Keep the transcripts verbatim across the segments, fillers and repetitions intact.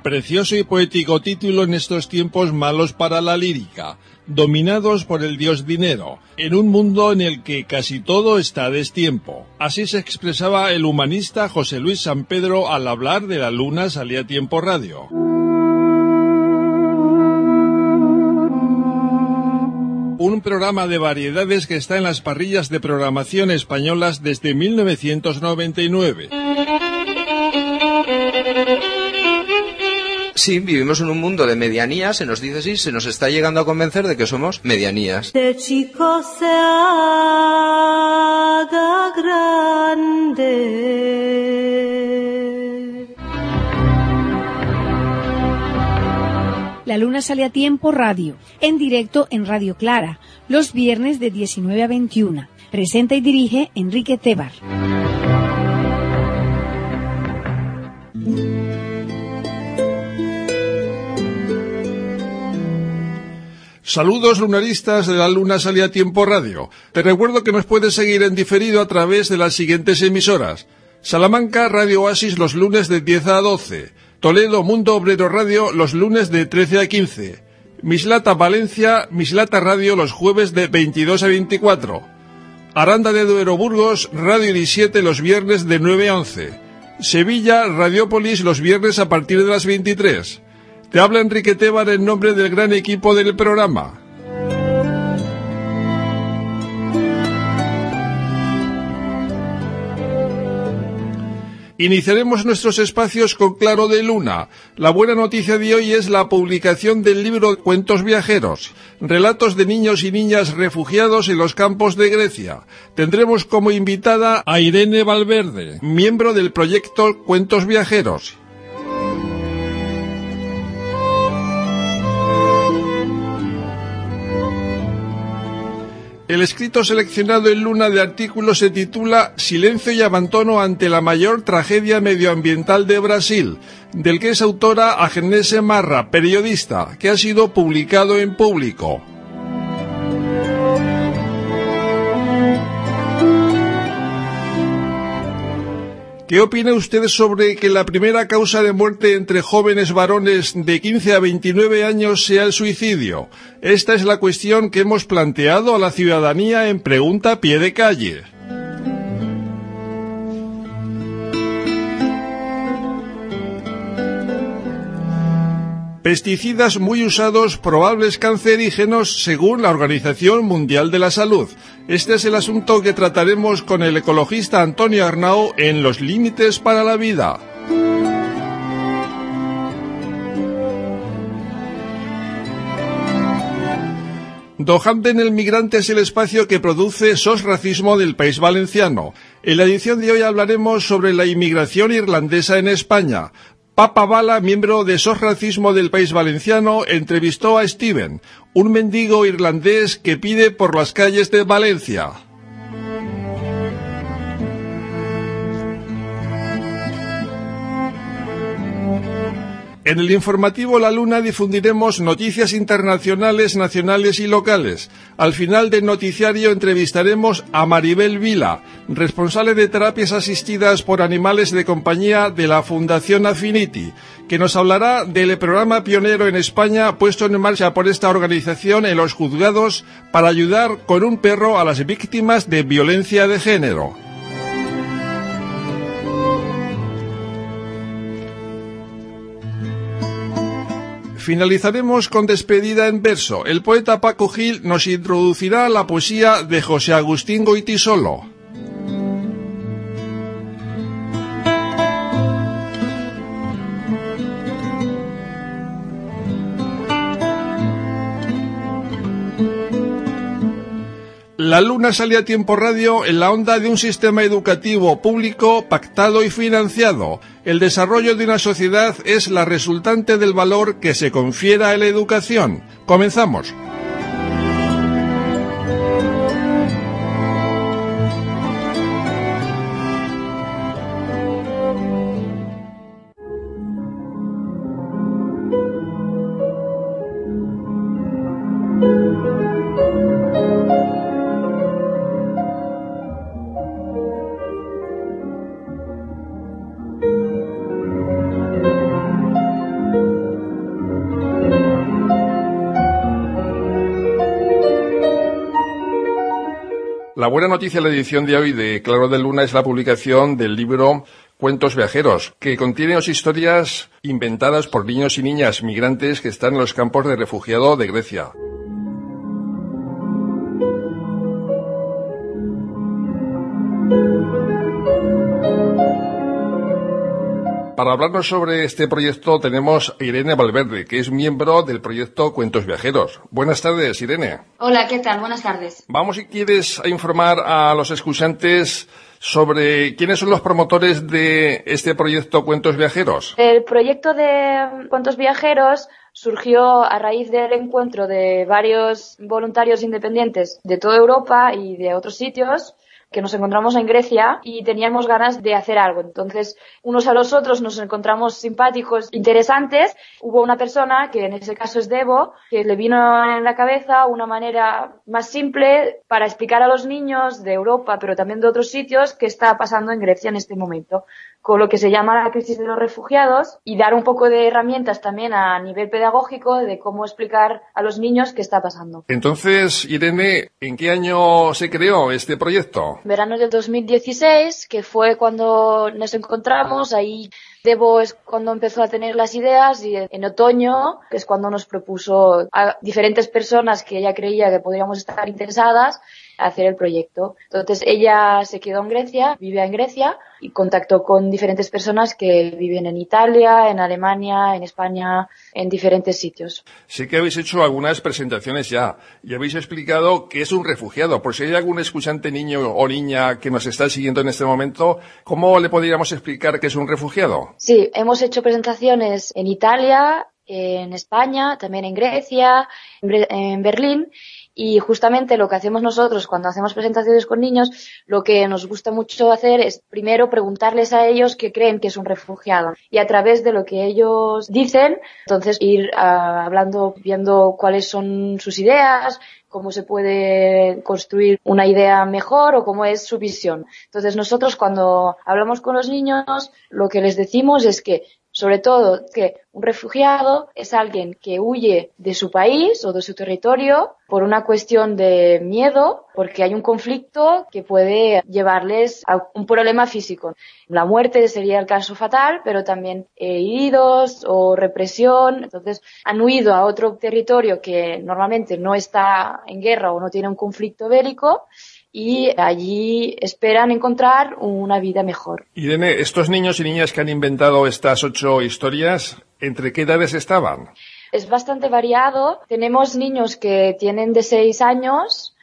Precioso y poético título en estos tiempos malos para la lírica, dominados por el dios dinero, en un mundo en el que casi todo está a destiempo. Así se expresaba el humanista José Luis Sampedro al hablar de La Luna Salía a Tiempo Radio. Un programa de variedades que está en las parrillas de programación españolas desde mil novecientos noventa y nueve. Sí, vivimos en un mundo de medianías, se nos dice así, se nos está llegando a convencer de que somos medianías. De chico se haga grande. La Luna Sale a Tiempo Radio, en directo en Radio Clara, los viernes de diecinueve a veintiuna. Presenta y dirige Enrique Tebar. Saludos lunaristas de La Luna Sale a Tiempo Radio. Te recuerdo que nos puedes seguir en diferido a través de las siguientes emisoras. Salamanca, Radio Oasis los lunes de diez a doce. Toledo, Mundo Obrero Radio los lunes de trece a quince. Mislata, Valencia, Mislata Radio los jueves de veintidós a veinticuatro. Aranda de Duero, Burgos, Radio diecisiete los viernes de nueve a once. Sevilla, Radiópolis los viernes a partir de las veintitrés. Te habla Enrique Tebar en nombre del gran equipo del programa. Iniciaremos nuestros espacios con Claro de Luna. La buena noticia de hoy es la publicación del libro Cuentos Viajeros, relatos de niños y niñas refugiados en los campos de Grecia. Tendremos como invitada a Irene Valverde, miembro del proyecto Cuentos Viajeros. El escrito seleccionado en Luna de artículos se titula Silencio y abandono ante la mayor tragedia medioambiental de Brasil, del que es autora Agnese Marra, periodista, que ha sido publicado en Público. ¿Qué opina usted sobre que la primera causa de muerte entre jóvenes varones de quince a veintinueve años sea el suicidio? Esta es la cuestión que hemos planteado a la ciudadanía en Pregunta a Pie de Calle. Pesticidas muy usados, probables cancerígenos según la Organización Mundial de la Salud. Este es el asunto que trataremos con el ecologista Antonio Arnau en Los Límites para la Vida. Dojanden el migrante es el espacio que produce S O S Racismo del País Valenciano. En la edición de hoy hablaremos sobre la inmigración irlandesa en España. Papa Bala, miembro de S O S Racismo del País Valenciano, entrevistó a Steven, un mendigo irlandés que pide por las calles de Valencia. En el informativo La Luna difundiremos noticias internacionales, nacionales y locales. Al final del noticiario entrevistaremos a Maribel Vila, responsable de terapias asistidas por animales de compañía de la Fundación Affinity, que nos hablará del programa pionero en España puesto en marcha por esta organización en los juzgados para ayudar con un perro a las víctimas de violencia de género. Finalizaremos con despedida en verso. El poeta Paco Gil nos introducirá la poesía de José Agustín Goytisolo. La Luna Sale a Tiempo Radio en la onda de un sistema educativo público pactado y financiado. El desarrollo de una sociedad es la resultante del valor que se confiera a la educación. Comenzamos. La buena noticia de la edición de hoy de Claro de Luna es la publicación del libro Cuentos Viajeros, que contiene dos historias inventadas por niños y niñas migrantes que están en los campos de refugiado de Grecia. Para hablarnos sobre este proyecto tenemos a Irene Valverde, que es miembro del proyecto Cuentos Viajeros. Buenas tardes, Irene. Hola, ¿qué tal? Buenas tardes. Vamos, si quieres, a informar a los escuchantes sobre quiénes son los promotores de este proyecto Cuentos Viajeros. El proyecto de Cuentos Viajeros surgió a raíz del encuentro de varios voluntarios independientes de toda Europa y de otros sitios, que nos encontramos en Grecia y teníamos ganas de hacer algo. Entonces, unos a los otros nos encontramos simpáticos, interesantes. Hubo una persona, que en ese caso es Debo, que le vino en la cabeza una manera más simple para explicar a los niños de Europa, pero también de otros sitios, qué está pasando en Grecia en este momento, con lo que se llama la crisis de los refugiados, y dar un poco de herramientas también a nivel pedagógico de cómo explicar a los niños qué está pasando. Entonces, Irene, ¿en qué año se creó este proyecto? Verano del dos mil dieciséis, que fue cuando nos encontramos. Ahí Debo es cuando empezó a tener las ideas, y en otoño, que es cuando nos propuso a diferentes personas que ella creía que podríamos estar interesadas a hacer el proyecto. Entonces ella se quedó en Grecia, vive en Grecia, y contactó con diferentes personas que viven en Italia, en Alemania, en España, en diferentes sitios. Sé que habéis hecho algunas presentaciones ya y habéis explicado qué es un refugiado. Por si hay algún escuchante niño o niña que nos está siguiendo en este momento, ¿cómo le podríamos explicar qué es un refugiado? Sí, hemos hecho presentaciones en Italia, en España, también en Grecia, en Berlín. Y justamente lo que hacemos nosotros cuando hacemos presentaciones con niños, lo que nos gusta mucho hacer es primero preguntarles a ellos qué creen que es un refugiado. Y a través de lo que ellos dicen, entonces ir uh, hablando, viendo cuáles son sus ideas, cómo se puede construir una idea mejor o cómo es su visión. Entonces nosotros cuando hablamos con los niños, lo que les decimos es que, sobre todo, que un refugiado es alguien que huye de su país o de su territorio por una cuestión de miedo, porque hay un conflicto que puede llevarles a un problema físico. La muerte sería el caso fatal, pero también eh, heridos o represión. Entonces, han huido a otro territorio que normalmente no está en guerra o no tiene un conflicto bélico, y allí esperan encontrar una vida mejor. Irene, estos niños y niñas que han inventado estas ocho historias, ¿entre qué edades estaban? Es bastante variado. Tenemos niños que tienen de seis años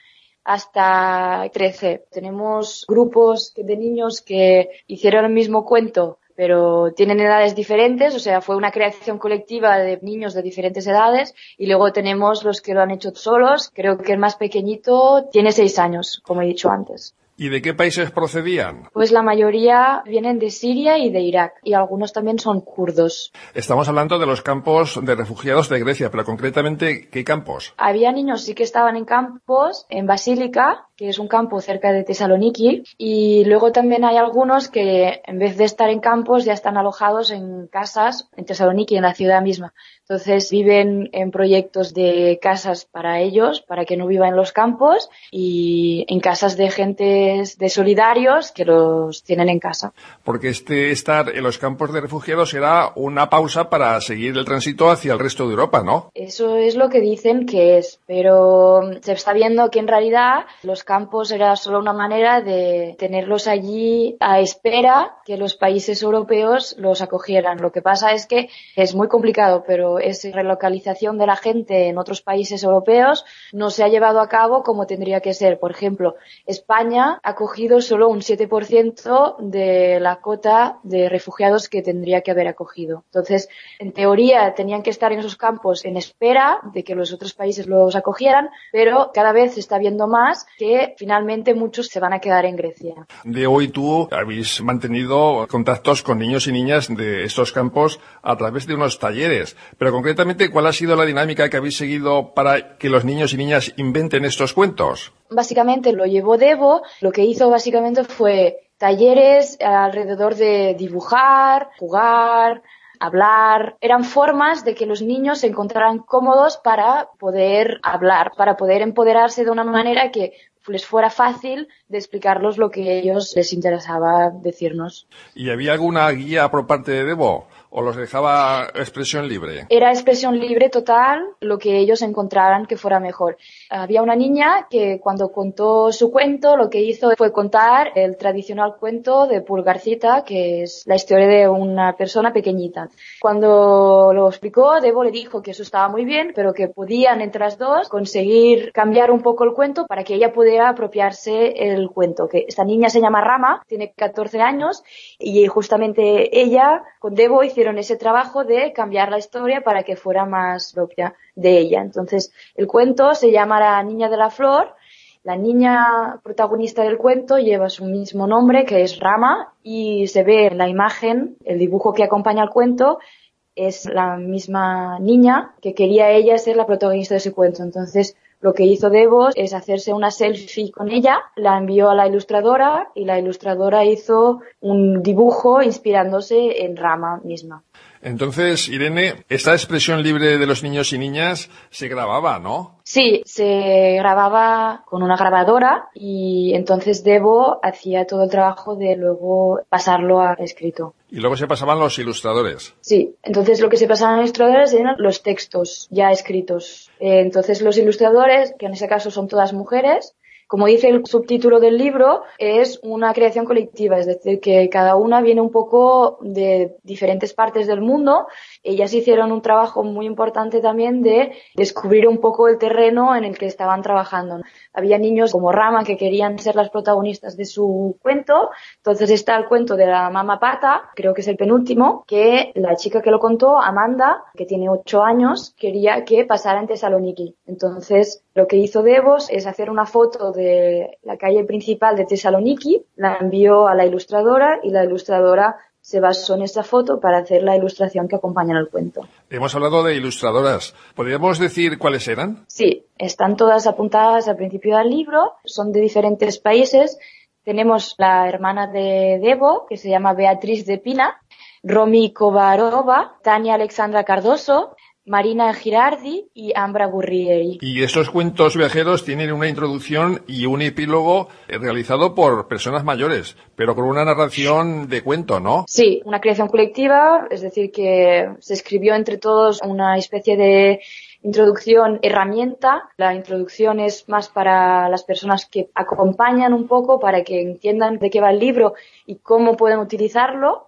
hasta trece. Tenemos grupos de niños que hicieron el mismo cuento, pero tienen edades diferentes, o sea, fue una creación colectiva de niños de diferentes edades, y luego tenemos los que lo han hecho solos. Creo que el más pequeñito tiene seis años, como he dicho antes. ¿Y de qué países procedían? Pues la mayoría vienen de Siria y de Irak, y algunos también son kurdos. Estamos hablando de los campos de refugiados de Grecia, pero concretamente, ¿qué campos? Había niños sí que estaban en campos, en Basílica, que es un campo cerca de Tesaloniki, y luego también hay algunos que en vez de estar en campos ya están alojados en casas en Tesaloniki, en la ciudad misma. Entonces viven en proyectos de casas para ellos, para que no vivan en los campos, y en casas de gente de solidarios que los tienen en casa. Porque este estar en los campos de refugiados será una pausa para seguir el tránsito hacia el resto de Europa, ¿no? Eso es lo que dicen que es, pero se está viendo que en realidad los campos era solo una manera de tenerlos allí a espera que los países europeos los acogieran. Lo que pasa es que es muy complicado, pero esa relocalización de la gente en otros países europeos no se ha llevado a cabo como tendría que ser. Por ejemplo, España ha acogido solo un siete por ciento de la cota de refugiados que tendría que haber acogido. Entonces, en teoría, tenían que estar en esos campos en espera de que los otros países los acogieran, pero cada vez se está viendo más que finalmente muchos se van a quedar en Grecia. De hoy tú habéis mantenido contactos con niños y niñas de estos campos a través de unos talleres, pero concretamente, ¿cuál ha sido la dinámica que habéis seguido para que los niños y niñas inventen estos cuentos? Básicamente lo llevó Debo. Lo que hizo básicamente fue talleres alrededor de dibujar, jugar, hablar. Eran formas de que los niños se encontraran cómodos para poder hablar, para poder empoderarse de una manera que les fuera fácil de explicarlos lo que a ellos les interesaba decirnos. ¿Y había alguna guía por parte de Debo? ¿O los dejaba expresión libre? Era expresión libre total, lo que ellos encontraran que fuera mejor. Había una niña que cuando contó su cuento, lo que hizo fue contar el tradicional cuento de Pulgarcita, que es la historia de una persona pequeñita. Cuando lo explicó, Debo le dijo que eso estaba muy bien, pero que podían entre las dos conseguir cambiar un poco el cuento para que ella pudiera apropiarse el cuento. Que esta niña se llama Rama, tiene catorce años, y justamente ella con Debo hicieron ese trabajo de cambiar la historia para que fuera más propia de ella. Entonces, el cuento se llama La Niña de la Flor. La niña protagonista del cuento lleva su mismo nombre, que es Rama, y se ve en la imagen, el dibujo que acompaña al cuento, es la misma niña que quería ella ser la protagonista de ese cuento. Entonces, lo que hizo Debo es hacerse una selfie con ella, la envió a la ilustradora y la ilustradora hizo un dibujo inspirándose en Rama misma. Entonces, Irene, esta expresión libre de los niños y niñas se grababa, ¿no? Sí, se grababa con una grabadora y entonces Debo hacía todo el trabajo de luego pasarlo a escrito. Y luego se pasaban los ilustradores. Sí, entonces lo que se pasaban a los ilustradores eran los textos ya escritos. Eh, entonces los ilustradores, que en ese caso son todas mujeres, como dice el subtítulo del libro, es una creación colectiva, es decir, que cada una viene un poco de diferentes partes del mundo. Ellas hicieron un trabajo muy importante también de descubrir un poco el terreno en el que estaban trabajando. Había niños como Rama que querían ser las protagonistas de su cuento, entonces está el cuento de la mamá pata, creo que es el penúltimo, que la chica que lo contó, Amanda, que tiene ocho años, quería que pasara en Tesaloniki. Entonces, lo que hizo Debo es hacer una foto de la calle principal de Tesaloniki, la envió a la ilustradora y la ilustradora se basó en esa foto para hacer la ilustración que acompaña al cuento. Hemos hablado de ilustradoras. ¿Podríamos decir cuáles eran? Sí, están todas apuntadas al principio del libro, son de diferentes países. Tenemos la hermana de Debo, que se llama Beatriz de Pina, Romy Kovarova, Tania Alexandra Cardoso, Marina Girardi y Ambra Gurrieri. Y estos cuentos viajeros tienen una introducción y un epílogo realizado por personas mayores, pero con una narración de cuento, ¿no? Sí, una creación colectiva, es decir, que se escribió entre todos una especie de introducción herramienta. La introducción es más para las personas que acompañan un poco, para que entiendan de qué va el libro y cómo pueden utilizarlo.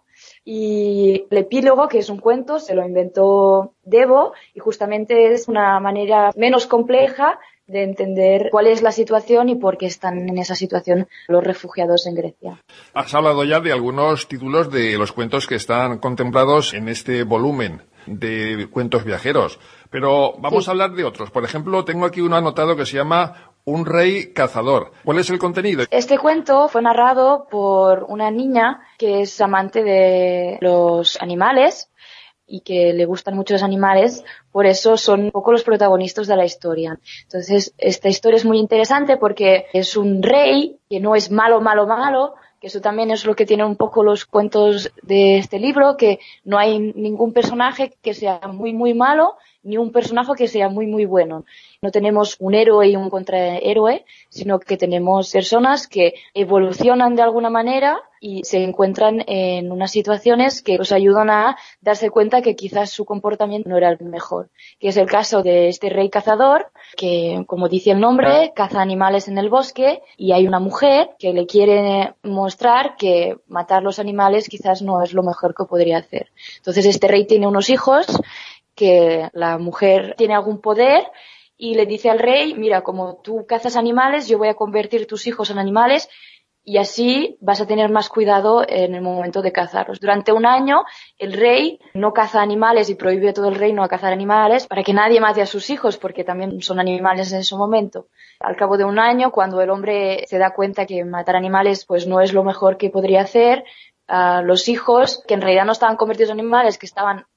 Y el epílogo, que es un cuento, se lo inventó Debo y justamente es una manera menos compleja de entender cuál es la situación y por qué están en esa situación los refugiados en Grecia. Has hablado ya de algunos títulos de los cuentos que están contemplados en este volumen de cuentos viajeros, pero vamos sí. a hablar de otros. Por ejemplo, tengo aquí uno anotado que se llama Un rey cazador. ¿Cuál es el contenido? Este cuento fue narrado por una niña que es amante de los animales y que le gustan mucho los animales, por eso son un poco los protagonistas de la historia. Entonces, esta historia es muy interesante porque es un rey que no es malo, malo, malo, que eso también es lo que tienen un poco los cuentos de este libro, que no hay ningún personaje que sea muy, muy malo, ni un personaje que sea muy, muy bueno. No tenemos un héroe y un contrahéroe, sino que tenemos personas que evolucionan de alguna manera y se encuentran en unas situaciones que los ayudan a darse cuenta que quizás su comportamiento no era el mejor. Que es el caso de este rey cazador, que, como dice el nombre, caza animales en el bosque, y hay una mujer que le quiere mostrar que matar los animales quizás no es lo mejor que podría hacer. Entonces este rey tiene unos hijos, que la mujer tiene algún poder y le dice al rey, mira, como tú cazas animales, yo voy a convertir tus hijos en animales y así vas a tener más cuidado en el momento de cazarlos. Durante un año el rey no caza animales y prohíbe a todo el reino a cazar animales para que nadie mate a sus hijos porque también son animales en ese momento. Al cabo de un año, cuando el hombre se da cuenta que matar animales pues no es lo mejor que podría hacer, Uh, los hijos, que en realidad no estaban convertidos en animales, que estaban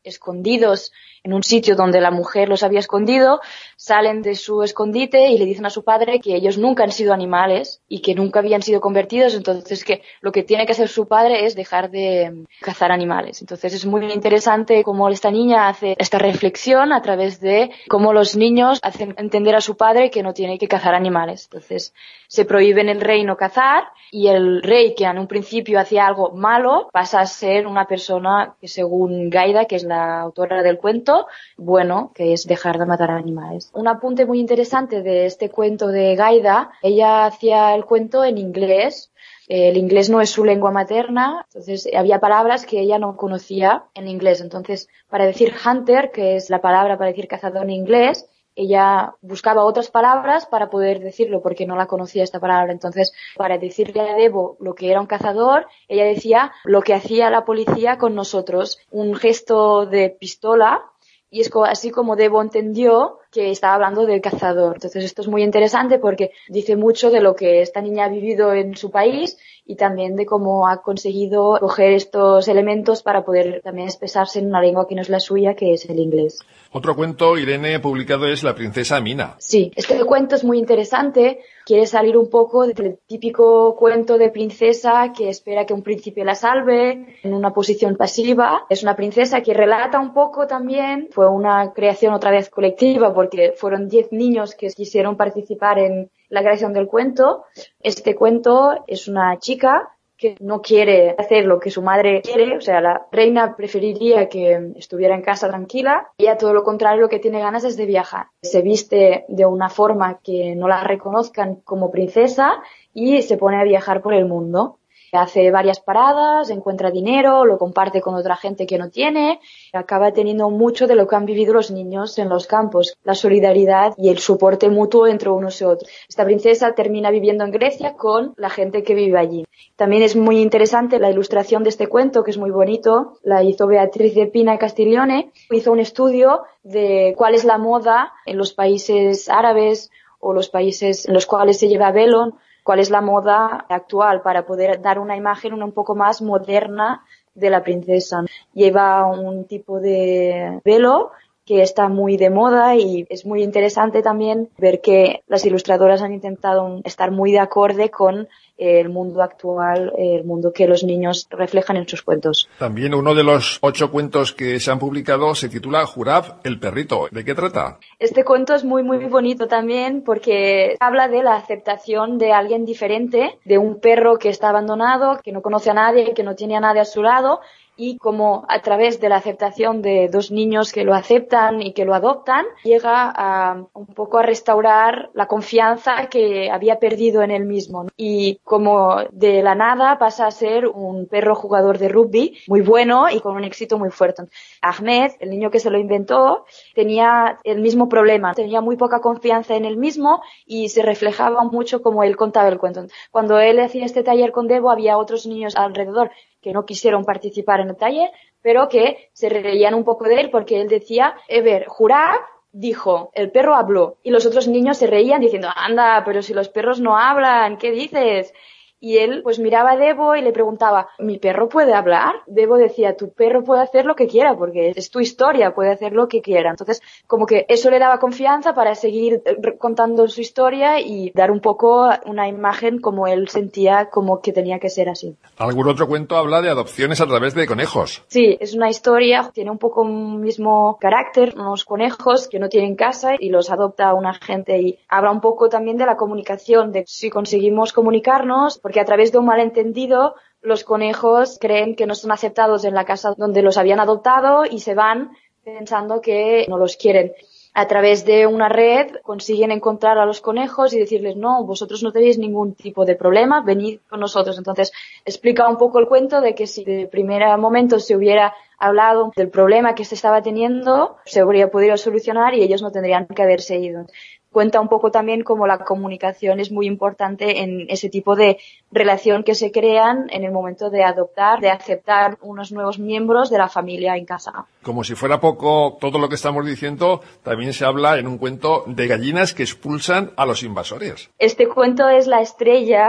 escondidos en un sitio donde la mujer los había escondido, salen de su escondite y le dicen a su padre que ellos nunca han sido animales y que nunca habían sido convertidos, entonces que lo que tiene que hacer su padre es dejar de cazar animales. Entonces es muy interesante cómo esta niña hace esta reflexión a través de cómo los niños hacen entender a su padre que no tiene que cazar animales. Entonces se prohíbe en el reino cazar y el rey, que en un principio hacía algo malo, pasa a ser una persona que, según Gaida, que es la autora del cuento, bueno, que es dejar de matar animales. Un apunte muy interesante de este cuento de Gaida: ella hacía el cuento en inglés. El inglés no es su lengua materna, entonces había palabras que ella no conocía en inglés. Entonces, para decir hunter, que es la palabra para decir cazador en inglés, ella buscaba otras palabras para poder decirlo porque no la conocía esta palabra. Entonces, para decirle a Debo lo que era un cazador, ella decía lo que hacía la policía con nosotros, un gesto de pistola, y es así como Debo entendió que estaba hablando del cazador. Entonces esto es muy interesante porque dice mucho de lo que esta niña ha vivido en su país y también de cómo ha conseguido coger estos elementos para poder también expresarse en una lengua que no es la suya, que es el inglés. Otro cuento, Irene, publicado es La princesa Mina. Sí, este cuento es muy interesante. Quiere salir un poco del típico cuento de princesa que espera que un príncipe la salve en una posición pasiva. Es una princesa que relata un poco también. Fue una creación otra vez colectiva porque fueron diez niños que quisieron participar en la creación del cuento. Este cuento es una chica que no quiere hacer lo que su madre quiere, o sea, la reina preferiría que estuviera en casa tranquila, y a todo lo contrario lo que tiene ganas es de viajar. Se viste de una forma que no la reconozcan como princesa y se pone a viajar por el mundo. Hace varias paradas, encuentra dinero, lo comparte con otra gente que no tiene, acaba teniendo mucho de lo que han vivido los niños en los campos, la solidaridad y el soporte mutuo entre unos y otros. Esta princesa termina viviendo en Grecia con la gente que vive allí. También es muy interesante la ilustración de este cuento, que es muy bonito. La hizo Beatriz de Pina Castiglione. Hizo un estudio de cuál es la moda en los países árabes o los países en los cuales se lleva velo, cuál es la moda actual para poder dar una imagen un poco más moderna de la princesa. Lleva un tipo de velo que está muy de moda y es muy interesante también ver que las ilustradoras han intentado estar muy de acorde con el mundo actual, el mundo que los niños reflejan en sus cuentos. También uno de los ocho cuentos que se han publicado se titula Jurab, el perrito. ¿De qué trata? Este cuento es muy, muy bonito también porque habla de la aceptación de alguien diferente, de un perro que está abandonado, que no conoce a nadie, que no tiene a nadie a su lado, y como a través de la aceptación de dos niños que lo aceptan y que lo adoptan, llega a un poco a restaurar la confianza que había perdido en él mismo, ¿no? Y como de la nada pasa a ser un perro jugador de rugby muy bueno y con un éxito muy fuerte. Ahmed, el niño que se lo inventó, tenía el mismo problema, tenía muy poca confianza en él mismo y se reflejaba mucho como él contaba el cuento. Cuando él hacía este taller con Debo, había otros niños alrededor que no quisieron participar en el taller, pero que se reían un poco de él porque él decía, Ever, Jurab dijo, el perro habló, y los otros niños se reían diciendo, anda, pero si los perros no hablan, ¿qué dices? Y él pues miraba a Debo y le preguntaba, ¿mi perro puede hablar? Debo decía, tu perro puede hacer lo que quiera porque es tu historia, puede hacer lo que quiera. Entonces, como que eso le daba confianza para seguir contando su historia y dar un poco una imagen como él sentía como que tenía que ser así. ¿Algún otro cuento habla de adopciones a través de conejos? Sí, es una historia, tiene un poco un mismo carácter, unos conejos que no tienen casa y los adopta una gente, y habla un poco también de la comunicación, de si conseguimos comunicarnos, porque a través de un malentendido los conejos creen que no son aceptados en la casa donde los habían adoptado y se van pensando que no los quieren. A través de una red consiguen encontrar a los conejos y decirles, no, vosotros no tenéis ningún tipo de problema, venid con nosotros. Entonces explica un poco el cuento de que si de primer momento se hubiera hablado del problema que se estaba teniendo, se habría podido solucionar y ellos no tendrían que haberse ido. Cuenta un poco también cómo la comunicación es muy importante en ese tipo de relación que se crean en el momento de adoptar, de aceptar unos nuevos miembros de la familia en casa. Como si fuera poco todo lo que estamos diciendo, también se habla en un cuento de gallinas que expulsan a los invasores. Este cuento es la estrella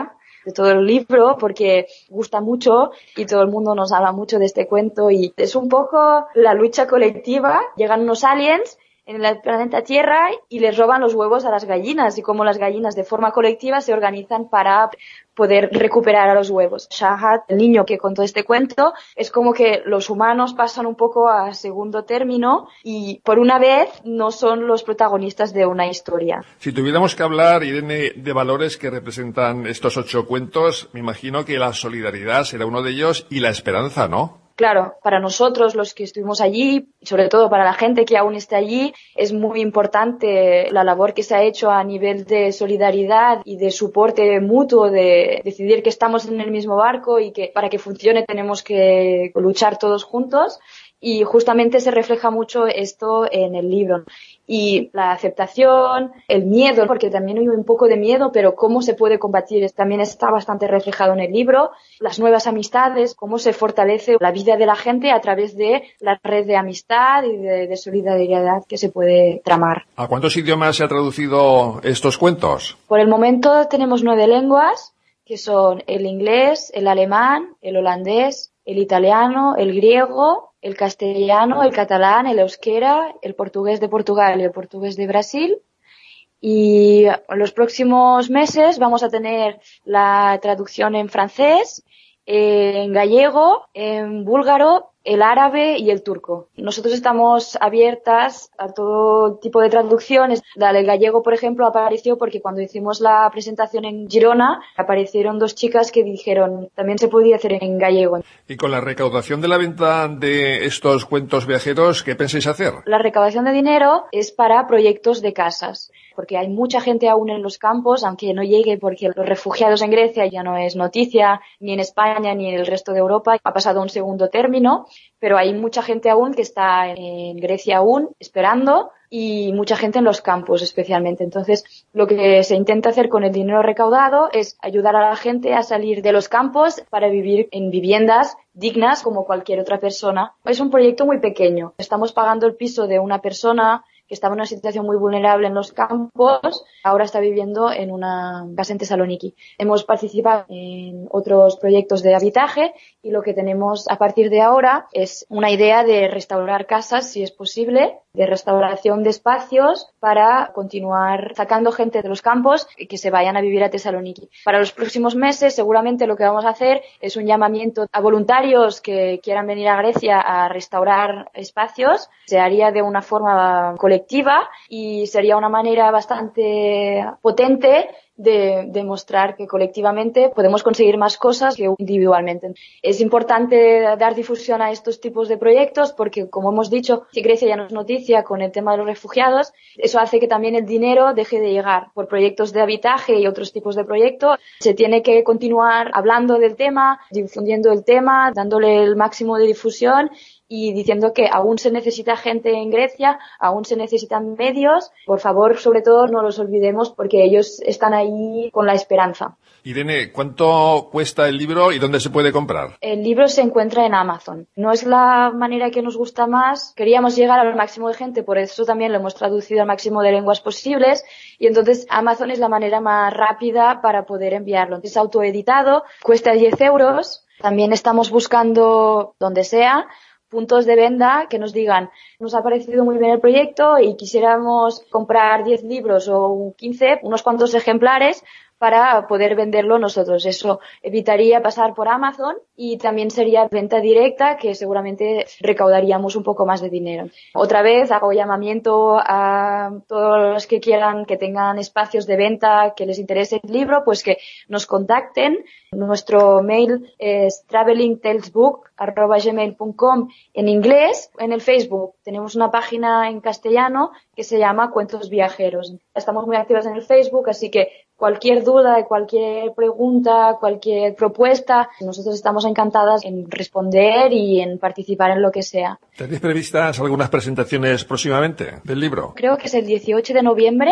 de todo el libro porque gusta mucho y todo el mundo nos habla mucho de este cuento y es un poco la lucha colectiva. Llegan unos aliens en el planeta Tierra y les roban los huevos a las gallinas y cómo las gallinas de forma colectiva se organizan para poder recuperar a los huevos. Shahad, el niño que contó este cuento, es como que los humanos pasan un poco a segundo término y por una vez no son los protagonistas de una historia. Si tuviéramos que hablar, Irene, de valores que representan estos ocho cuentos, me imagino que la solidaridad será uno de ellos y la esperanza, ¿no? Claro, para nosotros, los que estuvimos allí, y sobre todo para la gente que aún está allí, es muy importante la labor que se ha hecho a nivel de solidaridad y de soporte mutuo, de decidir que estamos en el mismo barco y que para que funcione tenemos que luchar todos juntos. Y justamente se refleja mucho esto en el libro. Y la aceptación, el miedo, porque también hay un poco de miedo, pero cómo se puede combatir también está bastante reflejado en el libro. Las nuevas amistades, cómo se fortalece la vida de la gente a través de la red de amistad y de, de solidaridad que se puede tramar. ¿A cuántos idiomas se ha traducido estos cuentos? Por el momento tenemos nueve lenguas, que son el inglés, el alemán, el holandés, el italiano, el griego, el castellano, el catalán, el euskera, el portugués de Portugal y el portugués de Brasil. Y en los próximos meses vamos a tener la traducción en francés, en gallego, en búlgaro, el árabe y el turco. Nosotros estamos abiertas a todo tipo de traducciones. El gallego, por ejemplo, apareció porque cuando hicimos la presentación en Girona, aparecieron dos chicas que dijeron también se podía hacer en gallego. Y con la recaudación de la venta de estos cuentos viajeros, ¿qué pensáis hacer? La recaudación de dinero es para proyectos de casas, porque hay mucha gente aún en los campos, aunque no llegue porque los refugiados en Grecia ya no es noticia, ni en España ni en el resto de Europa, ha pasado a un segundo término. Pero hay mucha gente aún que está en Grecia aún esperando y mucha gente en los campos especialmente. Entonces, lo que se intenta hacer con el dinero recaudado es ayudar a la gente a salir de los campos para vivir en viviendas dignas como cualquier otra persona. Es un proyecto muy pequeño. Estamos pagando el piso de una persona que estaba en una situación muy vulnerable en los campos, ahora está viviendo en una casa en Tesaloniki. Hemos participado en otros proyectos de habitaje y lo que tenemos a partir de ahora es una idea de restaurar casas, si es posible, de restauración de espacios para continuar sacando gente de los campos y que se vayan a vivir a Tesaloniki. Para los próximos meses, seguramente lo que vamos a hacer es un llamamiento a voluntarios que quieran venir a Grecia a restaurar espacios. Se haría de una forma colectiva y sería una manera bastante potente de demostrar que colectivamente podemos conseguir más cosas que individualmente. Es importante dar difusión a estos tipos de proyectos porque, como hemos dicho, si Grecia ya no es noticia con el tema de los refugiados, eso hace que también el dinero deje de llegar por proyectos de habitaje y otros tipos de proyectos. Se tiene que continuar hablando del tema, difundiendo el tema, dándole el máximo de difusión y diciendo que aún se necesita gente en Grecia, aún se necesitan medios. Por favor, sobre todo, no los olvidemos porque ellos están ahí con la esperanza. Irene, ¿cuánto cuesta el libro y dónde se puede comprar? El libro se encuentra en Amazon. No es la manera que nos gusta más. Queríamos llegar al máximo de gente, por eso también lo hemos traducido al máximo de lenguas posibles. Y entonces Amazon es la manera más rápida para poder enviarlo. Es autoeditado, cuesta diez euros. También estamos buscando, donde sea, puntos de venta que nos digan, nos ha parecido muy bien el proyecto y quisiéramos comprar diez libros o quince, unos cuantos ejemplares para poder venderlo nosotros. Eso evitaría pasar por Amazon y también sería venta directa, que seguramente recaudaríamos un poco más de dinero. Otra vez hago llamamiento a todos los que quieran, que tengan espacios de venta, que les interese el libro, pues que nos contacten. Nuestro mail es travelingtalesbook arroba gmail punto com en inglés. En el Facebook tenemos una página en castellano que se llama Cuentos Viajeros. Estamos muy activas en el Facebook, así que cualquier duda, cualquier pregunta, cualquier propuesta, nosotros estamos encantadas en responder y en participar en lo que sea. ¿Tenéis previstas algunas presentaciones próximamente del libro? Creo que es el dieciocho de noviembre,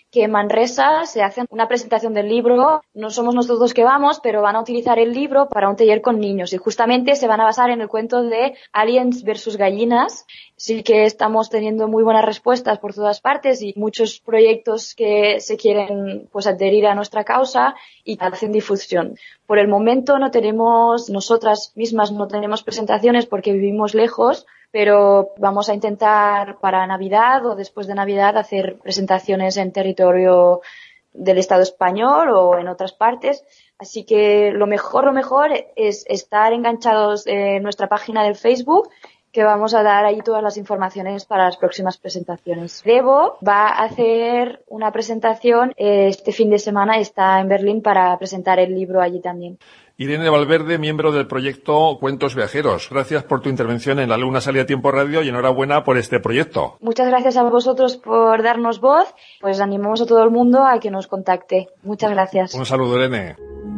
que en Manresa se hace una presentación del libro. No somos nosotros que vamos, pero van a utilizar el libro para un taller con niños y justamente se van a basar en el cuento de Aliens versus Gallinas. Sí que estamos teniendo muy buenas respuestas por todas partes y muchos proyectos que se quieren pues adherir a nuestra causa y hacen difusión. Por el momento no tenemos, nosotras mismas no tenemos presentaciones porque vivimos lejos, pero vamos a intentar para Navidad o después de Navidad hacer presentaciones en territorio del Estado español o en otras partes. Así que lo mejor, lo mejor es estar enganchados en nuestra página del Facebook, que vamos a dar ahí todas las informaciones para las próximas presentaciones. Debo va a hacer una presentación este fin de semana, está en Berlín para presentar el libro allí también. Irene Valverde, miembro del proyecto Cuentos Viajeros. Gracias por tu intervención en La Luna Sale a Tiempo Radio y enhorabuena por este proyecto. Muchas gracias a vosotros por darnos voz. Pues animamos a todo el mundo a que nos contacte. Muchas gracias. Un saludo, Irene.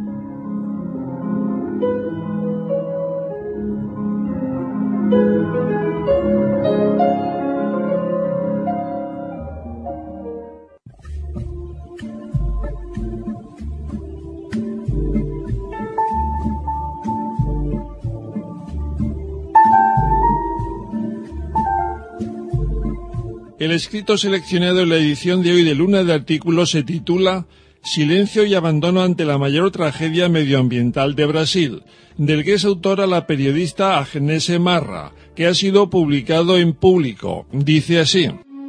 El escrito seleccionado en la edición de hoy de Luna de Artículos se titula Silencio y abandono ante la mayor tragedia medioambiental de Brasil, del que es autora la periodista Agnese Marra, que ha sido publicado en Público. Dice así: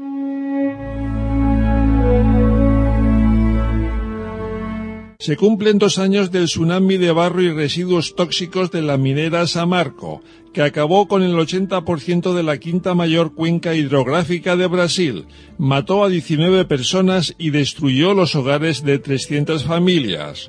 Se cumplen dos años del tsunami de barro y residuos tóxicos de la minera Samarco, que acabó con el ochenta por ciento de la quinta mayor cuenca hidrográfica de Brasil, mató a diecinueve personas y destruyó los hogares de trescientas familias.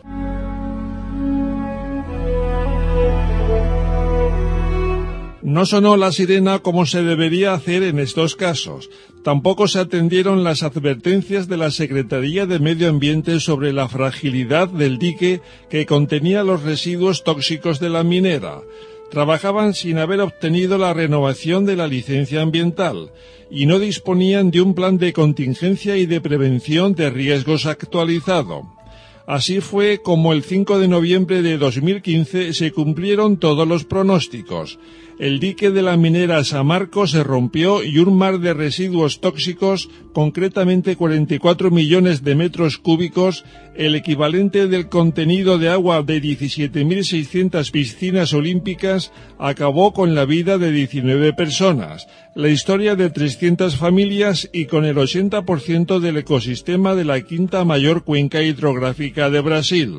No sonó la sirena como se debería hacer en estos casos. Tampoco se atendieron las advertencias de la Secretaría de Medio Ambiente sobre la fragilidad del dique que contenía los residuos tóxicos de la minera. Trabajaban sin haber obtenido la renovación de la licencia ambiental y no disponían de un plan de contingencia y de prevención de riesgos actualizado. Así fue como el cinco de noviembre de dos mil quince se cumplieron todos los pronósticos. El dique de la minera Samarco se rompió y un mar de residuos tóxicos, concretamente cuarenta y cuatro millones de metros cúbicos, el equivalente del contenido de agua de diecisiete mil seiscientas piscinas olímpicas, acabó con la vida de diecinueve personas, la historia de trescientas familias y con el ochenta por ciento del ecosistema de la quinta mayor cuenca hidrográfica de Brasil.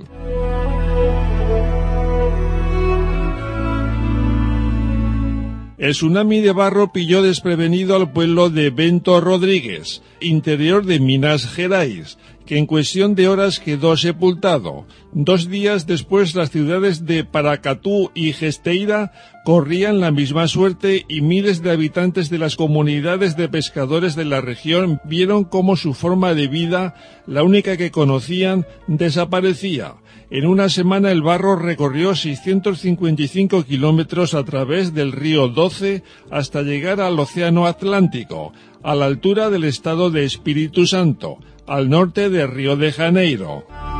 El tsunami de barro pilló desprevenido al pueblo de Bento Rodrigues, interior de Minas Gerais, que en cuestión de horas quedó sepultado. Dos días después las ciudades de Paracatú y Gesteira corrían la misma suerte y miles de habitantes de las comunidades de pescadores de la región vieron cómo su forma de vida, la única que conocían, desaparecía. En una semana el barro recorrió seiscientos cincuenta y cinco kilómetros a través del río Doce hasta llegar al Océano Atlántico, a la altura del estado de Espíritu Santo, al norte de Río de Janeiro.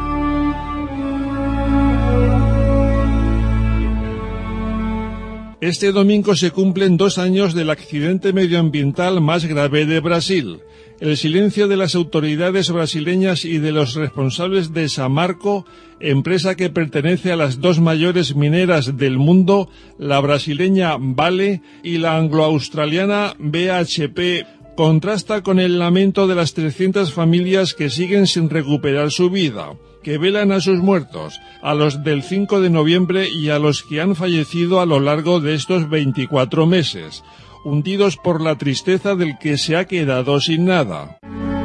Este domingo se cumplen dos años del accidente medioambiental más grave de Brasil. El silencio de las autoridades brasileñas y de los responsables de Samarco, empresa que pertenece a las dos mayores mineras del mundo, la brasileña Vale y la anglo-australiana B H P, contrasta con el lamento de las trescientas familias que siguen sin recuperar su vida, que velan a sus muertos, a los del cinco de noviembre y a los que han fallecido a lo largo de estos veinticuatro meses, hundidos por la tristeza del que se ha quedado sin nada.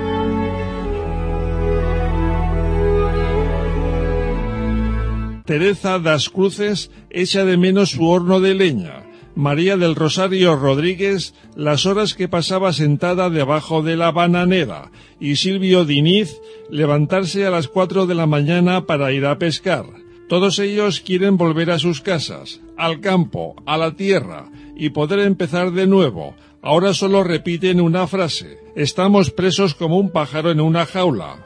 Teresa das Cruces echa de menos su horno de leña. María del Rosario Rodríguez, las horas que pasaba sentada debajo de la bananera, y Silvio Diniz, levantarse a las cuatro de la mañana para ir a pescar. Todos ellos quieren volver a sus casas, al campo, a la tierra, y poder empezar de nuevo. Ahora solo repiten una frase: estamos presos como un pájaro en una jaula.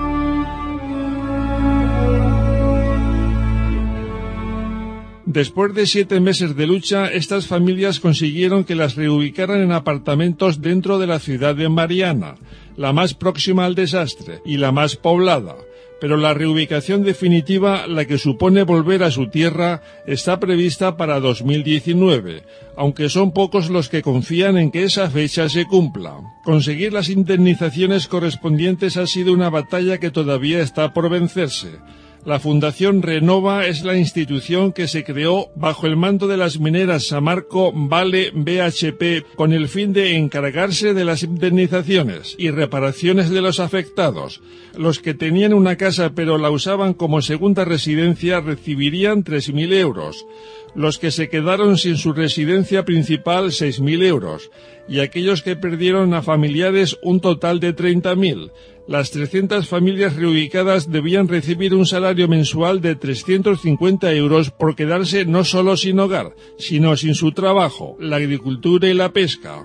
Después de siete meses de lucha, estas familias consiguieron que las reubicaran en apartamentos dentro de la ciudad de Mariana, la más próxima al desastre y la más poblada. Pero la reubicación definitiva, la que supone volver a su tierra, está prevista para dos mil diecinueve, aunque son pocos los que confían en que esa fecha se cumpla. Conseguir las indemnizaciones correspondientes ha sido una batalla que todavía está por vencerse. La Fundación Renova es la institución que se creó bajo el mando de las mineras Samarco, Vale, B H P, con el fin de encargarse de las indemnizaciones y reparaciones de los afectados. Los que tenían una casa pero la usaban como segunda residencia recibirían tres mil euros. Los que se quedaron sin su residencia principal, seis mil euros. Y aquellos que perdieron a familiares, un total de treinta mil. Las trescientas familias reubicadas debían recibir un salario mensual de trescientos cincuenta euros por quedarse no solo sin hogar, sino sin su trabajo, la agricultura y la pesca.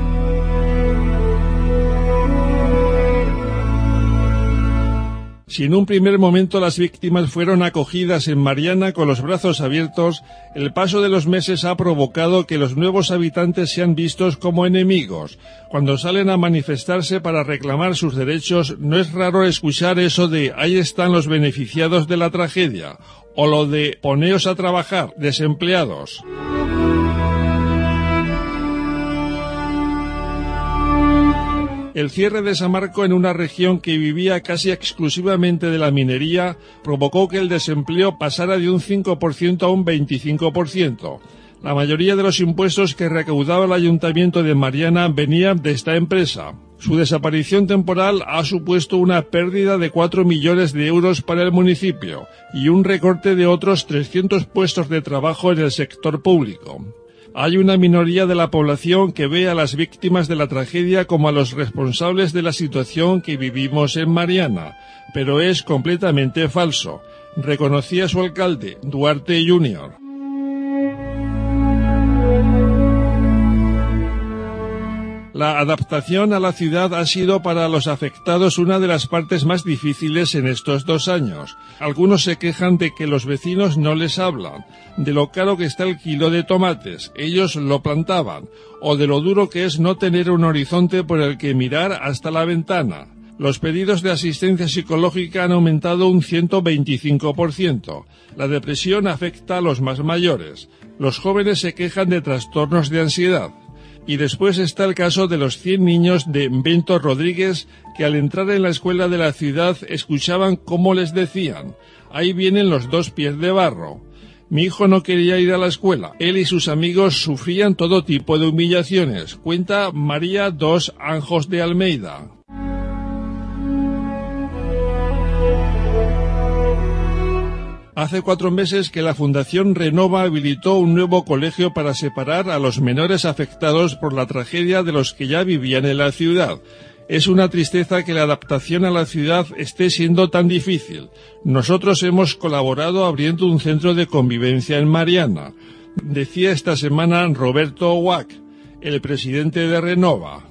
Si en un primer momento las víctimas fueron acogidas en Mariana con los brazos abiertos, el paso de los meses ha provocado que los nuevos habitantes sean vistos como enemigos. Cuando salen a manifestarse para reclamar sus derechos, no es raro escuchar eso de «ahí están los beneficiados de la tragedia», o lo de «poneos a trabajar, desempleados». El cierre de Samarco en una región que vivía casi exclusivamente de la minería provocó que el desempleo pasara de un cinco por ciento a un veinticinco por ciento. La mayoría de los impuestos que recaudaba el Ayuntamiento de Mariana venían de esta empresa. Su desaparición temporal ha supuesto una pérdida de cuatro millones de euros para el municipio y un recorte de otros trescientos puestos de trabajo en el sector público. Hay una minoría de la población que ve a las víctimas de la tragedia como a los responsables de la situación que vivimos en Mariana, pero es completamente falso, reconocía su alcalde, Duarte junior La adaptación a la ciudad ha sido para los afectados una de las partes más difíciles en estos dos años. Algunos se quejan de que los vecinos no les hablan, de lo caro que está el kilo de tomates, ellos lo plantaban, o de lo duro que es no tener un horizonte por el que mirar hasta la ventana. Los pedidos de asistencia psicológica han aumentado un ciento veinticinco por ciento. La depresión afecta a los más mayores. Los jóvenes se quejan de trastornos de ansiedad. Y después está el caso de los cien niños de Bento Rodríguez que al entrar en la escuela de la ciudad escuchaban cómo les decían: «Ahí vienen los dos pies de barro». Mi hijo no quería ir a la escuela. Él y sus amigos sufrían todo tipo de humillaciones. Cuenta María dos Anjos de Almeida. Hace cuatro meses que la Fundación Renova habilitó un nuevo colegio para separar a los menores afectados por la tragedia de los que ya vivían en la ciudad. Es una tristeza que la adaptación a la ciudad esté siendo tan difícil. Nosotros hemos colaborado abriendo un centro de convivencia en Mariana, decía esta semana Roberto Owac, el presidente de Renova.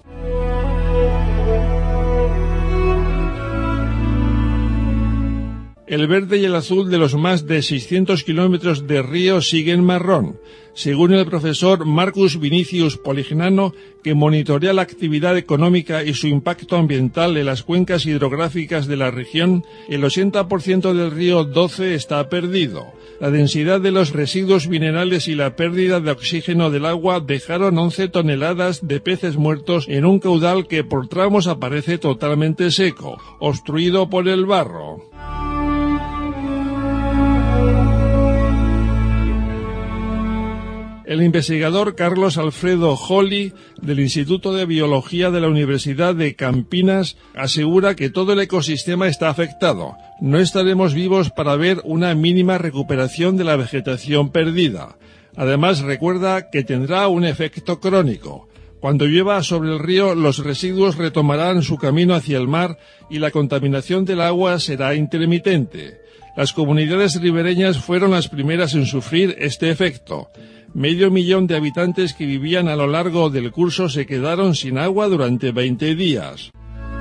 El verde y el azul de los más de seiscientos kilómetros de río siguen marrón, según el profesor Marcus Vinicius Polignano, que monitorea la actividad económica y su impacto ambiental en las cuencas hidrográficas de la región. El ochenta por ciento del río Doce está perdido. La densidad de los residuos minerales y la pérdida de oxígeno del agua dejaron once toneladas de peces muertos en un caudal que por tramos aparece totalmente seco, obstruido por el barro. El investigador Carlos Alfredo Joly, del Instituto de Biología de la Universidad de Campinas, asegura que todo el ecosistema está afectado. No estaremos vivos para ver una mínima recuperación de la vegetación perdida. Además, recuerda que tendrá un efecto crónico. Cuando llueva sobre el río, los residuos retomarán su camino hacia el mar y la contaminación del agua será intermitente. Las comunidades ribereñas fueron las primeras en sufrir este efecto. Medio millón de habitantes que vivían a lo largo del curso se quedaron sin agua durante veinte días.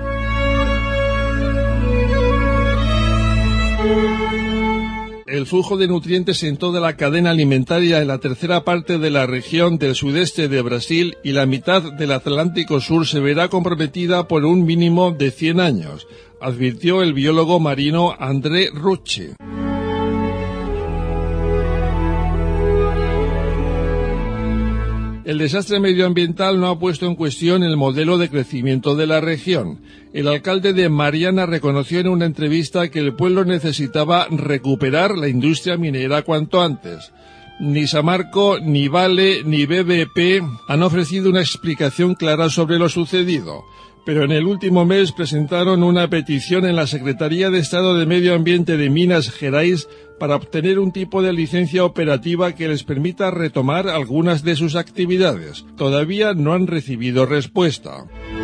El flujo de nutrientes en toda la cadena alimentaria en la tercera parte de la región del sudeste de Brasil y la mitad del Atlántico Sur se verá comprometida por un mínimo de cien años, advirtió el biólogo marino André Rucci. El desastre medioambiental no ha puesto en cuestión el modelo de crecimiento de la región. El alcalde de Mariana reconoció en una entrevista que el pueblo necesitaba recuperar la industria minera cuanto antes. Ni Samarco, ni Vale, ni B B P han ofrecido una explicación clara sobre lo sucedido. Pero en el último mes presentaron una petición en la Secretaría de Estado de Medio Ambiente de Minas Gerais para obtener un tipo de licencia operativa que les permita retomar algunas de sus actividades. Todavía no han recibido respuesta.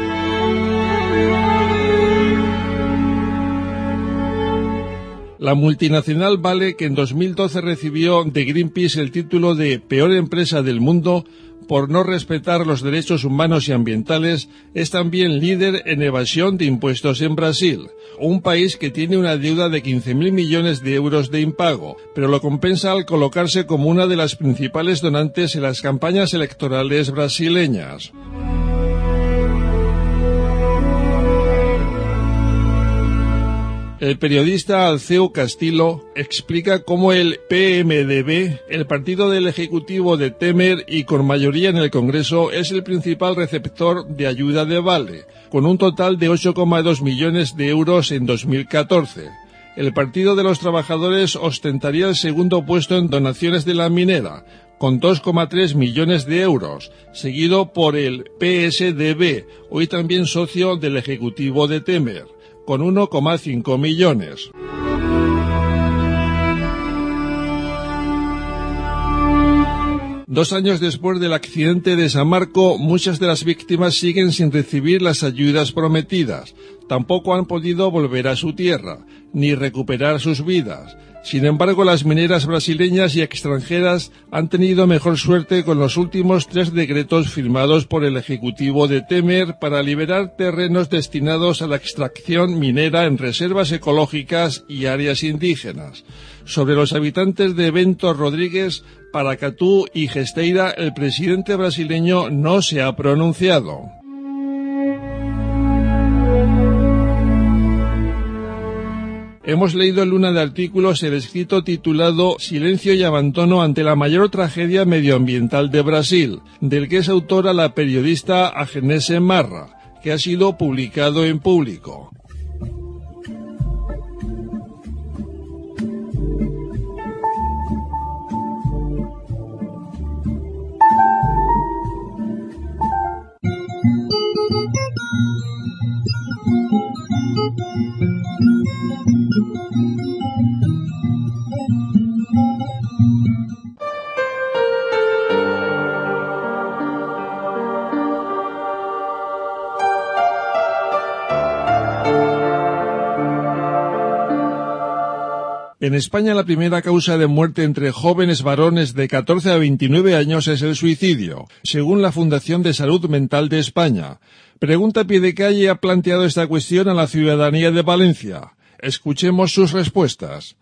La multinacional Vale, que en dos mil doce recibió de Greenpeace el título de peor empresa del mundo por no respetar los derechos humanos y ambientales, es también líder en evasión de impuestos en Brasil, un país que tiene una deuda de quince mil millones de euros de impago, pero lo compensa al colocarse como una de las principales donantes en las campañas electorales brasileñas. El periodista Alceu Castillo explica cómo el P M D B, el partido del Ejecutivo de Temer y con mayoría en el Congreso, es el principal receptor de ayuda de Vale, con un total de ocho coma dos millones de euros en dos mil catorce. El Partido de los Trabajadores ostentaría el segundo puesto en donaciones de la minera, con dos coma tres millones de euros, seguido por el P S D B, hoy también socio del Ejecutivo de Temer, con uno coma cinco millones. Dos años después del accidente de Samarco, muchas de las víctimas siguen sin recibir las ayudas prometidas. Tampoco han podido volver a su tierra, ni recuperar sus vidas. Sin embargo, las mineras brasileñas y extranjeras han tenido mejor suerte con los últimos tres decretos firmados por el Ejecutivo de Temer para liberar terrenos destinados a la extracción minera en reservas ecológicas y áreas indígenas. Sobre los habitantes de Bento Rodrigues, Paracatú y Gesteira, el presidente brasileño no se ha pronunciado. Hemos leído en Luna de artículos el escrito titulado Silencio y abandono ante la mayor tragedia medioambiental de Brasil, del que es autora la periodista Agnese Marra, que ha sido publicado en Público. En España, la primera causa de muerte entre jóvenes varones de catorce a veintinueve años es el suicidio, según la Fundación de Salud Mental de España. Pregunta a pie de calle ha planteado esta cuestión a la ciudadanía de Valencia. Escuchemos sus respuestas.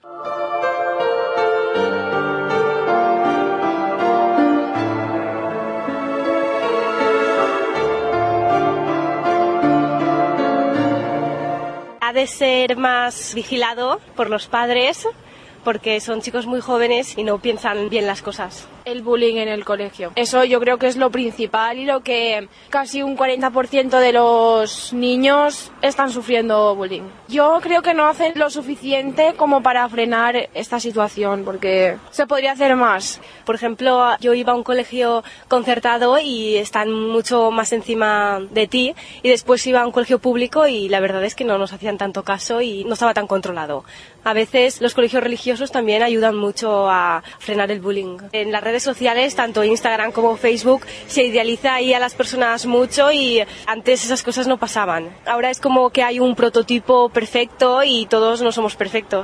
Ha de ser más vigilado por los padres porque son chicos muy jóvenes y no piensan bien las cosas. El bullying en el colegio. Eso yo creo que es lo principal y lo que casi un cuarenta por ciento de los niños están sufriendo bullying. Yo creo que no hacen lo suficiente como para frenar esta situación porque se podría hacer más. Por ejemplo, yo iba a un colegio concertado y están mucho más encima de ti, y después iba a un colegio público y la verdad es que no nos hacían tanto caso y no estaba tan controlado. A veces los colegios religiosos también ayudan mucho a frenar el bullying. En las redes sociales, tanto Instagram como Facebook, se idealiza ahí a las personas mucho y antes esas cosas no pasaban. Ahora es como que hay un prototipo perfecto y todos no somos perfectos.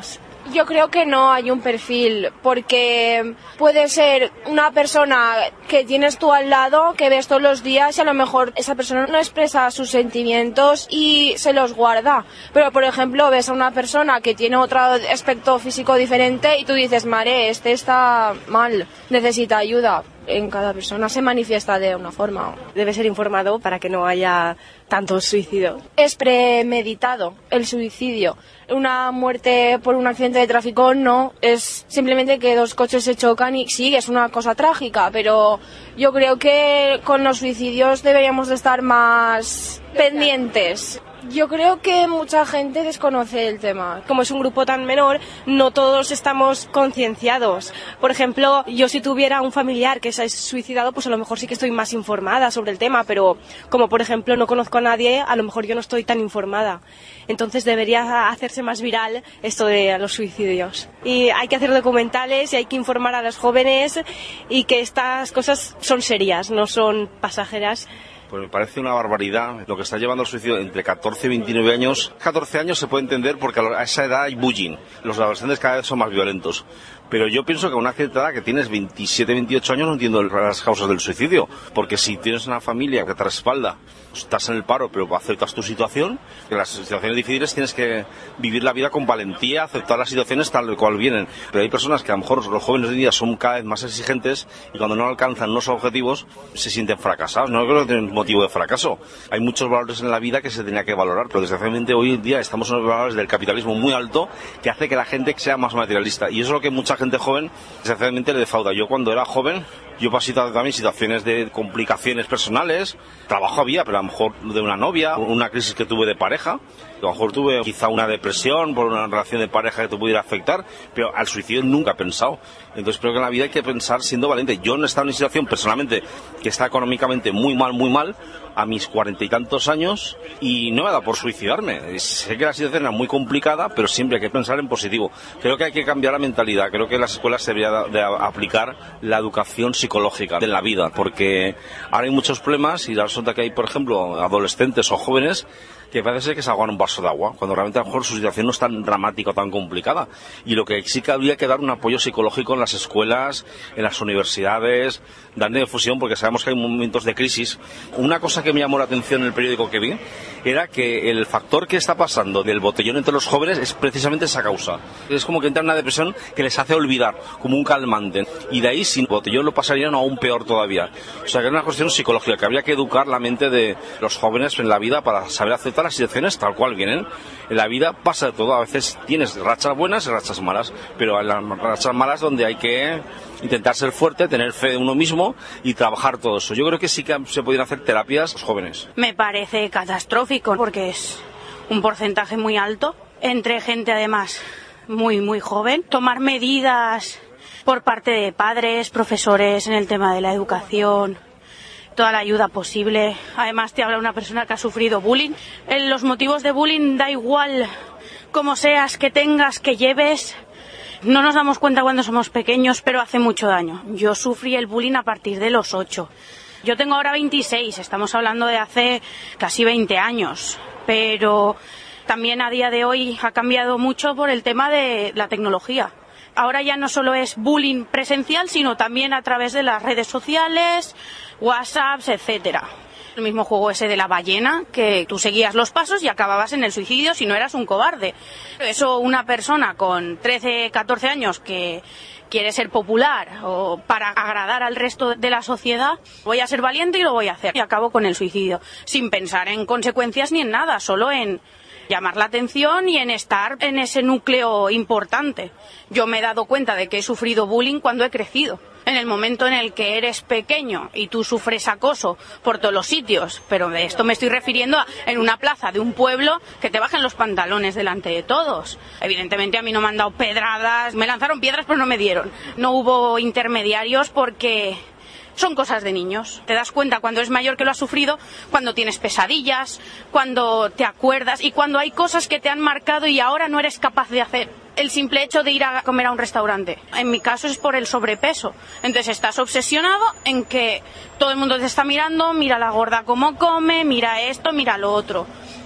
Yo creo que no hay un perfil, porque puede ser una persona que tienes tú al lado, que ves todos los días y a lo mejor esa persona no expresa sus sentimientos y se los guarda. Pero, por ejemplo, ves a una persona que tiene otro aspecto físico diferente y tú dices, mare, este está mal, necesita ayuda. En cada persona se manifiesta de una forma. Debe ser informado para que no haya tantos suicidios. Es premeditado el suicidio. Una muerte por un accidente de tráfico no, es simplemente que dos coches se chocan y sí, es una cosa trágica, pero yo creo que con los suicidios deberíamos de estar más pendientes. Yo creo que mucha gente desconoce el tema. Como es un grupo tan menor, no todos estamos concienciados. Por ejemplo, yo si tuviera un familiar que se ha suicidado, pues a lo mejor sí que estoy más informada sobre el tema, pero como por ejemplo no conozco a nadie, a lo mejor yo no estoy tan informada. Entonces debería hacerse más viral esto de los suicidios. Y hay que hacer documentales y hay que informar a los jóvenes y que estas cosas son serias, no son pasajeras. Pues me parece una barbaridad lo que está llevando al suicidio entre catorce y veintinueve años. catorce años se puede entender porque a esa edad hay bullying. Los adolescentes cada vez son más violentos. Pero yo pienso que a una cierta edad que tienes veintisiete, veintiocho años no entiendo las causas del suicidio. Porque si tienes una familia que te respalda, estás en el paro pero aceptas tu situación, en las situaciones difíciles tienes que vivir la vida con valentía, aceptar las situaciones tal cual vienen. Pero hay personas que a lo mejor los jóvenes de hoy en día son cada vez más exigentes y cuando no alcanzan unos objetivos se sienten fracasados. No creo que tengan motivo de fracaso. Hay muchos valores en la vida que se tenía que valorar, pero desgraciadamente hoy en día estamos en unos valores del capitalismo muy alto que hace que la gente sea más materialista. Y eso es lo que mucha gente joven desgraciadamente le defrauda. Yo cuando era joven, yo pasé también situaciones de complicaciones personales, trabajo había, pero a lo mejor de una novia, una crisis que tuve de pareja, a lo mejor tuve quizá una depresión por una relación de pareja que te pudiera afectar, pero al suicidio nunca he pensado. Entonces creo que en la vida hay que pensar siendo valiente. Yo no he estado en una situación personalmente que está económicamente muy mal, muy mal, a mis cuarenta y tantos años, y no me ha dado por suicidarme. Sé que la situación era muy complicada, pero siempre hay que pensar en positivo. Creo que hay que cambiar la mentalidad. Creo que en las escuelas se debería de aplicar la educación psicológica de la vida, porque ahora hay muchos problemas y resulta que hay, por ejemplo, adolescentes o jóvenes que parece ser que se ahogan un vaso de agua, cuando realmente a lo mejor su situación no es tan dramática o tan complicada. Y lo que sí que habría que dar un apoyo psicológico en las escuelas, en las universidades, darle difusión, porque sabemos que hay momentos de crisis. Una cosa que me llamó la atención en el periódico que vi era que el factor que está pasando del botellón entre los jóvenes es precisamente esa causa. Es como que entra en una depresión que les hace olvidar, como un calmante. Y de ahí, sin botellón, lo pasarían aún peor todavía. O sea, que es una cuestión psicológica, que habría que educar la mente de los jóvenes en la vida para saber aceptar las situaciones tal cual vienen. En la vida pasa de todo, a veces tienes rachas buenas y rachas malas, pero en las rachas malas donde hay que intentar ser fuerte, tener fe en uno mismo y trabajar todo eso. Yo creo que sí que se podrían hacer terapias a los jóvenes. Me parece catastrófico porque es un porcentaje muy alto entre gente además muy muy joven. Tomar medidas por parte de padres, profesores en el tema de la educación, toda la ayuda posible. Además te habla una persona que ha sufrido bullying. En los motivos de bullying da igual cómo seas, que tengas, que lleves. No nos damos cuenta cuando somos pequeños, pero hace mucho daño. Yo sufrí el bullying a partir de los ocho. Yo tengo ahora veintiséis, estamos hablando de hace casi veinte años. Pero también a día de hoy ha cambiado mucho por el tema de la tecnología. Ahora ya no solo es bullying presencial, sino también a través de las redes sociales, WhatsApps, etcétera. El mismo juego ese de la ballena, que tú seguías los pasos y acababas en el suicidio si no eras un cobarde. Eso una persona con trece, catorce años que quiere ser popular o para agradar al resto de la sociedad, voy a ser valiente y lo voy a hacer. Y acabo con el suicidio, sin pensar en consecuencias ni en nada, solo en llamar la atención y en estar en ese núcleo importante. Yo me he dado cuenta de que he sufrido bullying cuando he crecido. En el momento en el que eres pequeño y tú sufres acoso por todos los sitios, pero de esto me estoy refiriendo a en una plaza de un pueblo que te bajen los pantalones delante de todos. Evidentemente a mí no me han dado pedradas, me lanzaron piedras pero no me dieron. No hubo intermediarios porque son cosas de niños. Te das cuenta cuando eres mayor que lo has sufrido, cuando tienes pesadillas, cuando te acuerdas y cuando hay cosas que te han marcado y ahora no eres capaz de hacer. El simple hecho de ir a comer a un restaurante. En mi caso es por el sobrepeso. Entonces estás obsesionado en que todo el mundo te está mirando, mira la gorda cómo come, mira esto, mira lo otro.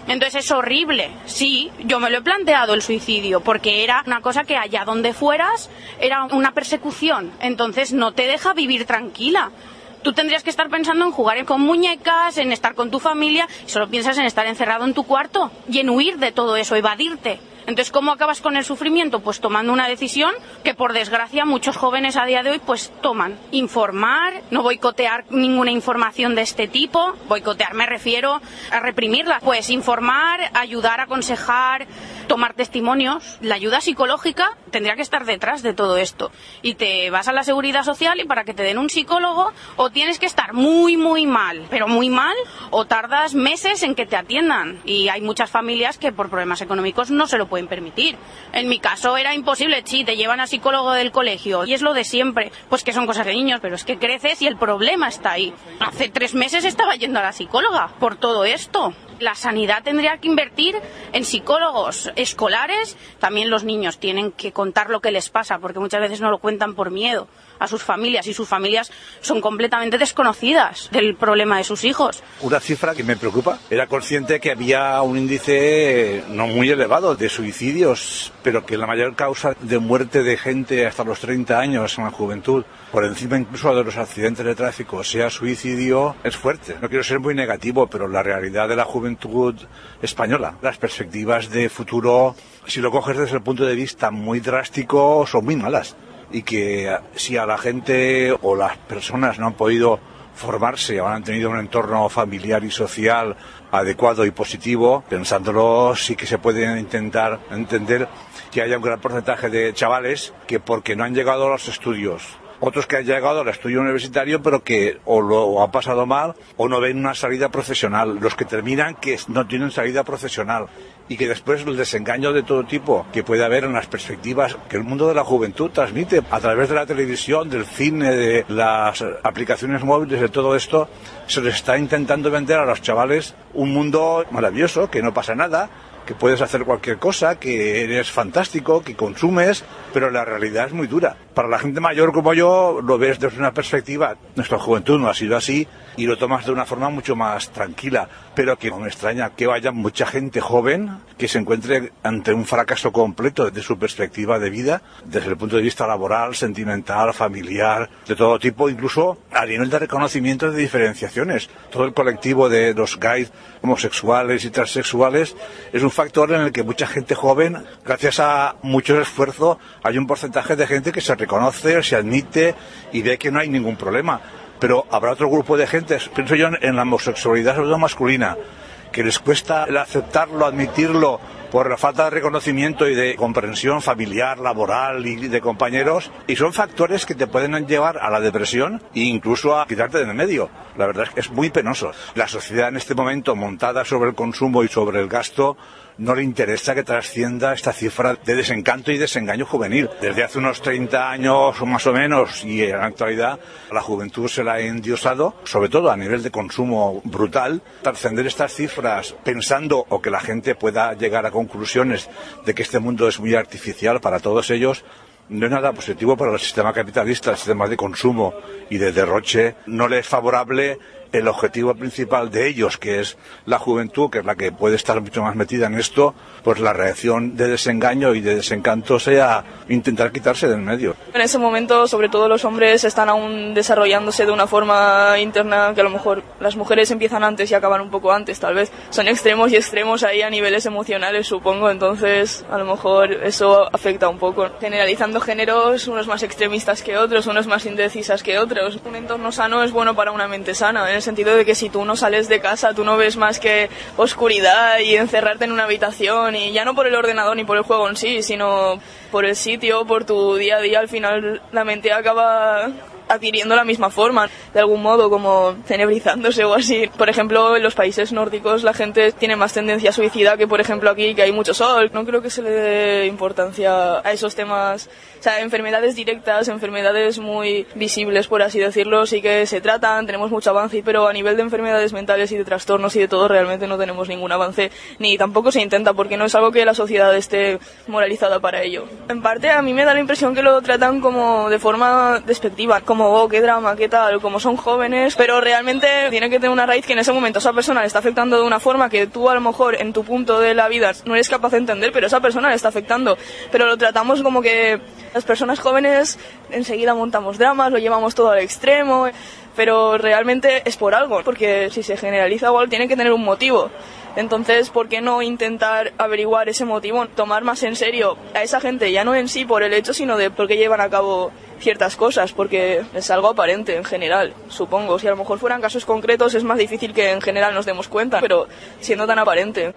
Entonces es horrible. Sí, yo me lo he planteado el suicidio, porque era una cosa que allá donde fueras era una persecución. Entonces no te deja vivir tranquila. Tú tendrías que estar pensando en jugar con muñecas, en estar con tu familia, y solo piensas en estar encerrado en tu cuarto y en huir de todo eso, evadirte. Entonces, ¿cómo acabas con el sufrimiento? Pues tomando una decisión que, por desgracia, muchos jóvenes a día de hoy pues toman. Informar, no boicotear ninguna información de este tipo. Boicotear me refiero a reprimirla. Pues informar, ayudar, aconsejar, tomar testimonios. La ayuda psicológica tendría que estar detrás de todo esto. Y te vas a la Seguridad Social y para que te den un psicólogo o tienes que estar muy, muy mal, pero muy mal, o tardas meses en que te atiendan. Y hay muchas familias que por problemas económicos no se lo pueden permitir. En mi caso era imposible. Sí, te llevan a psicólogo del colegio y es lo de siempre, pues que son cosas de niños, pero es que creces y el problema está ahí. Hace tres meses estaba yendo a la psicóloga por todo esto. La sanidad tendría que invertir en psicólogos escolares. También los niños tienen que contar lo que les pasa, porque muchas veces no lo cuentan por miedo a sus familias, y sus familias son completamente desconocidas del problema de sus hijos. Una cifra que me preocupa. Era consciente que había un índice no muy elevado de suicidios, pero que la mayor causa de muerte de gente hasta los treinta años en la juventud, por encima incluso de los accidentes de tráfico, sea suicidio, es fuerte. No quiero ser muy negativo, pero la realidad de la juventud española, las perspectivas de futuro, si lo coges desde el punto de vista muy drástico, son muy malas. Y que si a la gente o las personas no han podido formarse o han tenido un entorno familiar y social adecuado y positivo, pensándolo sí que se puede intentar entender que haya un gran porcentaje de chavales que porque no han llegado a los estudios, otros que han llegado al estudio universitario pero que o lo han pasado mal o no ven una salida profesional, los que terminan que no tienen salida profesional, y que después el desengaño de todo tipo que puede haber en las perspectivas que el mundo de la juventud transmite a través de la televisión, del cine, de las aplicaciones móviles, de todo esto, se les está intentando vender a los chavales un mundo maravilloso, que no pasa nada, que puedes hacer cualquier cosa, que eres fantástico, que consumes, pero la realidad es muy dura. Para la gente mayor como yo, lo ves desde una perspectiva, nuestra juventud no ha sido así, y lo tomas de una forma mucho más tranquila, pero que no me extraña que vaya mucha gente joven que se encuentre ante un fracaso completo desde su perspectiva de vida, desde el punto de vista laboral, sentimental, familiar, de todo tipo, incluso a nivel de reconocimiento de diferenciaciones. Todo el colectivo de los gays, homosexuales y transexuales es un factor en el que mucha gente joven, gracias a mucho esfuerzo, hay un porcentaje de gente que se reconoce, se admite y ve que no hay ningún problema. Pero habrá otro grupo de gente, pienso yo en la homosexualidad, sobre todo masculina, que les cuesta el aceptarlo, admitirlo, por la falta de reconocimiento y de comprensión familiar, laboral y de compañeros, y son factores que te pueden llevar a la depresión e incluso a quitarte de en medio. La verdad es que es muy penoso. La sociedad en este momento, montada sobre el consumo y sobre el gasto, no le interesa que trascienda esta cifra de desencanto y desengaño juvenil. Desde hace unos treinta años o más o menos, y en la actualidad, a la juventud se la ha endiosado, sobre todo a nivel de consumo brutal. Trascender estas cifras pensando o que la gente pueda llegar a conclusiones de que este mundo es muy artificial para todos ellos, no es nada positivo para el sistema capitalista, el sistema de consumo y de derroche. No le es favorable el objetivo principal de ellos, que es la juventud, que es la que puede estar mucho más metida en esto, pues la reacción de desengaño y de desencanto sea intentar quitarse del medio. En ese momento, sobre todo los hombres están aún desarrollándose de una forma interna que a lo mejor las mujeres empiezan antes y acaban un poco antes, tal vez. Son extremos y extremos ahí a niveles emocionales, supongo, entonces a lo mejor eso afecta un poco. Generalizando géneros, unos más extremistas que otros, unos más indecisas que otros. Un entorno sano es bueno para una mente sana, en el sentido de que si tú no sales de casa, tú no ves más que oscuridad y encerrarte en una habitación, y ya no por el ordenador ni por el juego en sí, sino por el sitio, por tu día a día, al final la mente acaba adquiriendo la misma forma, de algún modo, como cenebrizándose o así. Por ejemplo, en los países nórdicos la gente tiene más tendencia a suicida que, por ejemplo, aquí, que hay mucho sol. No creo que se le dé importancia a esos temas. O sea, enfermedades directas, enfermedades muy visibles, por así decirlo, sí que se tratan, tenemos mucho avance, pero a nivel de enfermedades mentales y de trastornos y de todo, realmente no tenemos ningún avance, ni tampoco se intenta, porque no es algo que la sociedad esté moralizada para ello. En parte, a mí me da la impresión que lo tratan como de forma despectiva, como como, oh, qué drama, qué tal, como son jóvenes, pero realmente tiene que tener una raíz que en ese momento esa persona le está afectando de una forma que tú a lo mejor en tu punto de la vida no eres capaz de entender, pero esa persona le está afectando. Pero lo tratamos como que las personas jóvenes enseguida montamos dramas, lo llevamos todo al extremo, pero realmente es por algo, porque si se generaliza igual tiene que tener un motivo. Entonces, ¿por qué no intentar averiguar ese motivo? Tomar más en serio a esa gente, ya no en sí por el hecho, sino de por qué llevan a cabo ciertas cosas, porque es algo aparente en general, supongo. Si a lo mejor fueran casos concretos es más difícil que en general nos demos cuenta, pero siendo tan aparente.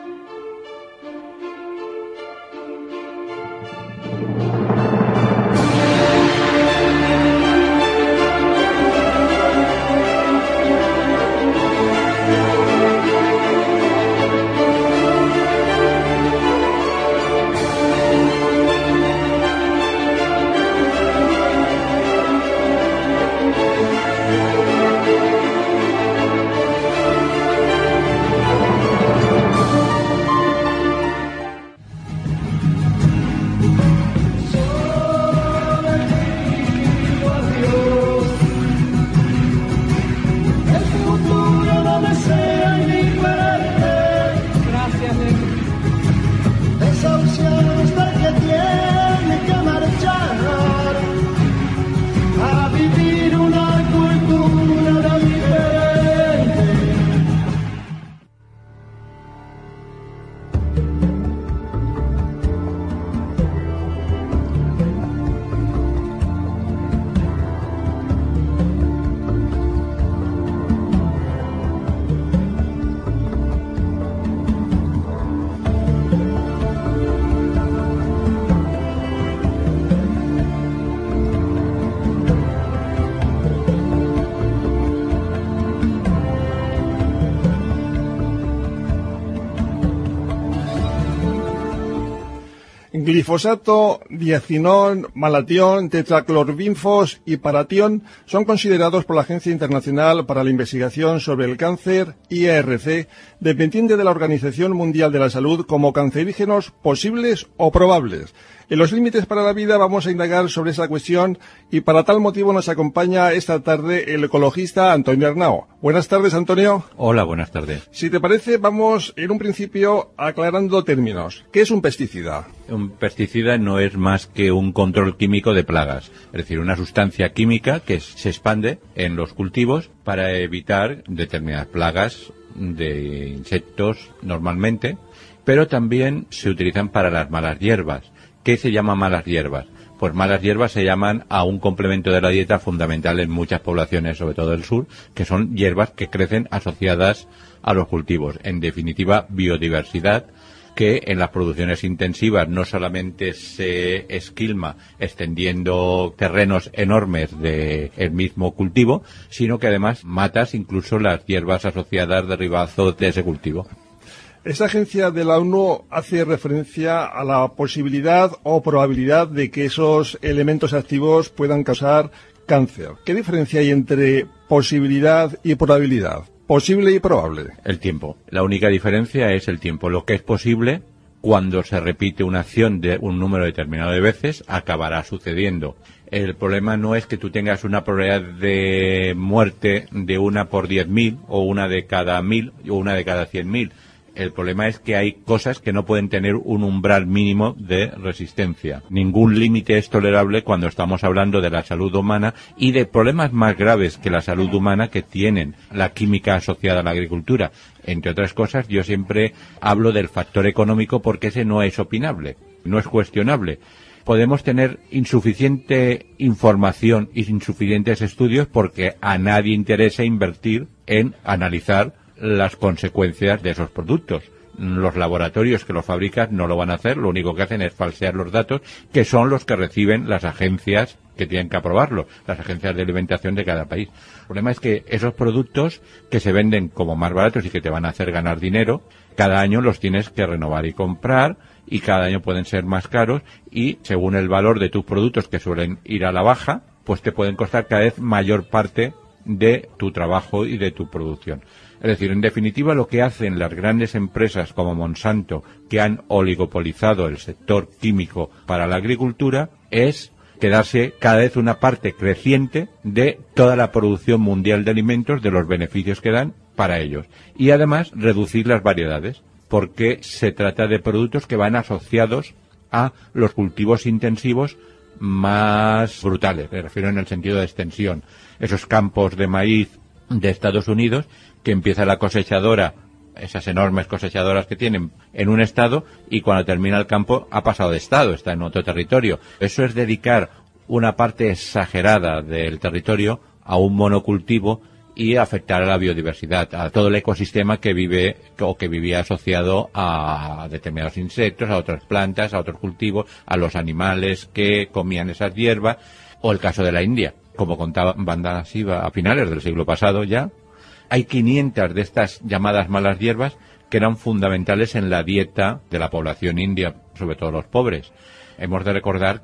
Glifosato, diacinón, malatión, tetraclorvinfos y paratión son considerados por la Agencia Internacional para la Investigación sobre el Cáncer, I A R C, dependiente de la Organización Mundial de la Salud, como cancerígenos posibles o probables. En los límites para la vida vamos a indagar sobre esa cuestión y para tal motivo nos acompaña esta tarde el ecologista Antonio Arnao. Buenas tardes, Antonio. Hola, buenas tardes. Si te parece, vamos en un principio aclarando términos. ¿Qué es un pesticida? Un pesticida no es más que un control químico de plagas, es decir, una sustancia química que se expande en los cultivos para evitar determinadas plagas de insectos normalmente, pero también se utilizan para las malas hierbas. ¿Qué se llama malas hierbas? Pues malas hierbas se llaman a un complemento de la dieta fundamental en muchas poblaciones, sobre todo del sur, que son hierbas que crecen asociadas a los cultivos. En definitiva, biodiversidad, que en las producciones intensivas no solamente se esquilma extendiendo terrenos enormes del mismo cultivo, sino que además matas incluso las hierbas asociadas derivadas de ese cultivo. Esta agencia de la ONU hace referencia a la posibilidad o probabilidad de que esos elementos activos puedan causar cáncer. ¿Qué diferencia hay entre posibilidad y probabilidad? Posible y probable. El tiempo. La única diferencia es el tiempo. Lo que es posible, cuando se repite una acción de un número determinado de veces, acabará sucediendo. El problema no es que tú tengas una probabilidad de muerte de una por diez mil, o una de cada mil, o una de cada cien mil. El problema es que hay cosas que no pueden tener un umbral mínimo de resistencia. Ningún límite es tolerable cuando estamos hablando de la salud humana y de problemas más graves que la salud humana que tienen la química asociada a la agricultura. Entre otras cosas, yo siempre hablo del factor económico porque ese no es opinable, no es cuestionable. Podemos tener insuficiente información y insuficientes estudios porque a nadie interesa invertir en analizar las consecuencias de esos productos. Los laboratorios que los fabrican no lo van a hacer, lo único que hacen es falsear los datos, que son los que reciben las agencias que tienen que aprobarlo, las agencias de alimentación de cada país. El problema es que esos productos que se venden como más baratos y que te van a hacer ganar dinero, cada año los tienes que renovar y comprar, y cada año pueden ser más caros, y según el valor de tus productos, que suelen ir a la baja, pues te pueden costar cada vez mayor parte de tu trabajo y de tu producción. Es decir, en definitiva, lo que hacen las grandes empresas como Monsanto, que han oligopolizado el sector químico para la agricultura, es quedarse cada vez una parte creciente de toda la producción mundial de alimentos, de los beneficios que dan para ellos. Y además reducir las variedades, porque se trata de productos que van asociados a los cultivos intensivos más brutales, me refiero en el sentido de extensión. Esos campos de maíz de Estados Unidos, que empieza la cosechadora, esas enormes cosechadoras que tienen en un estado, y cuando termina el campo ha pasado de estado, está en otro territorio. Eso es dedicar una parte exagerada del territorio a un monocultivo y afectar a la biodiversidad, a todo el ecosistema que vive o que vivía asociado a determinados insectos, a otras plantas, a otros cultivos, a los animales que comían esas hierbas, o el caso de la India. Como contaba Vandana Shiva a finales del siglo pasado ya, hay quinientas de estas llamadas malas hierbas que eran fundamentales en la dieta de la población india, sobre todo los pobres. Hemos de recordar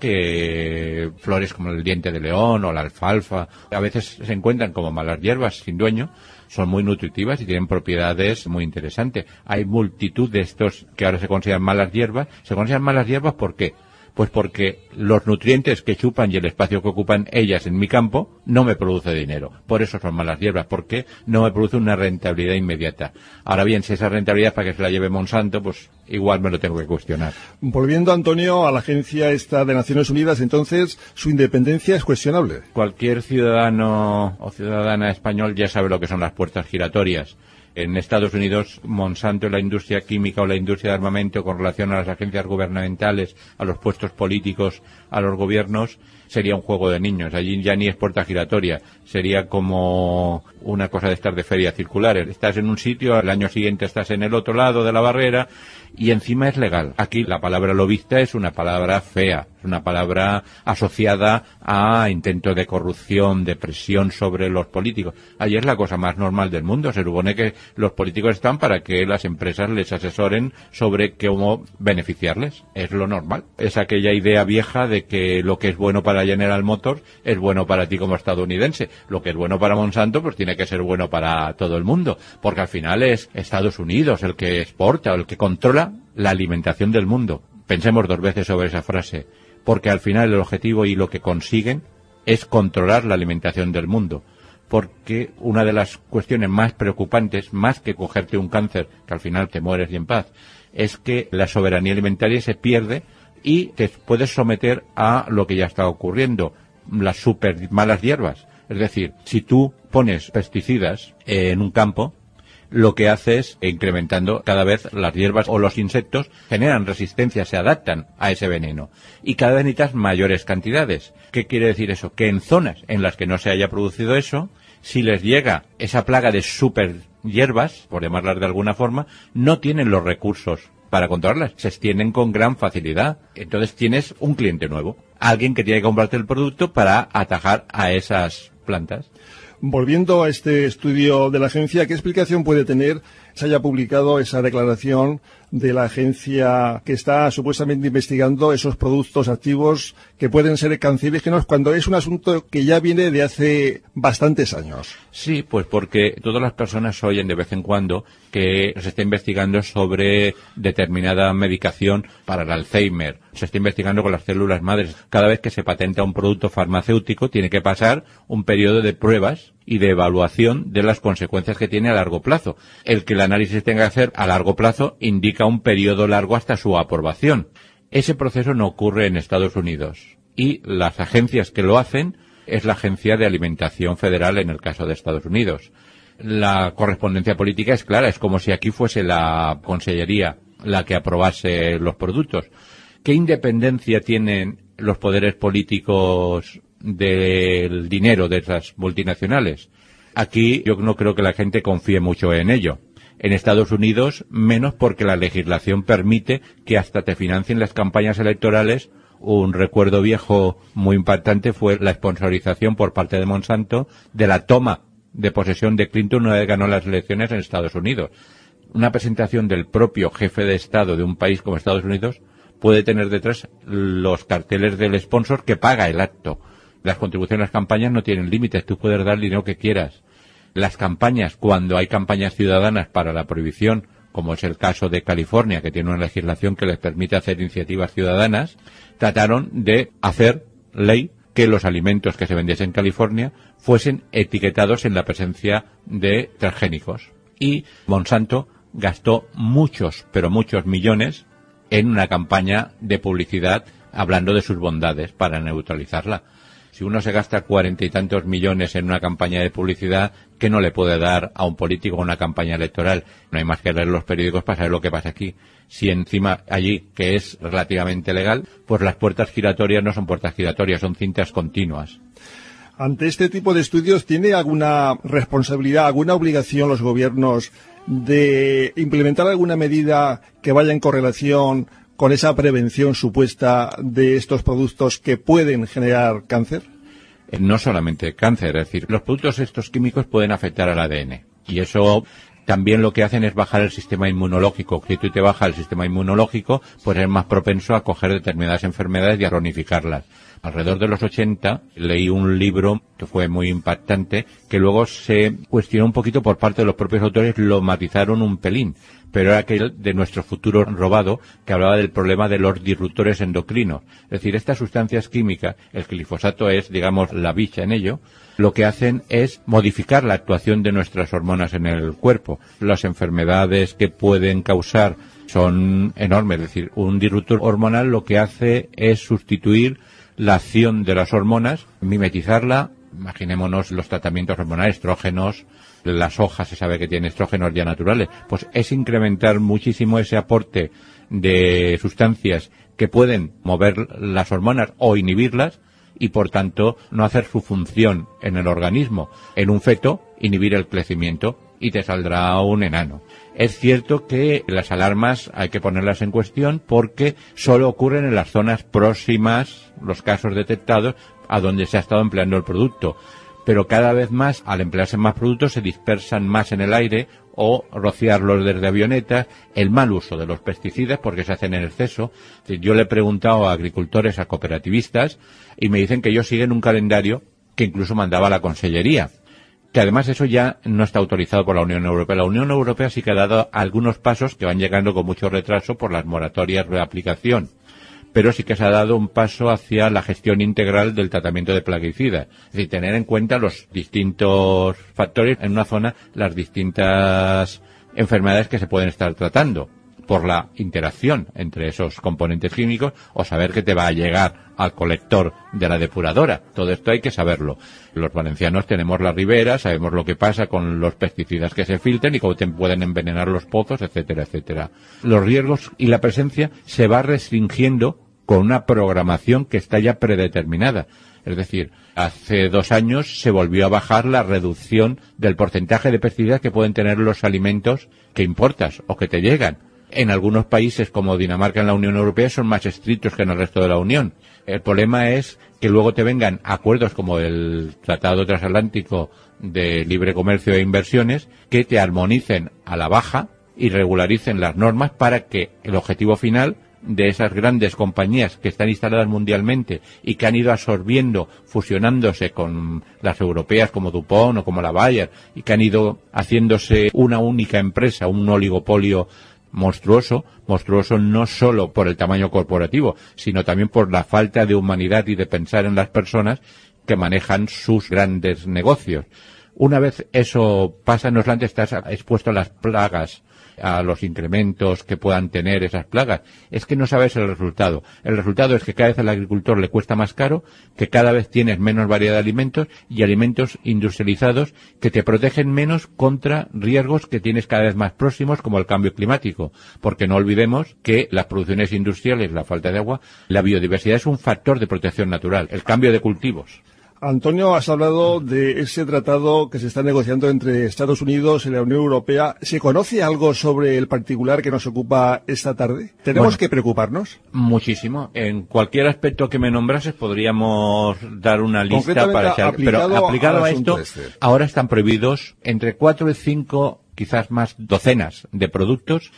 que flores como el diente de león o la alfalfa a veces se encuentran como malas hierbas sin dueño, son muy nutritivas y tienen propiedades muy interesantes. Hay multitud de estos que ahora se consideran malas hierbas. ¿Se consideran malas hierbas por qué? Pues porque los nutrientes que chupan y el espacio que ocupan ellas en mi campo no me produce dinero. Por eso son malas hierbas, porque no me produce una rentabilidad inmediata. Ahora bien, si esa rentabilidad para que se la lleve Monsanto, pues igual me lo tengo que cuestionar. Volviendo, Antonio, a la agencia esta de Naciones Unidas, entonces, su independencia es cuestionable. Cualquier ciudadano o ciudadana español ya sabe lo que son las puertas giratorias. En Estados Unidos, Monsanto, la industria química o la industria de armamento, con relación a las agencias gubernamentales, a los puestos políticos, a los gobiernos, sería un juego de niños. Allí ya ni es puerta giratoria, sería como una cosa de estas de feria circulares. Estás en un sitio, al año siguiente estás en el otro lado de la barrera, y encima es legal. Aquí la palabra lobista es una palabra fea, es una palabra asociada a intentos de corrupción, de presión sobre los políticos. Allí es la cosa más normal del mundo. Se supone que los políticos están para que las empresas les asesoren sobre cómo beneficiarles. Es lo normal. Es aquella idea vieja de que lo que es bueno para General Motors es bueno para ti como estadounidense. Lo que es bueno para Monsanto pues tiene que ser bueno para todo el mundo, porque al final es Estados Unidos el que exporta o el que controla la alimentación del mundo. Pensemos dos veces sobre esa frase, porque al final el objetivo y lo que consiguen es controlar la alimentación del mundo. Porque una de las cuestiones más preocupantes, más que cogerte un cáncer, que al final te mueres y en paz, es que la soberanía alimentaria se pierde y te puedes someter a lo que ya está ocurriendo, las super malas hierbas. Es decir, si tú pones pesticidas en un campo, lo que hace es, incrementando cada vez las hierbas o los insectos, generan resistencia, se adaptan a ese veneno. Y cada vez necesitas mayores cantidades. ¿Qué quiere decir eso? Que en zonas en las que no se haya producido eso, si les llega esa plaga de super hierbas, por llamarlas de alguna forma, no tienen los recursos para controlarlas, se extienden con gran facilidad. Entonces tienes un cliente nuevo, alguien que tiene que comprarte el producto para atajar a esas plantas. Volviendo a este estudio de la agencia, ¿qué explicación puede tener se haya publicado esa declaración de la agencia que está supuestamente investigando esos productos activos que pueden ser cancerígenos, cuando es un asunto que ya viene de hace bastantes años? Sí, pues porque todas las personas oyen de vez en cuando que se está investigando sobre determinada medicación para el Alzheimer. Se está investigando con las células madres. Cada vez que se patenta un producto farmacéutico tiene que pasar un periodo de pruebas y de evaluación de las consecuencias que tiene a largo plazo. El que el análisis tenga que hacer a largo plazo indica un periodo largo hasta su aprobación. Ese proceso no ocurre en Estados Unidos. Y las agencias que lo hacen es la Agencia de Alimentación Federal en el caso de Estados Unidos. La correspondencia política es clara, es como si aquí fuese la Consellería la que aprobase los productos. ¿Qué independencia tienen los poderes políticos del dinero de esas multinacionales? Aquí yo no creo que la gente confíe mucho en ello. En Estados Unidos, menos, porque la legislación permite que hasta te financien las campañas electorales. Un recuerdo viejo muy impactante fue la sponsorización por parte de Monsanto de la toma de posesión de Clinton una vez ganó las elecciones en Estados Unidos. Una presentación del propio jefe de Estado de un país como Estados Unidos puede tener detrás los carteles del sponsor que paga el acto. Las contribuciones a las campañas no tienen límites, tú puedes dar el dinero que quieras. Las campañas, cuando hay campañas ciudadanas para la prohibición, como es el caso de California, que tiene una legislación que les permite hacer iniciativas ciudadanas, trataron de hacer ley que los alimentos que se vendiesen en California fuesen etiquetados en la presencia de transgénicos. Y Monsanto gastó muchos, pero muchos millones en una campaña de publicidad hablando de sus bondades para neutralizarla. Si uno se gasta cuarenta y tantos millones en una campaña de publicidad, ¿qué no le puede dar a un político una campaña electoral? No hay más que leer los periódicos para saber lo que pasa aquí. Si encima allí, que es relativamente legal, pues las puertas giratorias no son puertas giratorias, son cintas continuas. Ante este tipo de estudios, ¿tiene alguna responsabilidad, alguna obligación los gobiernos de implementar alguna medida que vaya en correlación con esa prevención supuesta de estos productos que pueden generar cáncer? No solamente cáncer, es decir, los productos estos químicos pueden afectar al A D N y eso también lo que hacen es bajar el sistema inmunológico. Si tú te bajas el sistema inmunológico, pues eres más propenso a coger determinadas enfermedades y a cronificarlas. Alrededor de los ochenta leí un libro que fue muy impactante, que luego se cuestionó un poquito por parte de los propios autores, lo matizaron un pelín, pero era aquel de Nuestro futuro robado, que hablaba del problema de los disruptores endocrinos. Es decir, estas sustancias químicas, el glifosato es, digamos, la bicha en ello, lo que hacen es modificar la actuación de nuestras hormonas en el cuerpo. Las enfermedades que pueden causar son enormes, es decir, un disruptor hormonal lo que hace es sustituir la acción de las hormonas, mimetizarla. Imaginémonos los tratamientos hormonales, estrógenos, las hojas se sabe que tienen estrógenos ya naturales, pues es incrementar muchísimo ese aporte de sustancias que pueden mover las hormonas o inhibirlas y por tanto no hacer su función en el organismo. En un feto, inhibir el crecimiento y te saldrá un enano. Es cierto que las alarmas hay que ponerlas en cuestión porque solo ocurren en las zonas próximas, los casos detectados, a donde se ha estado empleando el producto. Pero cada vez más, al emplearse más productos, se dispersan más en el aire o rociarlos desde avionetas, el mal uso de los pesticidas porque se hacen en exceso. Yo le he preguntado a agricultores, a cooperativistas, y me dicen que ellos siguen un calendario que incluso mandaba la Consellería. Que además eso ya no está autorizado por la Unión Europea. La Unión Europea sí que ha dado algunos pasos que van llegando con mucho retraso por las moratorias de aplicación, pero sí que se ha dado un paso hacia la gestión integral del tratamiento de plaguicidas. Es decir, tener en cuenta los distintos factores en una zona, las distintas enfermedades que se pueden estar tratando por la interacción entre esos componentes químicos o saber que te va a llegar al colector de la depuradora. Todo esto hay que saberlo. Los valencianos tenemos la ribera, sabemos lo que pasa con los pesticidas que se filtran y cómo te pueden envenenar los pozos, etcétera, etcétera. Los riesgos y la presencia se va restringiendo con una programación que está ya predeterminada. Es decir, hace dos años se volvió a bajar la reducción del porcentaje de pesticidas que pueden tener los alimentos que importas o que te llegan. En algunos países como Dinamarca en la Unión Europea son más estrictos que en el resto de la Unión. El problema es que luego te vengan acuerdos como el Tratado Transatlántico de Libre Comercio e Inversiones que te armonicen a la baja y regularicen las normas para que el objetivo final de esas grandes compañías que están instaladas mundialmente y que han ido absorbiendo, fusionándose con las europeas como DuPont o como la Bayer y que han ido haciéndose una única empresa, un oligopolio monstruoso, monstruoso no solo por el tamaño corporativo, sino también por la falta de humanidad y de pensar en las personas que manejan sus grandes negocios. Una vez eso pasa, no solamente estás expuesto a las plagas, a los incrementos que puedan tener esas plagas, es que no sabes el resultado. El resultado es que cada vez al agricultor le cuesta más caro, que cada vez tienes menos variedad de alimentos y alimentos industrializados que te protegen menos contra riesgos que tienes cada vez más próximos como el cambio climático. Porque no olvidemos que las producciones industriales, la falta de agua, la biodiversidad es un factor de protección natural, el cambio de cultivos. Antonio, has hablado de ese tratado que se está negociando entre Estados Unidos y la Unión Europea. ¿Se conoce algo sobre el particular que nos ocupa esta tarde? ¿Tenemos bueno, que preocuparnos? Muchísimo. En cualquier aspecto que me nombrases podríamos dar una lista para echar. Pero aplicado a esto, este. ahora están prohibidos entre cuatro y cinco, quizás más, docenas de productos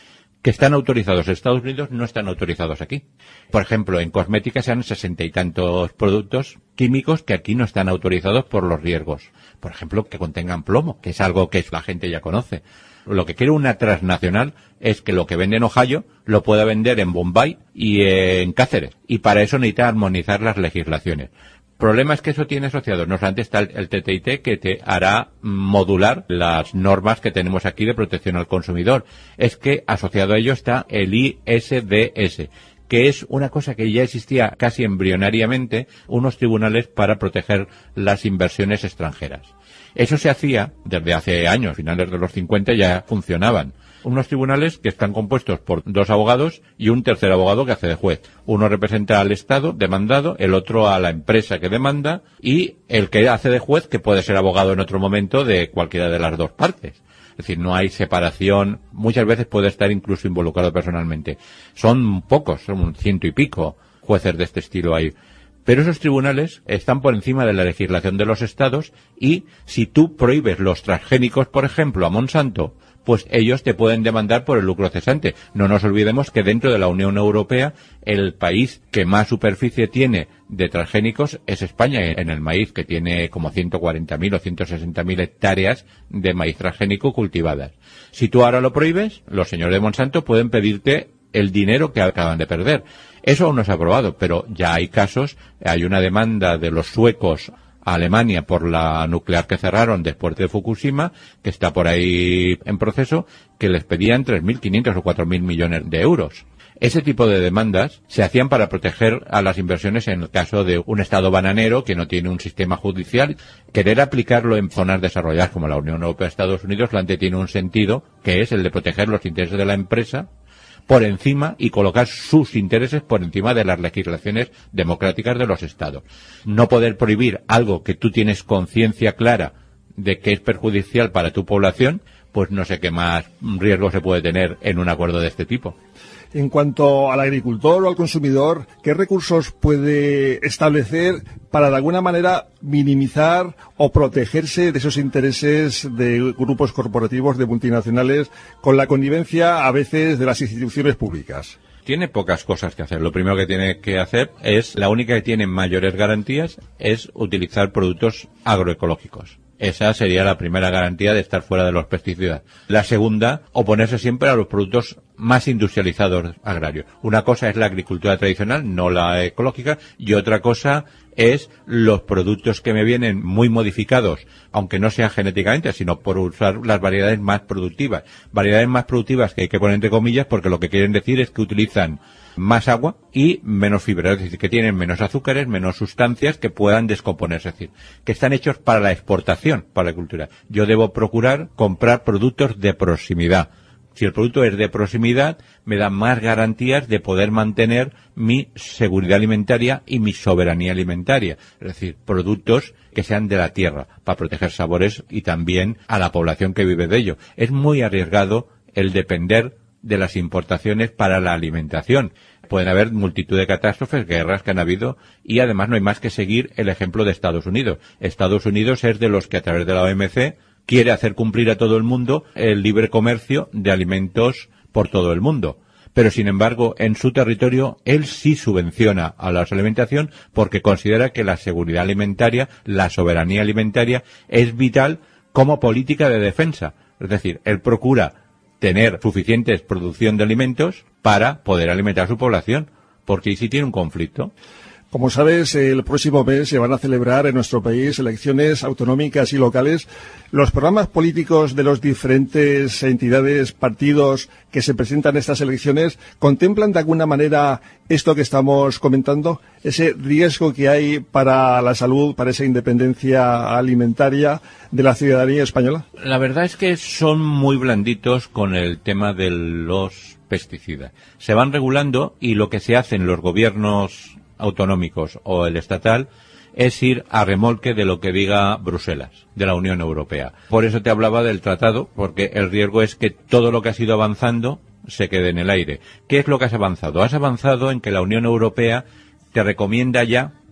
que están autorizados en Estados Unidos no están autorizados aquí. Por ejemplo, en cosmética se han sesenta y tantos productos químicos que aquí no están autorizados por los riesgos. Por ejemplo, que contengan plomo, que es algo que la gente ya conoce. Lo que quiere una transnacional es que lo que vende en Ohio lo pueda vender en Bombay y en Cáceres. Y para eso necesita armonizar las legislaciones. Problema es que eso tiene asociado. No obstante, está el, el T T I P que te hará modular las normas que tenemos aquí de protección al consumidor. Es que asociado a ello está el I S D S, que es una cosa que ya existía casi embrionariamente, unos tribunales para proteger las inversiones extranjeras. Eso se hacía desde hace años, finales de los cincuenta ya funcionaban. Unos tribunales que están compuestos por dos abogados y un tercer abogado que hace de juez. Uno representa al Estado demandado, el otro a la empresa que demanda y el que hace de juez, que puede ser abogado en otro momento de cualquiera de las dos partes. Es decir, no hay separación, muchas veces puede estar incluso involucrado personalmente. Son pocos, son un ciento y pico jueces de este estilo ahí. Pero esos tribunales están por encima de la legislación de los estados y si tú prohíbes los transgénicos, por ejemplo, a Monsanto, pues ellos te pueden demandar por el lucro cesante. No nos olvidemos que dentro de la Unión Europea el país que más superficie tiene de transgénicos es España, en el maíz, que tiene como ciento cuarenta mil o ciento sesenta mil hectáreas de maíz transgénico cultivadas. Si tú ahora lo prohíbes, los señores de Monsanto pueden pedirte el dinero que acaban de perder. Eso aún no se ha aprobado, pero ya hay casos, hay una demanda de los suecos a Alemania por la nuclear que cerraron después de Fukushima, que está por ahí en proceso, que les pedían tres mil quinientos o cuatro mil millones de euros. Ese tipo de demandas se hacían para proteger a las inversiones en el caso de un Estado bananero que no tiene un sistema judicial. Querer aplicarlo en zonas desarrolladas como la Unión Europea y Estados Unidos, solamente tiene un sentido, que es el de proteger los intereses de la empresa por encima y colocar sus intereses por encima de las legislaciones democráticas de los estados. No poder prohibir algo que tú tienes conciencia clara de que es perjudicial para tu población, pues no sé qué más riesgo se puede tener en un acuerdo de este tipo. En cuanto al agricultor o al consumidor, ¿qué recursos puede establecer para de alguna manera minimizar o protegerse de esos intereses de grupos corporativos, de multinacionales, con la connivencia a veces de las instituciones públicas? Tiene pocas cosas que hacer. Lo primero que tiene que hacer es, la única que tiene mayores garantías, es utilizar productos agroecológicos. Esa sería la primera garantía de estar fuera de los pesticidas. La segunda, oponerse siempre a los productos más industrializados agrarios. Una cosa es la agricultura tradicional, no la ecológica, y otra cosa es los productos que me vienen muy modificados, aunque no sean genéticamente, sino por usar las variedades más productivas. Variedades más productivas que hay que poner entre comillas porque lo que quieren decir es que utilizan más agua y menos fibra, es decir, que tienen menos azúcares, menos sustancias que puedan descomponerse, es decir, que están hechos para la exportación, para la agricultura. Yo debo procurar comprar productos de proximidad. Si el producto es de proximidad, me da más garantías de poder mantener mi seguridad alimentaria y mi soberanía alimentaria. Es decir, productos que sean de la tierra, para proteger sabores y también a la población que vive de ello. Es muy arriesgado el depender de las importaciones para la alimentación. Pueden haber multitud de catástrofes, guerras que han habido, y además no hay más que seguir el ejemplo de Estados Unidos. Estados Unidos es de los que a través de la O M C quiere hacer cumplir a todo el mundo el libre comercio de alimentos por todo el mundo. Pero, sin embargo, en su territorio, él sí subvenciona a la alimentación porque considera que la seguridad alimentaria, la soberanía alimentaria, es vital como política de defensa. Es decir, él procura tener suficiente producción de alimentos para poder alimentar a su población, porque si tiene un conflicto. Como sabes, el próximo mes se van a celebrar en nuestro país elecciones autonómicas y locales. Los programas políticos de las diferentes entidades, partidos que se presentan en estas elecciones, ¿contemplan de alguna manera esto que estamos comentando? Ese riesgo que hay para la salud, para esa independencia alimentaria de la ciudadanía española. La verdad es que son muy blanditos con el tema de los pesticidas. Se van regulando y lo que se hace en los gobiernos autonómicos o el estatal es ir a remolque de lo que diga Bruselas, de la Unión Europea. Por eso te hablaba del tratado, porque el riesgo es que todo lo que has ido avanzando se quede en el aire. ¿Qué es lo que has avanzado? Has avanzado en que la Unión Europea te recomienda ya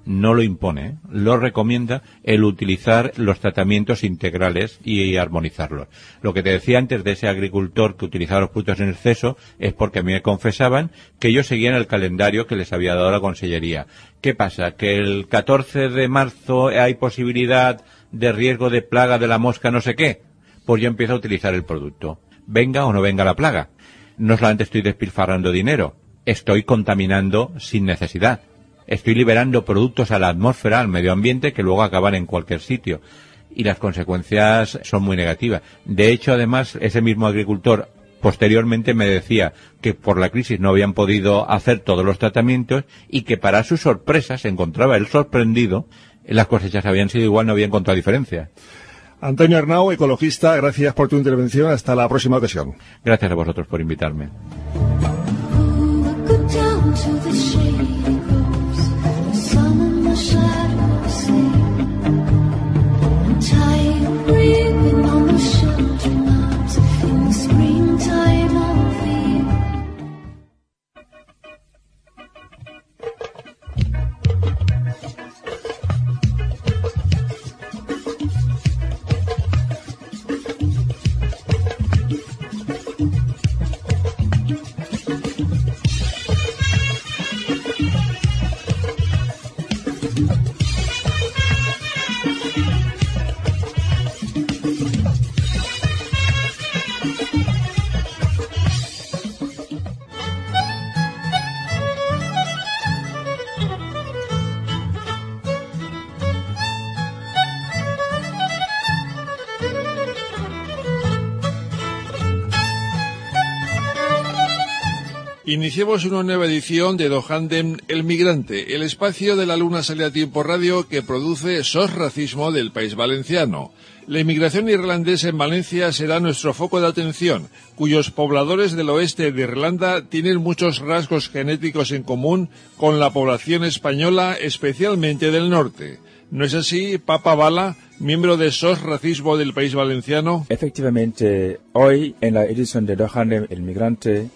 no lo impone, ¿eh? Lo recomienda el utilizar los tratamientos integrales y armonizarlos. Lo que te decía antes de ese agricultor que utilizaba los productos en exceso es porque a mí me confesaban que ellos seguían el calendario que les había dado la Consellería. ¿Qué pasa? ¿Que el catorce de marzo hay posibilidad de riesgo de plaga de la mosca no sé qué? Pues yo empiezo a utilizar el producto. Venga o no venga la plaga. No solamente estoy despilfarrando dinero, estoy contaminando sin necesidad. Estoy liberando productos a la atmósfera, al medio ambiente, que luego acaban en cualquier sitio. Y las consecuencias son muy negativas. De hecho, además, ese mismo agricultor posteriormente me decía que por la crisis no habían podido hacer todos los tratamientos y que para su sorpresa se encontraba él sorprendido, las cosechas habían sido igual, no había encontrado diferencia. Antonio Arnau, ecologista, gracias por tu intervención. Hasta la próxima ocasión. Gracias a vosotros por invitarme. Iniciemos una nueva edición de Dohandem El Migrante, el espacio de la Luna Sale a Tiempo Radio que produce S O S Racismo del País Valenciano. La inmigración irlandesa en Valencia será nuestro foco de atención, cuyos pobladores del oeste de Irlanda tienen muchos rasgos genéticos en común con la población española, especialmente del norte. ¿No es así, Papa Bala, miembro de S O S Racismo del País Valenciano? Efectivamente, hoy en la edición de Dohandem El Migrante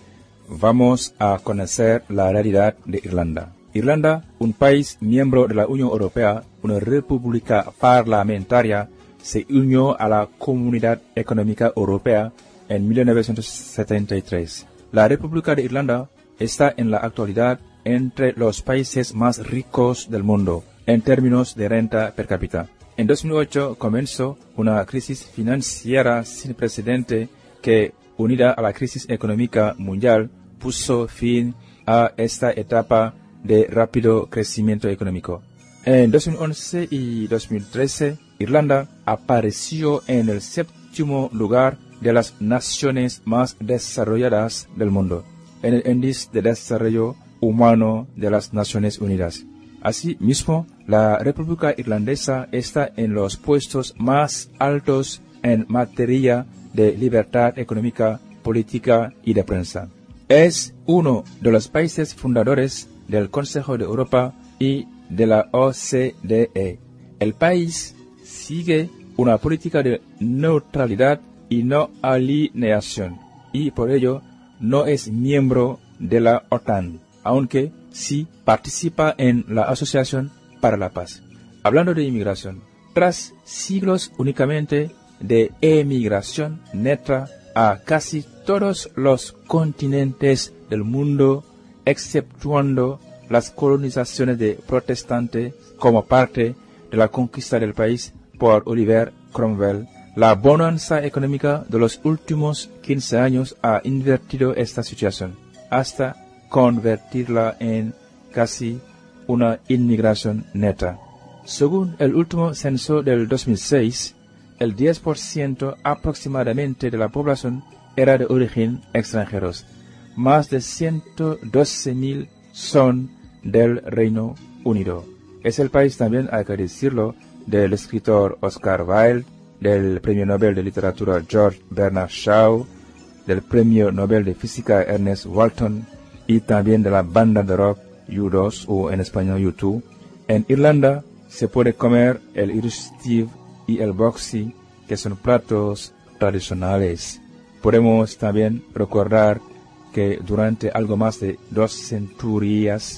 vamos a conocer la realidad de Irlanda. Irlanda, un país miembro de la Unión Europea, una república parlamentaria, se unió a la Comunidad Económica Europea en mil novecientos setenta y tres. La República de Irlanda está en la actualidad entre los países más ricos del mundo en términos de renta per cápita. En dos mil ocho comenzó una crisis financiera sin precedente que, unida a la crisis económica mundial, puso fin a esta etapa de rápido crecimiento económico. En dos mil once y dos mil trece, Irlanda apareció en el séptimo lugar de las naciones más desarrolladas del mundo, en el índice de desarrollo humano de las Naciones Unidas. Asimismo, la República Irlandesa está en los puestos más altos en materia de libertad económica, política y de prensa. Es uno de los países fundadores del Consejo de Europa y de la O C D E. El país sigue una política de neutralidad y no alineación, y por ello no es miembro de la OTAN, aunque sí participa en la Asociación para la Paz. Hablando de inmigración, tras siglos únicamente de emigración neta a casi todos los continentes del mundo, exceptuando las colonizaciones de protestantes como parte de la conquista del país por Oliver Cromwell, la bonanza económica de los últimos quince años ha invertido esta situación, hasta convertirla en casi una inmigración neta. Según el último censo del dos mil seis, el diez por ciento aproximadamente de la población era de origen extranjeros. Más de ciento doce mil son del Reino Unido. Es el país también, hay que decirlo, del escritor Oscar Wilde, del Premio Nobel de Literatura George Bernard Shaw, del Premio Nobel de Física Ernest Walton y también de la banda de rock U dos o en español U dos. En Irlanda se puede comer el Irish Steve y el Boxy, que son platos tradicionales. Podemos también recordar que durante algo más de dos centurias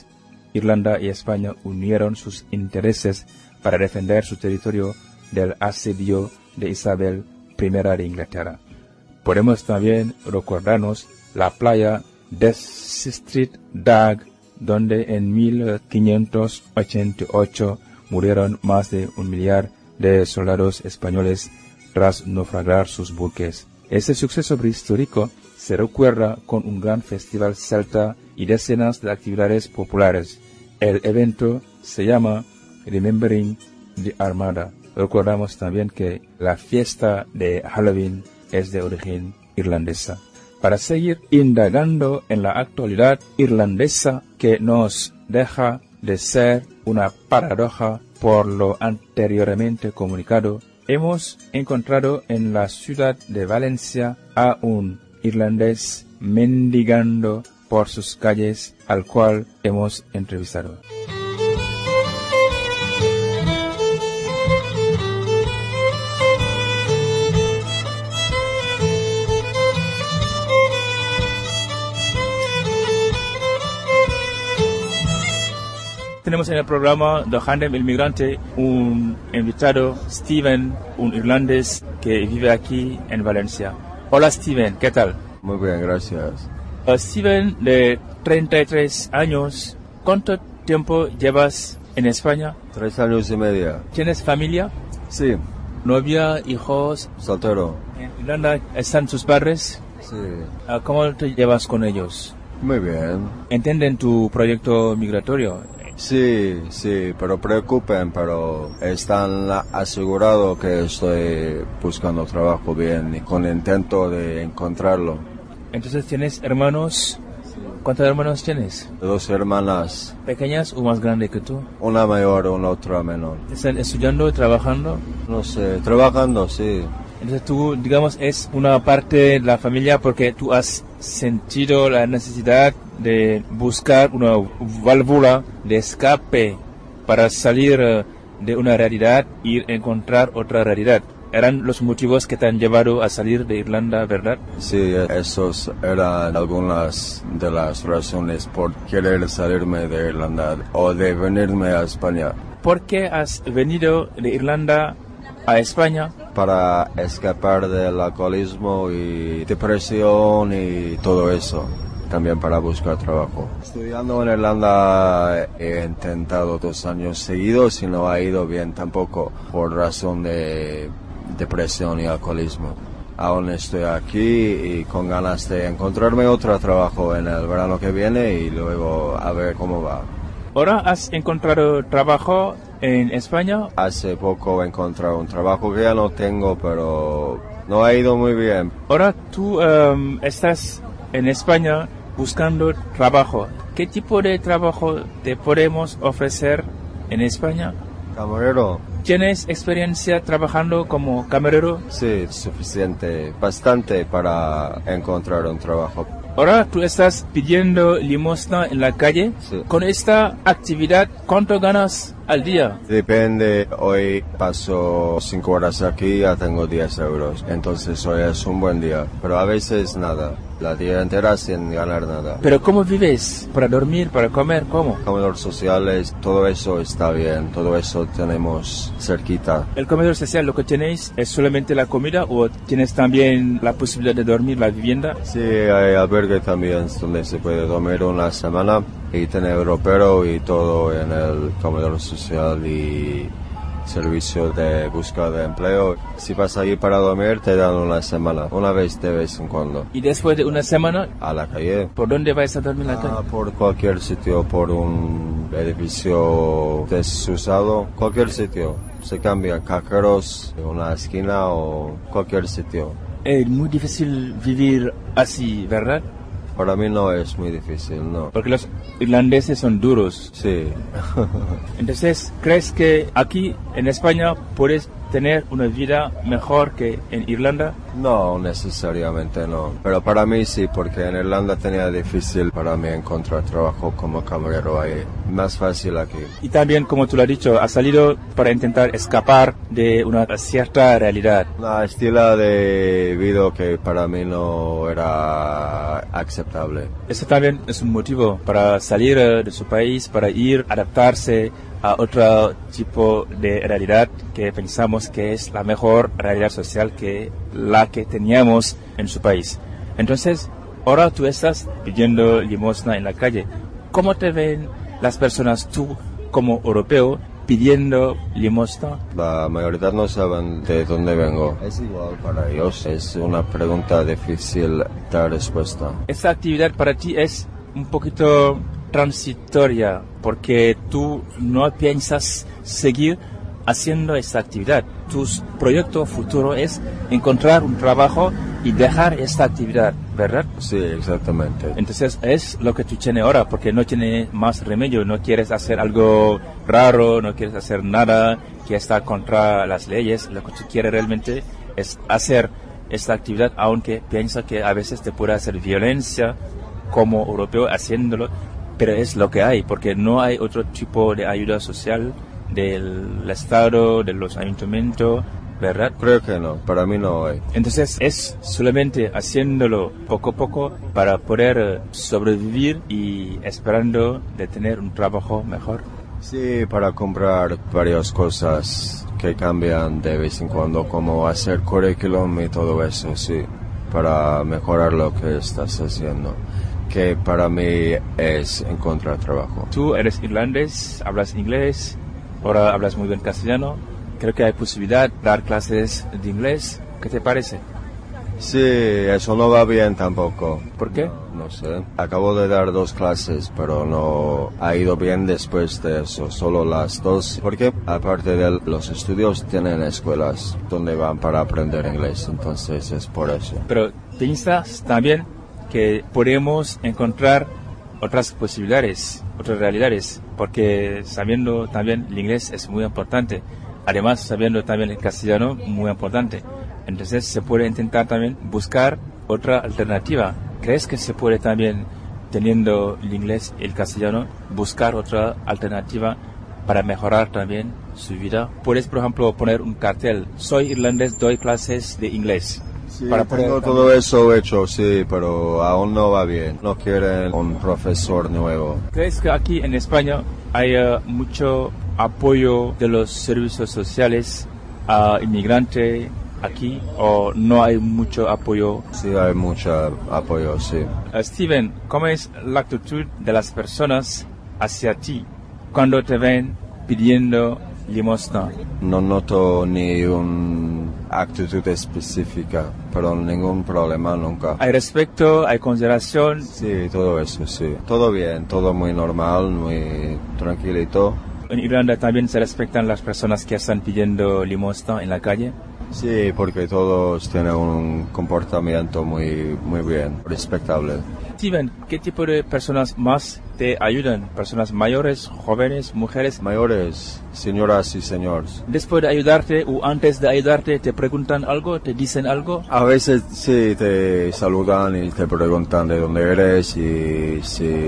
Irlanda y España unieron sus intereses para defender su territorio del asedio de Isabel primera de Inglaterra. Podemos también recordarnos la playa de Street Dag, donde en mil quinientos ochenta y ocho murieron más de un millar de soldados españoles tras naufragar sus buques. Este suceso prehistórico se recuerda con un gran festival celta y decenas de actividades populares. El evento se llama Remembering the Armada. Recordamos también que la fiesta de Halloween es de origen irlandesa. Para seguir indagando en la actualidad irlandesa que nos deja de ser una paradoja por lo anteriormente comunicado, hemos encontrado en la ciudad de Valencia a un irlandés mendigando por sus calles al cual hemos entrevistado. Tenemos en el programa de Handem el Migrante un invitado, Steven, un irlandés que vive aquí en Valencia. Hola Steven, ¿qué tal? Muy bien, gracias. Uh, Steven, de treinta y tres años, ¿cuánto tiempo llevas en España? Tres años y medio. ¿Tienes familia? Sí. ¿Novia, hijos? Soltero. ¿En Irlanda están tus padres? Sí. Uh, ¿Cómo te llevas con ellos? Muy bien. ¿Entienden tu proyecto migratorio? Sí, sí, pero preocupen, pero están asegurados que estoy buscando trabajo bien y con intento de encontrarlo. Entonces, ¿tienes hermanos? Sí. ¿Cuántos hermanos tienes? Dos hermanas. ¿Pequeñas o más grandes que tú? Una mayor, una otra menor. ¿Están estudiando y trabajando? No sé, trabajando, sí. Entonces tú, digamos, es una parte de la familia porque tú has sentido la necesidad de buscar una válvula de escape para salir de una realidad y encontrar otra realidad. Eran los motivos que te han llevado a salir de Irlanda, ¿verdad? Sí, esos eran algunas de las razones por querer salirme de Irlanda o de venirme a España. ¿Por qué has venido de Irlanda a España? Para escapar del alcoholismo y depresión y todo eso. También para buscar trabajo. Estudiando en Irlanda he intentado dos años seguidos y no ha ido bien tampoco por razón de depresión y alcoholismo. Aún estoy aquí y con ganas de encontrarme otro trabajo en el verano que viene y luego a ver cómo va. ¿Ahora has encontrado trabajo en España? Hace poco he encontrado un trabajo que ya no tengo, pero no ha ido muy bien. Ahora tú um, estás en España buscando trabajo. ¿Qué tipo de trabajo te podemos ofrecer en España? Camarero. ¿Tienes experiencia trabajando como camarero? Sí, suficiente, bastante para encontrar un trabajo. Ahora tú estás pidiendo limosna en la calle. Sí. Con esta actividad, ¿cuánto ganas al día? Depende, hoy paso cinco horas aquí, ya tengo diez euros. Entonces hoy es un buen día, pero a veces nada. La día entera sin ganar nada. ¿Pero cómo vives? ¿Para dormir? ¿Para comer? ¿Cómo? Comedor sociales, todo eso está bien, todo eso tenemos cerquita. ¿El comedor social lo que tenéis es solamente la comida o tienes también la posibilidad de dormir, la vivienda? Sí, hay albergue también donde se puede dormir una semana y tener ropero y todo en el comedor social y servicio de búsqueda de empleo. Si vas allí para dormir te dan una semana, una vez de vez en cuando. ¿Y después de una semana? A la calle. ¿Por dónde vais a dormir en la ah, calle? Por cualquier sitio, por un edificio desusado, cualquier sitio. Se cambia cajeros, una esquina o cualquier sitio. Es muy difícil vivir así, ¿verdad? Para mí no es muy difícil, no. Porque los irlandeses son duros. Sí. Entonces, ¿crees que aquí en España puedes tener una vida mejor que en Irlanda? No, necesariamente no. Pero para mí sí, porque en Irlanda tenía difícil para mí encontrar trabajo como camarero ahí. Más fácil aquí. Y también, como tú lo has dicho, has salido para intentar escapar de una cierta realidad. Un estilo de vida que para mí no era aceptable. Eso también es un motivo para salir de su país, para ir, adaptarse a otro tipo de realidad que pensamos que es la mejor realidad social que la que teníamos en su país. Entonces, ahora tú estás pidiendo limosna en la calle. ¿Cómo te ven las personas, tú como europeo, pidiendo limosna? La mayoría no saben de dónde vengo. Es igual para ellos. Es una pregunta difícil dar respuesta. Esta actividad para ti es un poquito transitoria porque tú no piensas seguir haciendo esta actividad. Tu proyecto futuro es encontrar un trabajo y dejar esta actividad, ¿verdad? Sí, exactamente. Entonces es lo que tú tienes ahora porque no tiene más remedio, no quieres hacer algo raro, no quieres hacer nada que está contra las leyes. Lo que tú quieres realmente es hacer esta actividad, aunque piensa que a veces te puede hacer violencia como europeo haciéndolo, pero es lo que hay, porque no hay otro tipo de ayuda social del Estado, de los ayuntamientos, ¿verdad? Creo que no, para mí no hay. Entonces es solamente haciéndolo poco a poco para poder sobrevivir y esperando de tener un trabajo mejor. Sí, para comprar varias cosas que cambian de vez en cuando, como hacer currículum y todo eso, sí, para mejorar lo que estás haciendo, que para mí es encontrar trabajo. Tú eres irlandés, hablas inglés, ahora hablas muy bien castellano. Creo que hay posibilidad de dar clases de inglés. ¿Qué te parece? Sí, eso no va bien tampoco. ¿Por qué? No, no sé. Acabo de dar dos clases, pero no ha ido bien después de eso. Solo las dos. Porque aparte de los estudios tienen escuelas donde van para aprender inglés. Entonces es por eso. Pero piensas también que podemos encontrar otras posibilidades, otras realidades, porque sabiendo también el inglés es muy importante, además sabiendo también el castellano muy importante, entonces se puede intentar también buscar otra alternativa. ¿Crees que se puede también, teniendo el inglés y el castellano, buscar otra alternativa para mejorar también su vida? Puedes, por ejemplo, poner un cartel: soy irlandés, doy clases de inglés. Sí, para tengo todo eso hecho, sí, pero aún no va bien. No quieren un profesor nuevo. ¿Crees que aquí en España hay uh, mucho apoyo de los servicios sociales a inmigrantes aquí, o no hay mucho apoyo? Sí, hay mucho apoyo, sí. Uh, Steven, ¿cómo es la actitud de las personas hacia ti cuando te ven pidiendo limosna? No noto ni una actitud específica, pero ningún problema nunca. ¿Hay respeto? ¿Hay consideración? Sí, todo eso, sí. Todo bien, todo muy normal, muy tranquilito. ¿En Irlanda también se respetan las personas que están pidiendo limosna en la calle? Sí, porque todos tienen un comportamiento muy, muy bien, respetable. Steven, ¿qué tipo de personas más te ayudan? ¿Personas mayores, jóvenes, mujeres? Mayores, señoras y señores. Después de ayudarte o antes de ayudarte, ¿te preguntan algo? ¿Te dicen algo? A veces sí, te saludan y te preguntan de dónde eres y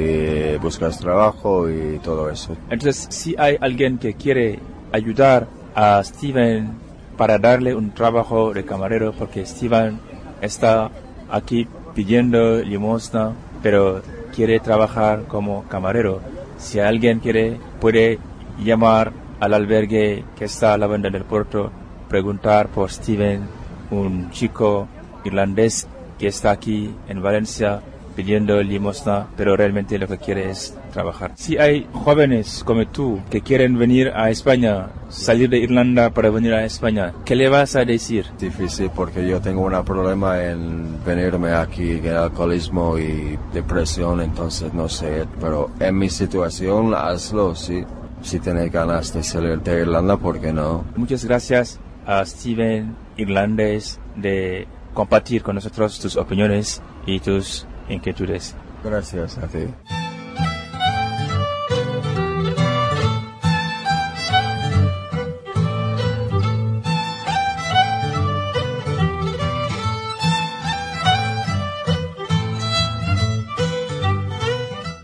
si buscas trabajo y todo eso. Entonces, si hay alguien que quiere ayudar a Steven para darle un trabajo de camarero, porque Steven está aquí pidiendo limosna, pero quiere trabajar como camarero. Si alguien quiere, puede llamar al albergue que está a la banda del puerto, preguntar por Steven, un chico irlandés que está aquí en Valencia pidiendo limosna, pero realmente lo que quiere es trabajar. Si hay jóvenes como tú que quieren venir a España, salir de Irlanda para venir a España, ¿qué le vas a decir? Difícil, porque yo tengo un problema en venirme aquí, el alcoholismo y depresión, entonces no sé, pero en mi situación hazlo, sí. Si tienes ganas de salir de Irlanda, ¿por qué no? Muchas gracias a Steven, irlandés, de compartir con nosotros tus opiniones y tus inquietudes. Gracias a ti.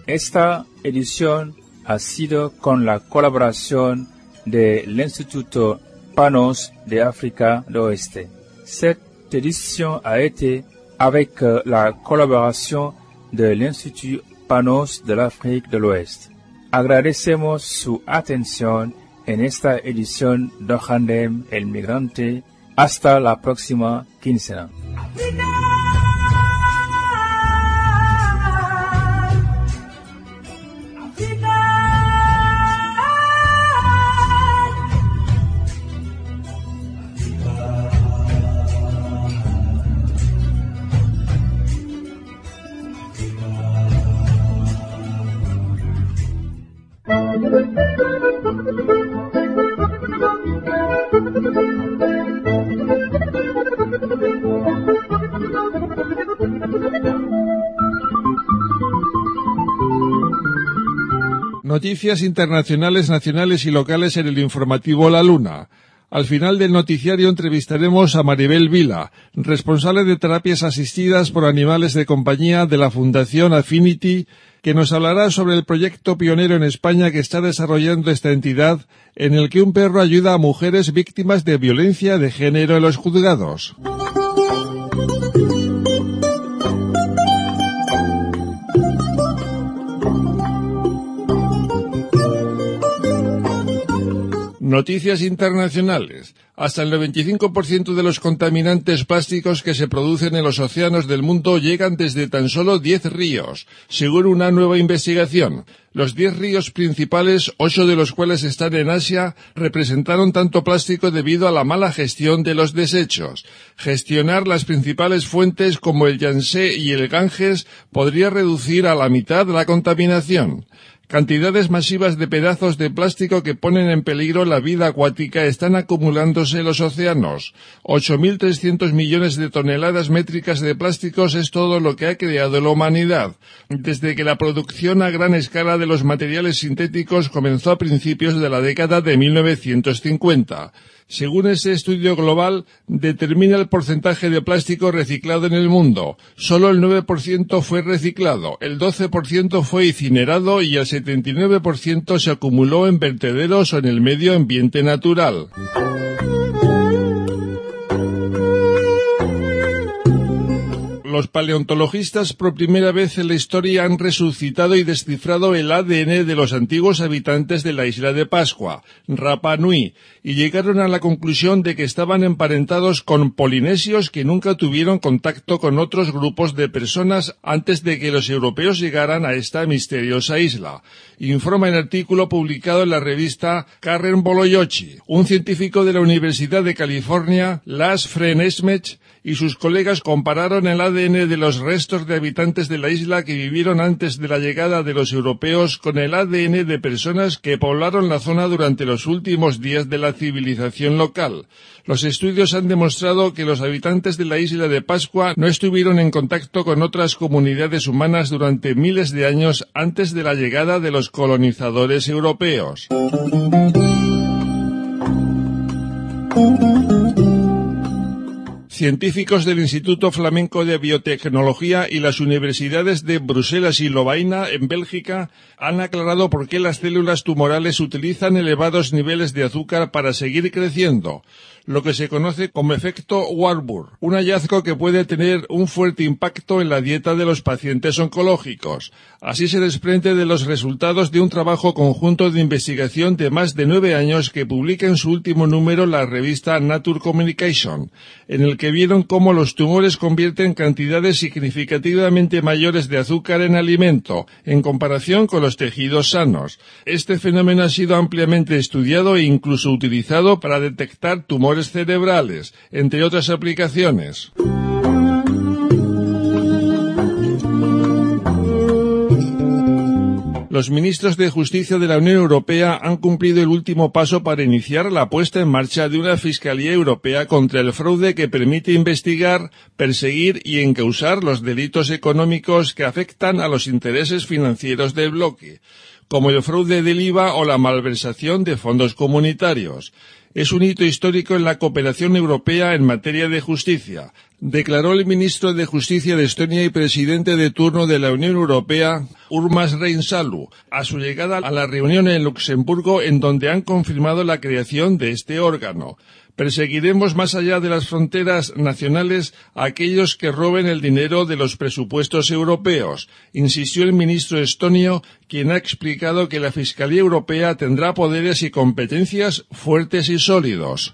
Esta edición ha sido con la colaboración del Instituto Panos de África del Oeste. Cette édition a été avec la collaboration de l'Institut Panos de l'Afrique de l'Ouest. Agradecemos su atención en esta edición de Handem el Migrante. Hasta la próxima quincena. Noticias internacionales, nacionales y locales en el informativo La Luna. Al final del noticiario entrevistaremos a Maribel Vila, responsable de terapias asistidas por animales de compañía de la Fundación Affinity, que nos hablará sobre el proyecto pionero en España que está desarrollando esta entidad, en el que un perro ayuda a mujeres víctimas de violencia de género en los juzgados. Noticias internacionales. Hasta el noventa y cinco por ciento de los contaminantes plásticos que se producen en los océanos del mundo llegan desde tan solo diez ríos, según una nueva investigación. Los diez ríos principales, ocho de los cuales están en Asia, representaron tanto plástico debido a la mala gestión de los desechos. Gestionar las principales fuentes como el Yangtze y el Ganges podría reducir a la mitad la contaminación. Cantidades masivas de pedazos de plástico que ponen en peligro la vida acuática están acumulándose en los océanos. ocho mil trescientos millones de toneladas métricas de plásticos es todo lo que ha creado la humanidad, desde que la producción a gran escala de los materiales sintéticos comenzó a principios de la década de mil novecientos cincuenta. Según este estudio global, determina el porcentaje de plástico reciclado en el mundo. Solo el nueve por ciento fue reciclado, el doce por ciento fue incinerado y el setenta y nueve por ciento se acumuló en vertederos o en el medio ambiente natural. Los paleontologistas por primera vez en la historia han resucitado y descifrado el A D N de los antiguos habitantes de la isla de Pascua, Rapa Nui, y llegaron a la conclusión de que estaban emparentados con polinesios que nunca tuvieron contacto con otros grupos de personas antes de que los europeos llegaran a esta misteriosa isla. Informa el artículo publicado en la revista Karen Boloyochi. Un científico de la Universidad de California, Lars Frenschmech, y sus colegas compararon el A D N de los restos de habitantes de la isla que vivieron antes de la llegada de los europeos con el A D N de personas que poblaron la zona durante los últimos días de la civilización local. Los estudios han demostrado que los habitantes de la isla de Pascua no estuvieron en contacto con otras comunidades humanas durante miles de años antes de la llegada de los colonizadores europeos. Científicos del Instituto Flamenco de Biotecnología y las universidades de Bruselas y Lovaina, en Bélgica, han aclarado por qué las células tumorales utilizan elevados niveles de azúcar para seguir creciendo, lo que se conoce como efecto Warburg, un hallazgo que puede tener un fuerte impacto en la dieta de los pacientes oncológicos. Así se desprende de los resultados de un trabajo conjunto de investigación de más de nueve años que publica en su último número la revista Nature Communication, en el que vieron cómo los tumores convierten cantidades significativamente mayores de azúcar en alimento, en comparación con los tejidos sanos. Este fenómeno ha sido ampliamente estudiado e incluso utilizado para detectar tumores cerebrales, entre otras aplicaciones. Los ministros de Justicia de la Unión Europea han cumplido el último paso para iniciar la puesta en marcha de una Fiscalía Europea contra el fraude que permite investigar, perseguir y encausar los delitos económicos que afectan a los intereses financieros del bloque, como el fraude del I V A o la malversación de fondos comunitarios. Es un hito histórico en la cooperación europea en materia de justicia, declaró el ministro de Justicia de Estonia y presidente de turno de la Unión Europea, Urmas Reinsalu, a su llegada a la reunión en Luxemburgo, en donde han confirmado la creación de este órgano. Perseguiremos más allá de las fronteras nacionales a aquellos que roben el dinero de los presupuestos europeos, insistió el ministro estonio, quien ha explicado que la Fiscalía Europea tendrá poderes y competencias fuertes y sólidos.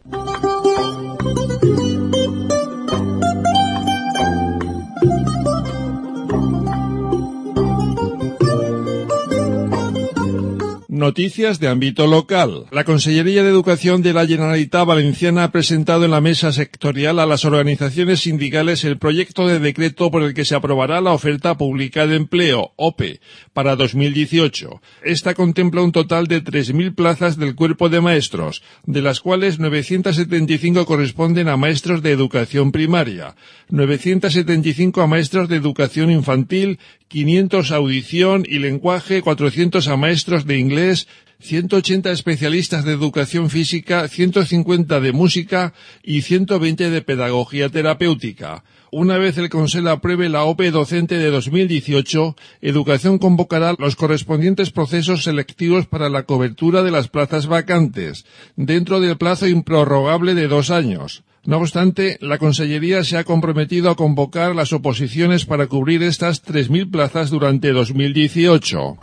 Noticias de ámbito local. La Consellería de Educación de la Generalitat Valenciana ha presentado en la mesa sectorial a las organizaciones sindicales el proyecto de decreto por el que se aprobará la oferta pública de empleo, O P E, para dos mil dieciocho. Esta contempla un total de tres mil plazas del cuerpo de maestros, de las cuales novecientas setenta y cinco corresponden a maestros de educación primaria, novecientas setenta y cinco a maestros de educación infantil, quinientos a audición y lenguaje, cuatrocientos a maestros de inglés, ciento ochenta especialistas de educación física, ciento cincuenta de música y ciento veinte de pedagogía terapéutica. Una vez el Consell apruebe la O P E docente de dos mil dieciocho, Educación convocará los correspondientes procesos selectivos para la cobertura de las plazas vacantes, dentro del plazo improrrogable de dos años. No obstante, la Consellería se ha comprometido a convocar las oposiciones para cubrir estas tres mil plazas durante dos mil dieciocho.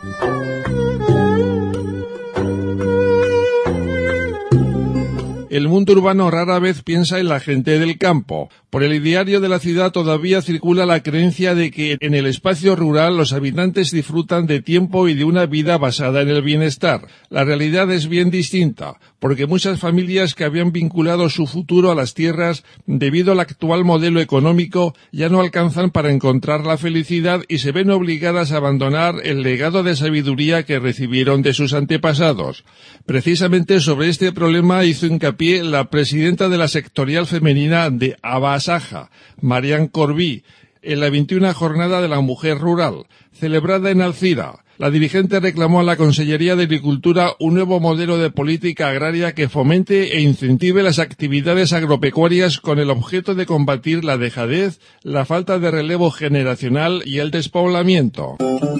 El mundo urbano rara vez piensa en la gente del campo. Por el diario de la ciudad todavía circula la creencia de que en el espacio rural los habitantes disfrutan de tiempo y de una vida basada en el bienestar. La realidad es bien distinta, porque muchas familias que habían vinculado su futuro a las tierras, debido al actual modelo económico, ya no alcanzan para encontrar la felicidad y se ven obligadas a abandonar el legado de sabiduría que recibieron de sus antepasados. Precisamente sobre este problema hizo hincapié la presidenta de la sectorial femenina de Abasaja, Marian Corbí, en la veintiuna Jornada de la Mujer Rural, celebrada en Alcira. La dirigente reclamó a la Consellería de Agricultura un nuevo modelo de política agraria que fomente e incentive las actividades agropecuarias con el objeto de combatir la dejadez, la falta de relevo generacional y el despoblamiento.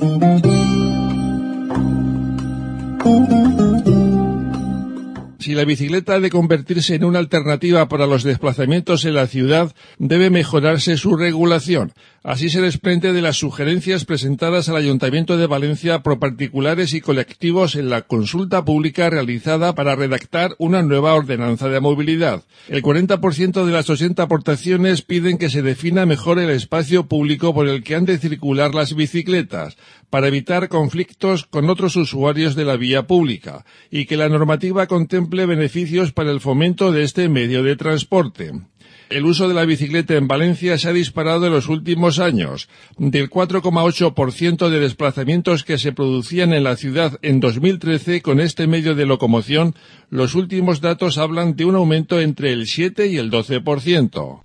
Si la bicicleta ha de convertirse en una alternativa para los desplazamientos en la ciudad, debe mejorarse su regulación. Así se desprende de las sugerencias presentadas al Ayuntamiento de Valencia por particulares y colectivos en la consulta pública realizada para redactar una nueva ordenanza de movilidad. El cuarenta por ciento de las ochenta aportaciones piden que se defina mejor el espacio público por el que han de circular las bicicletas, para evitar conflictos con otros usuarios de la vía pública, y que la normativa contemple beneficios para el fomento de este medio de transporte. El uso de la bicicleta en Valencia se ha disparado en los últimos años. Del cuatro coma ocho por ciento de desplazamientos que se producían en la ciudad en dos mil trece con este medio de locomoción, los últimos datos hablan de un aumento entre el siete y el doce por ciento.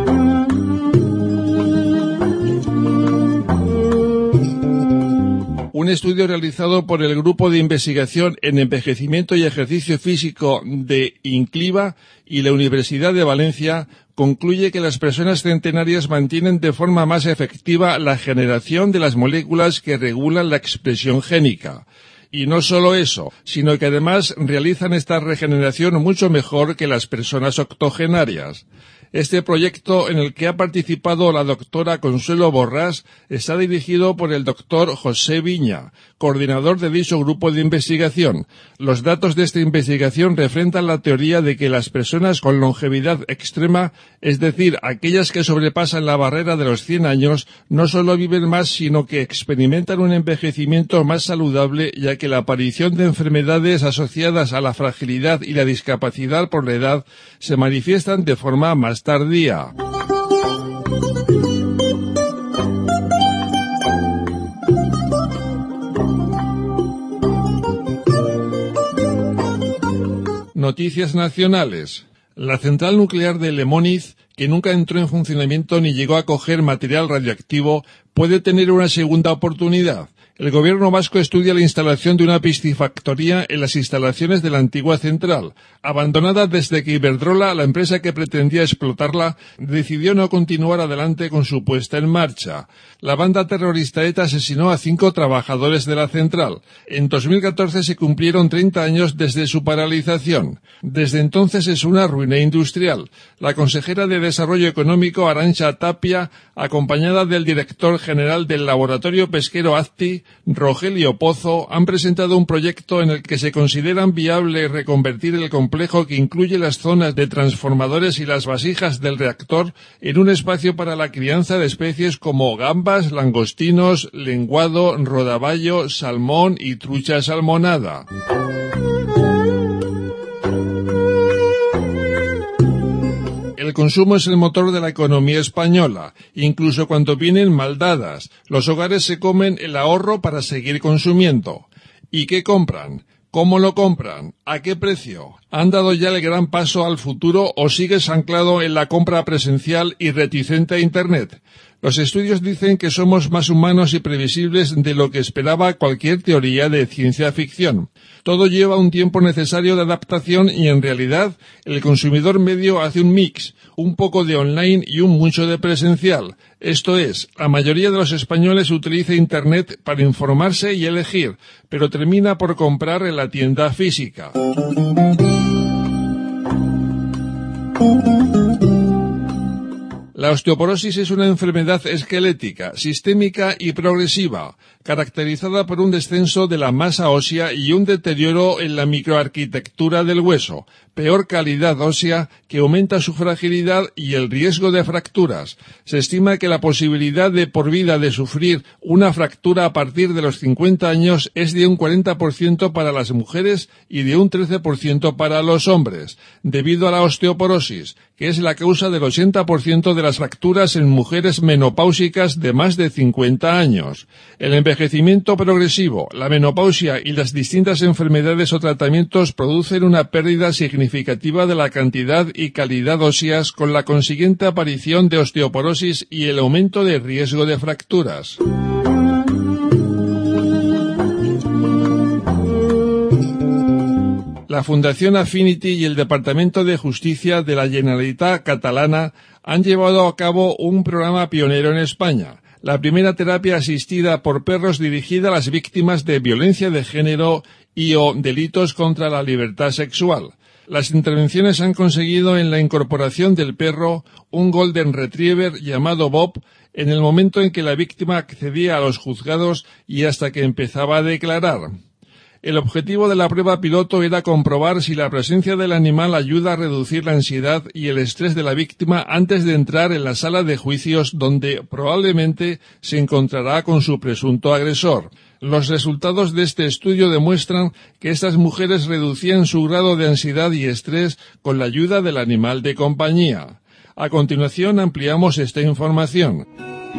Un estudio realizado por el Grupo de Investigación en Envejecimiento y Ejercicio Físico de Incliva y la Universidad de Valencia concluye que las personas centenarias mantienen de forma más efectiva la generación de las moléculas que regulan la expresión génica. Y no solo eso, sino que además realizan esta regeneración mucho mejor que las personas octogenarias. Este proyecto, en el que ha participado la doctora Consuelo Borrás, está dirigido por el doctor José Viña, coordinador de dicho grupo de investigación. Los datos de esta investigación refrendan la teoría de que las personas con longevidad extrema, es decir, aquellas que sobrepasan la barrera de los cien años, no solo viven más, sino que experimentan un envejecimiento más saludable, ya que la aparición de enfermedades asociadas a la fragilidad y la discapacidad por la edad se manifiestan de forma más tardía. Noticias nacionales. La central nuclear de Lemóniz, que nunca entró en funcionamiento ni llegó a coger material radioactivo, puede tener una segunda oportunidad. El gobierno vasco estudia la instalación de una piscifactoría en las instalaciones de la antigua central, abandonada desde que Iberdrola, la empresa que pretendía explotarla, decidió no continuar adelante con su puesta en marcha. La banda terrorista ETA asesinó a cinco trabajadores de la central. En dos mil catorce se cumplieron treinta años desde su paralización. Desde entonces es una ruina industrial. La consejera de Desarrollo Económico, Arantxa Tapia, acompañada del director general del Laboratorio Pesquero AZTI, Rogelio Pozo, han presentado un proyecto en el que se consideran viable reconvertir el complejo que incluye las zonas de transformadores y las vasijas del reactor en un espacio para la crianza de especies como gambas, langostinos, lenguado, rodaballo, salmón y trucha salmonada. El consumo es el motor de la economía española, incluso cuando vienen mal dadas. Los hogares se comen el ahorro para seguir consumiendo. ¿Y qué compran? ¿Cómo lo compran? ¿A qué precio? ¿Han dado ya el gran paso al futuro o sigues anclado en la compra presencial y reticente a Internet? Los estudios dicen que somos más humanos y previsibles de lo que esperaba cualquier teoría de ciencia ficción. Todo lleva un tiempo necesario de adaptación y en realidad el consumidor medio hace un mix, un poco de online y un mucho de presencial. Esto es, la mayoría de los españoles utiliza Internet para informarse y elegir, pero termina por comprar en la tienda física. La osteoporosis es una enfermedad esquelética, sistémica y progresiva, caracterizada por un descenso de la masa ósea y un deterioro en la microarquitectura del hueso, peor calidad ósea que aumenta su fragilidad y el riesgo de fracturas. Se estima que la posibilidad de por vida de sufrir una fractura a partir de los cincuenta años es de un cuarenta por ciento para las mujeres y de un trece por ciento para los hombres, debido a la osteoporosis, que es la causa del ochenta por ciento de las fracturas en mujeres menopáusicas de más de cincuenta años. El envejecimiento progresivo, la menopausia y las distintas enfermedades o tratamientos producen una pérdida significativa de la cantidad y calidad óseas con la consiguiente aparición de osteoporosis y el aumento de riesgo de fracturas. La Fundación Affinity y el Departamento de Justicia de la Generalitat Catalana han llevado a cabo un programa pionero en España, la primera terapia asistida por perros dirigida a las víctimas de violencia de género y o delitos contra la libertad sexual. Las intervenciones han conseguido en la incorporación del perro un Golden Retriever llamado Bob en el momento en que la víctima accedía a los juzgados y hasta que empezaba a declarar. El objetivo de la prueba piloto era comprobar si la presencia del animal ayuda a reducir la ansiedad y el estrés de la víctima antes de entrar en la sala de juicios donde probablemente se encontrará con su presunto agresor. Los resultados de este estudio demuestran que estas mujeres reducían su grado de ansiedad y estrés con la ayuda del animal de compañía. A continuación ampliamos esta información.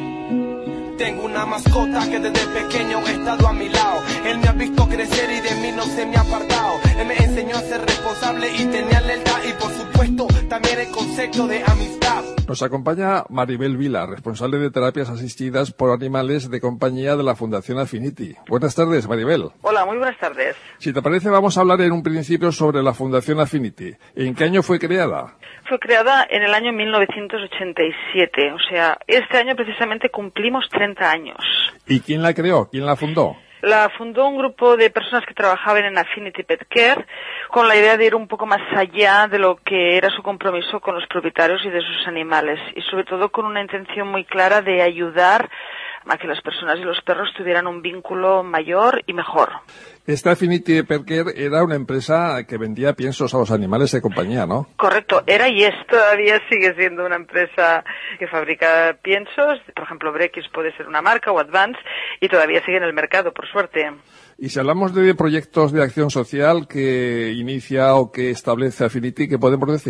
Tengo una mascota que desde pequeño ha estado a mi lado. Él me ha visto crecer y de mí no se me ha apartado. Él me enseñó a ser responsable y tenía lealtad y por supuesto también el concepto de amistad. Nos acompaña Maribel Vila, responsable de terapias asistidas por animales de compañía de la Fundación Affinity. Buenas tardes, Maribel. Hola, muy buenas tardes. Si te parece, vamos a hablar en un principio sobre la Fundación Affinity. ¿En qué año fue creada? Fue creada en el año mil novecientos ochenta y siete, o sea, este año precisamente cumplimos treinta años. ¿Y quién la creó? ¿Quién la fundó? La fundó un grupo de personas que trabajaban en Affinity Pet Care con la idea de ir un poco más allá de lo que era su compromiso con los propietarios y de sus animales y sobre todo con una intención muy clara de ayudar a que las personas y los perros tuvieran un vínculo mayor y mejor. Esta Affinity Pet Care era una empresa que vendía piensos a los animales de compañía, ¿no? Correcto, era y es. Todavía sigue siendo una empresa que fabrica piensos. Por ejemplo, Brekis puede ser una marca o Advance y todavía sigue en el mercado, por suerte. Y si hablamos de proyectos de acción social que inicia o que establece Affinity, ¿qué podemos decir?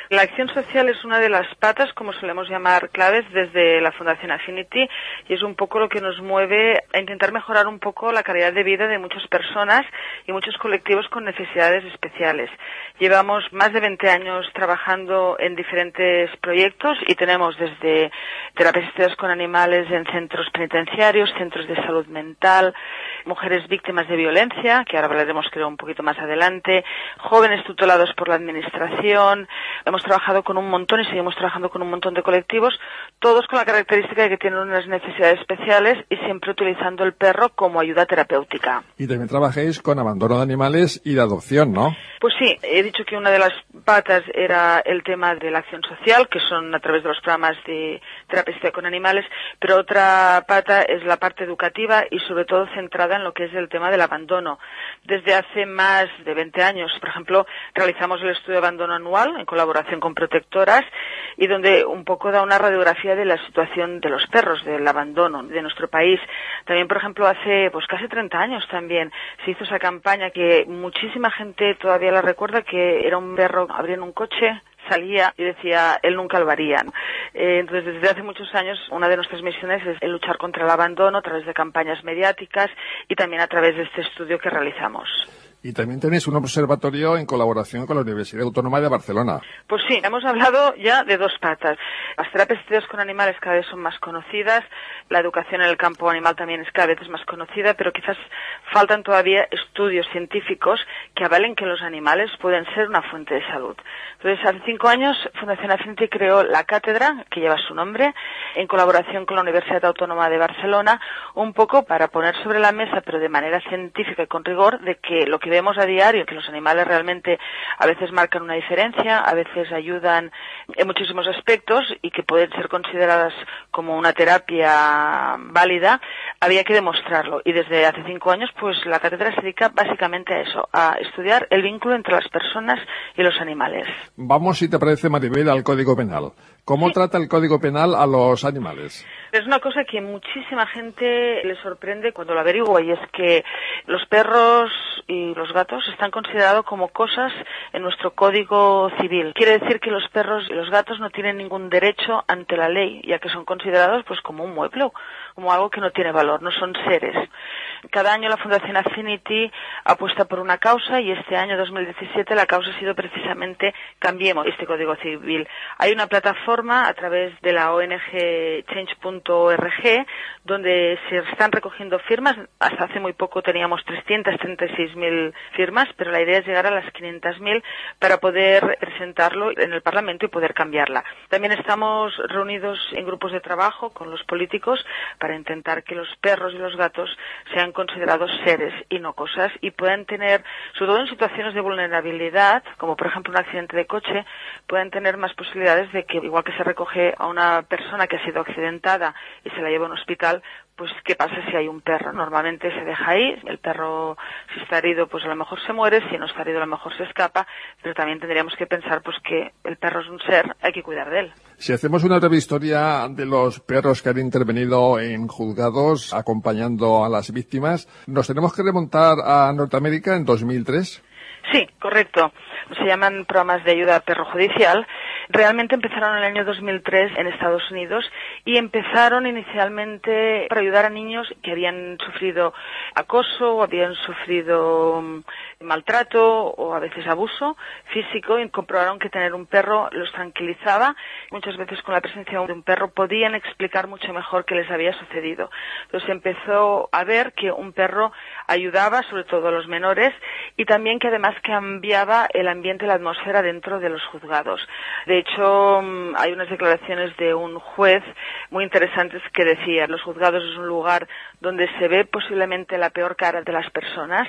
La acción social es una de las patas, como solemos llamar, claves desde la Fundación Affinity, y es un poco lo que nos mueve a intentar mejorar un poco la calidad de vida de muchas personas y muchos colectivos con necesidades especiales. Llevamos más de veinte años trabajando en diferentes proyectos y tenemos desde terapias asistidas con animales en centros penitenciarios, centros de salud mental, mujeres víctimas de violencia, que ahora hablaremos creo un poquito más adelante, jóvenes tutelados por la administración. Hemos trabajado con un montón y seguimos trabajando con un montón de colectivos, todos con la característica de que tienen unas necesidades especiales y siempre utilizando el perro como ayuda terapéutica. Y también trabajáis con abandono de animales y de adopción, ¿no? Pues sí, he dicho que una de las patas era el tema de la acción social, que son a través de los programas de terapia asistida con animales, pero otra pata es la parte educativa y sobre todo centrada en lo que es el tema del abandono. Desde hace más de veinte años, por ejemplo, realizamos el estudio de abandono anual en colaboración con protectoras y donde un poco da una radiografía de la situación de los perros, del abandono de nuestro país. También, por ejemplo, hace pues casi treinta años también se hizo esa campaña que muchísima gente todavía la recuerda, que era un perro, abrían un coche, salía y decía, él nunca lo haría. Eh, entonces, desde hace muchos años, una de nuestras misiones es el luchar contra el abandono a través de campañas mediáticas y también a través de este estudio que realizamos. Y también tenéis un observatorio en colaboración con la Universidad Autónoma de Barcelona. Pues sí, hemos hablado ya de dos patas. Las terapias asistidas con animales cada vez son más conocidas, la educación en el campo animal también es cada vez más conocida, pero quizás faltan todavía estudios científicos que avalen que los animales pueden ser una fuente de salud. Entonces, hace cinco años, Fundación Affinity creó la cátedra, que lleva su nombre, en colaboración con la Universidad Autónoma de Barcelona, un poco para poner sobre la mesa, pero de manera científica y con rigor, de que lo que vemos a diario, que los animales realmente a veces marcan una diferencia, a veces ayudan en muchísimos aspectos y que pueden ser consideradas como una terapia válida, había que demostrarlo. Y desde hace cinco años, pues la cátedra se dedica básicamente a eso, a estudiar el vínculo entre las personas y los animales. Vamos, si te parece, Maribel, al Código Penal. ¿Cómo sí. trata el Código Penal a los animales? Es una cosa que muchísima gente le sorprende cuando lo averigua, y es que los perros y los gatos están considerados como cosas en nuestro Código Civil. Quiere decir que los perros y los gatos no tienen ningún derecho ante la ley, ya que son considerados pues como un mueble, como algo que no tiene valor, no son seres. Cada año la Fundación Affinity apuesta por una causa, y este año dos mil diecisiete la causa ha sido precisamente Cambiemos este Código Civil. Hay una plataforma a través de la O N G change punto org donde se están recogiendo firmas. Hasta hace muy poco teníamos trescientas treinta y seis mil firmas, pero la idea es llegar a las quinientas mil para poder presentarlo en el Parlamento y poder cambiarla. También estamos reunidos en grupos de trabajo con los políticos para intentar que los perros y los gatos sean considerados seres y no cosas, y puedan tener, sobre todo en situaciones de vulnerabilidad, como por ejemplo un accidente de coche, puedan tener más posibilidades de que, igual que se recoge a una persona que ha sido accidentada y se la lleva a un hospital, pues ¿qué pasa si hay un perro? Normalmente se deja ahí, el perro si está herido pues a lo mejor se muere, si no está herido a lo mejor se escapa, pero también tendríamos que pensar pues que el perro es un ser, hay que cuidar de él. Si hacemos una breve historia de los perros que han intervenido en juzgados acompañando a las víctimas, ¿nos tenemos que remontar a Norteamérica en dos mil tres? Sí, correcto. Se llaman programas de ayuda perro judicial. Realmente empezaron en el año dos mil tres en Estados Unidos y empezaron inicialmente para ayudar a niños que habían sufrido acoso o habían sufrido maltrato o a veces abuso físico, y comprobaron que tener un perro los tranquilizaba. Muchas veces con la presencia de un perro podían explicar mucho mejor qué les había sucedido. Entonces empezó a ver que un perro ayudaba sobre todo a los menores, y también que además cambiaba el ambiente, la atmósfera dentro de los juzgados. De hecho, hay unas declaraciones de un juez muy interesantes que decía: los juzgados es un lugar donde se ve posiblemente la peor cara de las personas,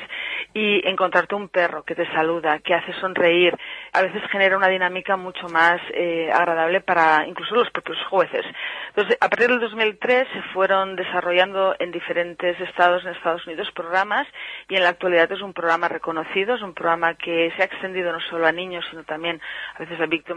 y encontrarte un perro que te saluda, que hace sonreír, a veces genera una dinámica mucho más eh, agradable para incluso los propios jueces. Entonces, a partir del dos mil tres se fueron desarrollando en diferentes estados en Estados Unidos programas, y en la actualidad es un programa reconocido, es un programa que se ha extendido no solo a niños, sino también a veces a víctimas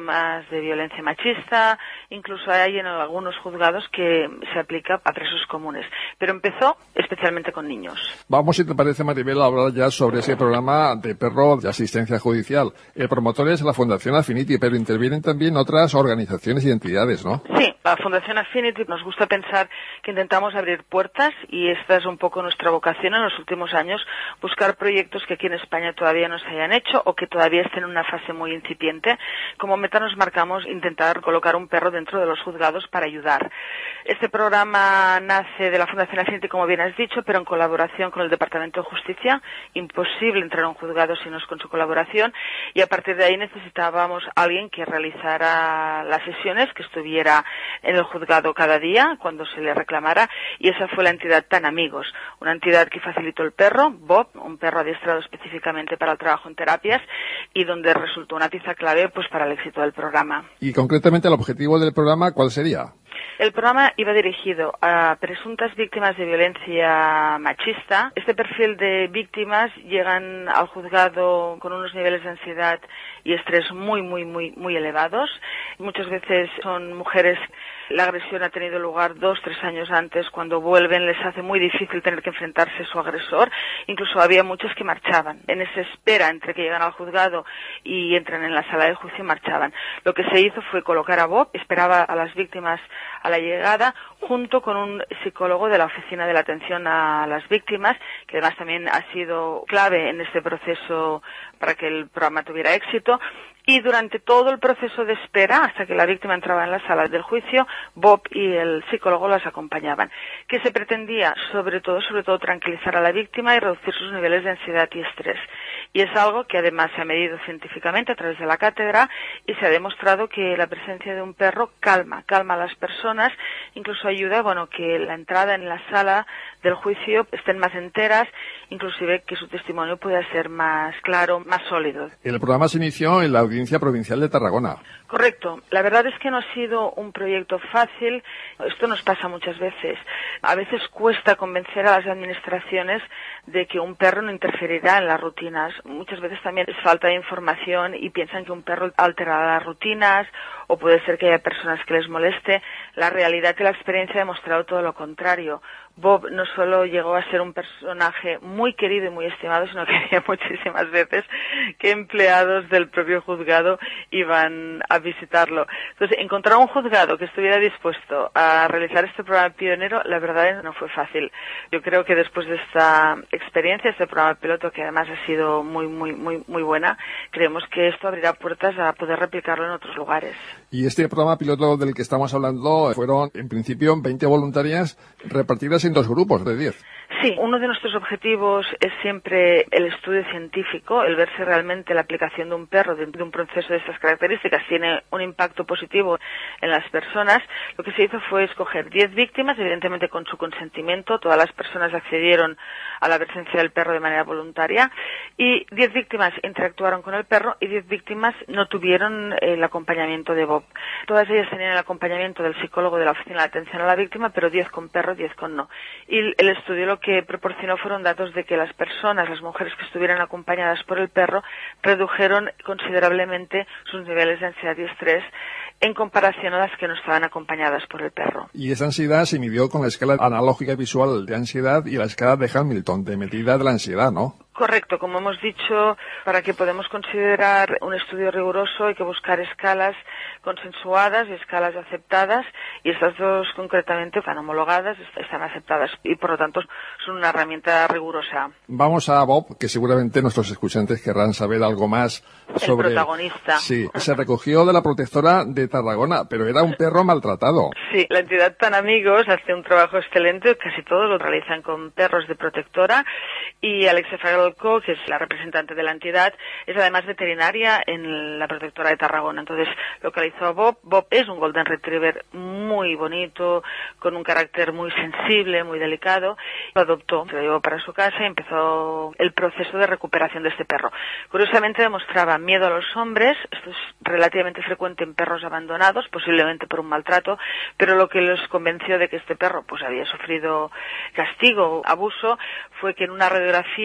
víctimas de violencia machista, incluso hay en algunos juzgados que se aplica a presos comunes. Pero empezó especialmente con niños. Vamos, si te parece, Maribel, a hablar ya sobre ese programa de perro de asistencia judicial. El promotor es la Fundación Affinity, pero intervienen también otras organizaciones y entidades, ¿no? Sí, la Fundación Affinity nos gusta pensar que intentamos abrir puertas y esta es un poco nuestra vocación en los últimos años, buscar proyectos que aquí en España todavía no se hayan hecho o que todavía estén en una fase muy incipiente. Como meta nos marcamos intentar colocar un perro dentro de los juzgados para ayudar. Este programa nace de la Fundación Affinity, como bien has dicho, pero en colaboración con el Departamento de Justicia. Imposible entrar a un juzgado si no es con su colaboración y a partir de ahí necesitábamos a alguien que realizara las sesiones, que estuviera en el juzgado cada día cuando se le reclamara y esa fue la entidad Tan Amigos, una entidad que facilitó el perro, Bob, un perro adiestrado específicamente para el trabajo en terapias y donde resultó una pieza clave pues para el éxito del programa. Y concretamente el objetivo del programa, ¿cuál sería? El programa iba dirigido a presuntas víctimas de violencia machista. Este perfil de víctimas llegan al juzgado con unos niveles de ansiedad y estrés muy, muy, muy, muy elevados. Muchas veces son mujeres. La agresión ha tenido lugar dos, tres años antes. Cuando vuelven les hace muy difícil tener que enfrentarse a su agresor. Incluso había muchas que marchaban. En esa espera entre que llegan al juzgado y entran en la sala de juicio, marchaban. Lo que se hizo fue colocar a Bob, esperaba a las víctimas a la llegada, junto con un psicólogo de la Oficina de la Atención a las Víctimas, que además también ha sido clave en este proceso para que el programa tuviera éxito. Y durante todo el proceso de espera, hasta que la víctima entraba en la sala del juicio, Bob y el psicólogo las acompañaban. ¿Qué se pretendía? Sobre todo, sobre todo, tranquilizar a la víctima y reducir sus niveles de ansiedad y estrés. Y es algo que además se ha medido científicamente a través de la cátedra y se ha demostrado que la presencia de un perro calma, calma a las personas, incluso ayuda, bueno, que la entrada en la sala del juicio estén más enteras, inclusive que su testimonio pueda ser más claro, más sólido. El programa se inició en la Audiencia Provincial de Tarragona. Correcto. La verdad es que no ha sido un proyecto fácil. Esto nos pasa muchas veces. A veces cuesta convencer a las administraciones de que un perro no interferirá en las rutinas. Muchas veces también es falta de información y piensan que un perro alterará las rutinas o puede ser que haya personas que les moleste. La realidad es que la experiencia ha demostrado todo lo contrario. Bob no solo llegó a ser un personaje muy querido y muy estimado, sino que había muchísimas veces que empleados del propio juzgado iban a visitarlo. Entonces, encontrar un juzgado que estuviera dispuesto a realizar este programa pionero, la verdad es que no fue fácil. Yo creo que después de esta experiencia, este programa piloto, que además ha sido muy, muy, muy, muy buena, creemos que esto abrirá puertas a poder replicarlo en otros lugares. Y este programa piloto del que estamos hablando fueron, en principio, veinte voluntarias repartidas en dos grupos de diez. Sí, uno de nuestros objetivos es siempre el estudio científico, el ver si realmente la aplicación de un perro, de, de un proceso de estas características, tiene un impacto positivo en las personas. Lo que se hizo fue escoger diez víctimas, evidentemente con su consentimiento, todas las personas accedieron a la presencia del perro de manera voluntaria, y diez víctimas interactuaron con el perro y diez víctimas no tuvieron el acompañamiento de Bob. Todas ellas tenían el acompañamiento del psicólogo de la Oficina de Atención a la Víctima, pero diez con perro, diez con no. Y el estudio lo que proporcionó fueron datos de que las personas, las mujeres que estuvieran acompañadas por el perro, redujeron considerablemente sus niveles de ansiedad y estrés en comparación a las que no estaban acompañadas por el perro. Y esa ansiedad se midió con la escala analógica visual de ansiedad y la escala de Hamilton, de medida de la ansiedad, ¿no? Correcto, como hemos dicho, para que podamos considerar un estudio riguroso hay que buscar escalas consensuadas y escalas aceptadas, y estas dos concretamente están homologadas, están aceptadas y por lo tanto son una herramienta rigurosa. Vamos a Bob, que seguramente nuestros escuchantes querrán saber algo más sobre... El protagonista. Sí, se recogió de la protectora de Tarragona, pero era un perro maltratado. Sí, la entidad Tan Amigos hace un trabajo excelente, casi todos lo realizan con perros de protectora, y Alexia Fagalco, que es la representante de la entidad, es además veterinaria en la protectora de Tarragona. Entonces, localizó a Bob. Bob es un Golden Retriever muy bonito, con un carácter muy sensible, muy delicado. Lo adoptó, se lo llevó para su casa y empezó el proceso de recuperación de este perro. Curiosamente demostraba miedo a los hombres, esto es relativamente frecuente en perros abandonados, posiblemente por un maltrato, pero lo que los convenció de que este perro pues había sufrido castigo, abuso, fue que en una radiografía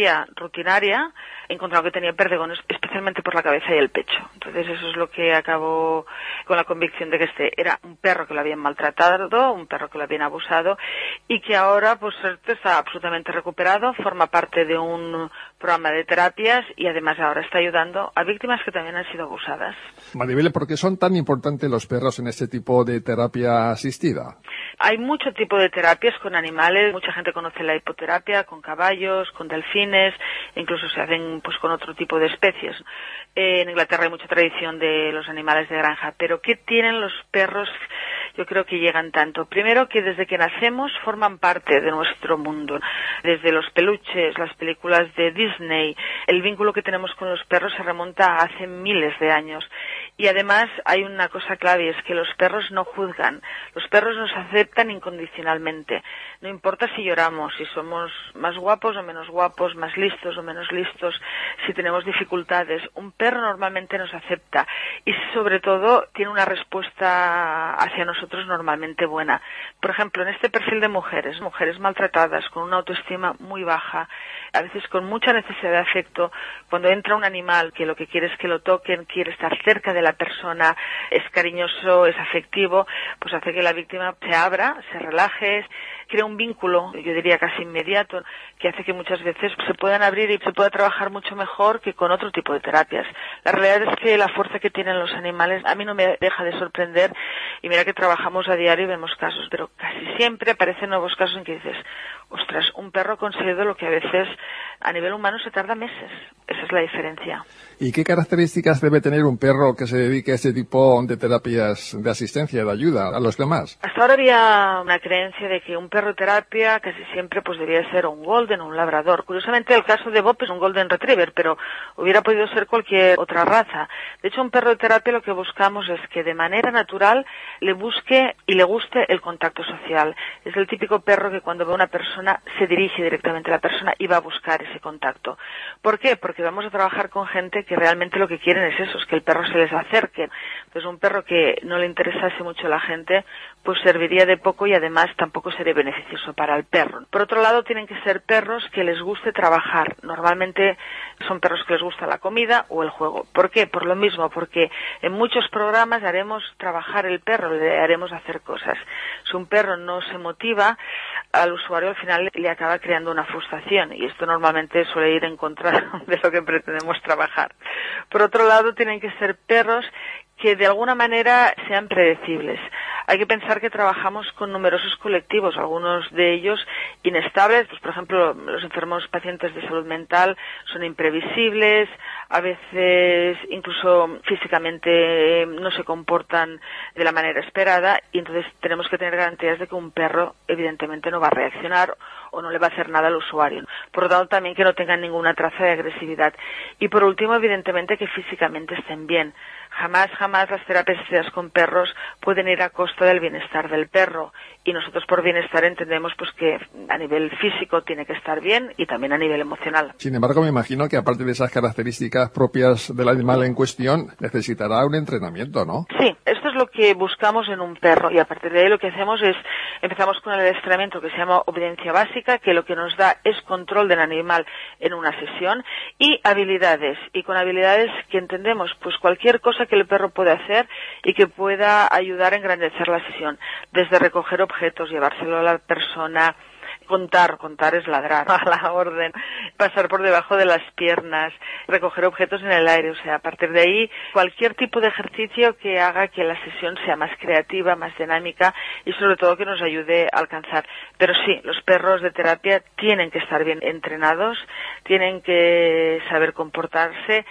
rutinaria, encontraron que tenía perdigones especialmente por la cabeza y el pecho. Entonces eso es lo que acabó con la convicción de que este era un perro que lo habían maltratado, un perro que lo habían abusado y que ahora pues está absolutamente recuperado, forma parte de un programa de terapias y además ahora está ayudando a víctimas que también han sido abusadas. Maribel, ¿por qué son tan importantes los perros en este tipo de terapia asistida? Hay mucho tipo de terapias con animales, mucha gente conoce la hipoterapia con caballos, con delfines, incluso se hacen pues con otro tipo de especies. Eh, en Inglaterra hay mucha tradición de los animales de granja, pero ¿qué tienen los perros? Yo creo que llegan tanto. Primero, que desde que nacemos forman parte de nuestro mundo. Desde los peluches, las películas de Disney, el vínculo que tenemos con los perros se remonta a hace miles de años. Y además hay una cosa clave, y es que los perros no juzgan. Los perros nos aceptan incondicionalmente. No importa si lloramos, si somos más guapos o menos guapos, más listos o menos listos, si tenemos dificultades. Un perro normalmente nos acepta y sobre todo tiene una respuesta hacia nosotros normalmente buena. Por ejemplo, en este perfil de mujeres, mujeres maltratadas, con una autoestima muy baja, a veces con mucha necesidad de afecto, cuando entra un animal que lo que quiere es que lo toquen, quiere estar cerca de la persona, es cariñoso, es afectivo, pues hace que la víctima se abra, se relaje, crea un vínculo, yo diría casi inmediato, que hace que muchas veces se puedan abrir y se pueda trabajar mucho mejor que con otro tipo de terapias. La realidad es que la fuerza que tienen los animales a mí no me deja de sorprender, y mira que trabajamos a diario y vemos casos, pero casi siempre aparecen nuevos casos en que dices, ostras, un perro ha conseguido lo que a veces a nivel humano se tarda meses. Esa es la diferencia. ¿Y qué características debe tener un perro que se dedique a este tipo de terapias de asistencia, de ayuda a los demás? Hasta ahora había una creencia de que un perro terapia casi siempre pues debía ser un golden o un labrador. Curiosamente el caso de Bob es un golden retriever, pero hubiera podido ser cualquier otra raza. De hecho, un perro de terapia lo que buscamos es que de manera natural le busque y le guste el contacto social. Es el típico perro que cuando ve a una persona se dirige directamente a la persona y va a buscar ese contacto. ¿Por qué? Porque vamos a trabajar con gente que realmente lo que quieren es eso, es que el perro se les acerque. Entonces un perro que no le interesase mucho a la gente, pues serviría de poco y además tampoco sería beneficioso para el perro. Por otro lado, tienen que ser perros que les guste trabajar. Normalmente son perros que les gusta la comida o el juego. ¿Por qué? Por lo mismo, porque en muchos programas haremos trabajar el perro, le haremos hacer cosas. Si un perro no se motiva, al usuario al final le acaba creando una frustración, y esto normalmente suele ir en contra de lo que pretendemos trabajar. Por otro lado, tienen que ser perros que de alguna manera sean predecibles. Hay que pensar que trabajamos con numerosos colectivos, algunos de ellos inestables, pues por ejemplo los enfermos pacientes de salud mental son imprevisibles, a veces incluso físicamente no se comportan de la manera esperada, y entonces tenemos que tener garantías de que un perro evidentemente no va a reaccionar o no le va a hacer nada al usuario. Por lo tanto, también que no tengan ninguna traza de agresividad. Y por último, evidentemente que físicamente estén bien. Jamás, jamás las terapias asistidas con perros pueden ir a costa del bienestar del perro, y nosotros por bienestar entendemos pues que a nivel físico tiene que estar bien y también a nivel emocional. Sin embargo, me imagino que aparte de esas características propias del animal en cuestión, necesitará un entrenamiento, ¿no? Sí, esto es lo que buscamos en un perro, y a partir de ahí lo que hacemos es, empezamos con el adiestramiento que se llama obediencia básica, que lo que nos da es control del animal en una sesión, y habilidades, y con habilidades que entendemos pues cualquier cosa que el perro puede hacer y que pueda ayudar a engrandecer la sesión, desde recoger objetos, llevárselo a la persona, contar, contar es ladrar a la orden, pasar por debajo de las piernas, recoger objetos en el aire, o sea, a partir de ahí cualquier tipo de ejercicio que haga que la sesión sea más creativa, más dinámica y sobre todo que nos ayude a alcanzar. Pero sí, los perros de terapia tienen que estar bien entrenados, tienen que saber comportarse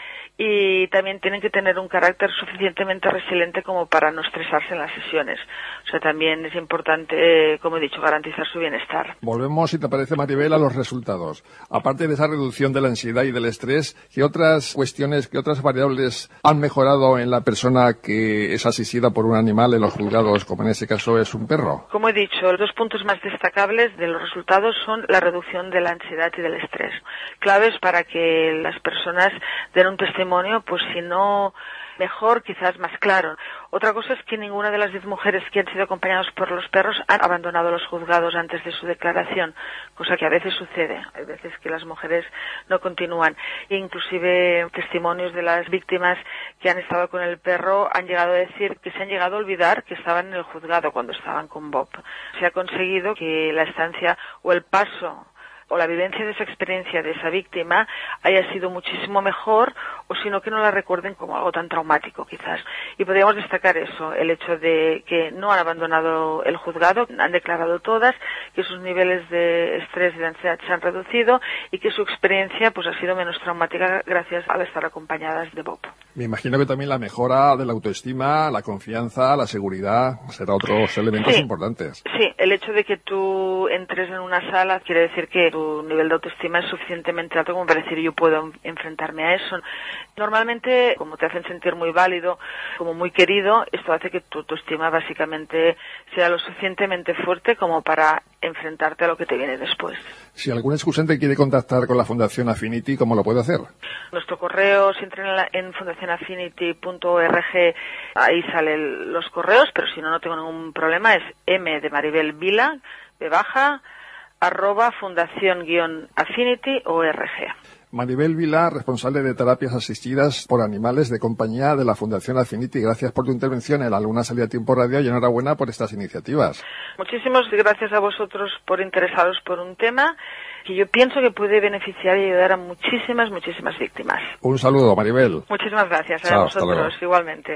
y también tienen que tener un carácter suficientemente resiliente como para no estresarse en las sesiones. O sea, también es importante, eh, como he dicho, garantizar su bienestar. Volvemos, si te parece, Maribel, a los resultados. Aparte de esa reducción de la ansiedad y del estrés, ¿qué otras cuestiones, qué otras variables han mejorado en la persona que es asistida por un animal en los juzgados, como en este caso es un perro? Como he dicho, los dos puntos más destacables de los resultados son la reducción de la ansiedad y del estrés. Claves para que las personas den un testimonio, pues si no mejor, quizás más claro. Otra cosa es que ninguna de las diez mujeres que han sido acompañadas por los perros han abandonado los juzgados antes de su declaración, cosa que a veces sucede. Hay veces que las mujeres no continúan. E inclusive testimonios de las víctimas que han estado con el perro han llegado a decir que se han llegado a olvidar que estaban en el juzgado cuando estaban con Bob. Se ha conseguido que la estancia o el paso o la vivencia de esa experiencia de esa víctima haya sido muchísimo mejor, o sino que no la recuerden como algo tan traumático quizás. Y podríamos destacar eso, el hecho de que no han abandonado el juzgado, han declarado todas, que sus niveles de estrés y de ansiedad se han reducido y que su experiencia pues ha sido menos traumática gracias al estar acompañadas de Bob. Me imagino que también la mejora de la autoestima, la confianza, la seguridad será otros elementos sí, importantes. Sí, el hecho de que tú entres en una sala quiere decir que tu nivel de autoestima es suficientemente alto como para decir yo puedo enfrentarme a eso. Normalmente, como te hacen sentir muy válido, como muy querido, esto hace que tu autoestima básicamente sea lo suficientemente fuerte como para enfrentarte a lo que te viene después. Si algún excusante quiere contactar con la Fundación Affinity, ¿cómo lo puede hacer? Nuestro correo, si entran en, la, en fundación affinity punto org, ahí salen los correos, pero si no, no tengo ningún problema, es m de Maribel Vila, de baja, arroba fundación guión affinity org. Maribel Vila, responsable de terapias asistidas por animales de compañía de la Fundación Affinity. Gracias por tu intervención en La Luna Sale a Tiempo Radio y enhorabuena por estas iniciativas. Muchísimas gracias a vosotros por interesaros por un tema que yo pienso que puede beneficiar y ayudar a muchísimas, muchísimas víctimas. Un saludo, Maribel. Muchísimas gracias a Chao, vosotros, igualmente.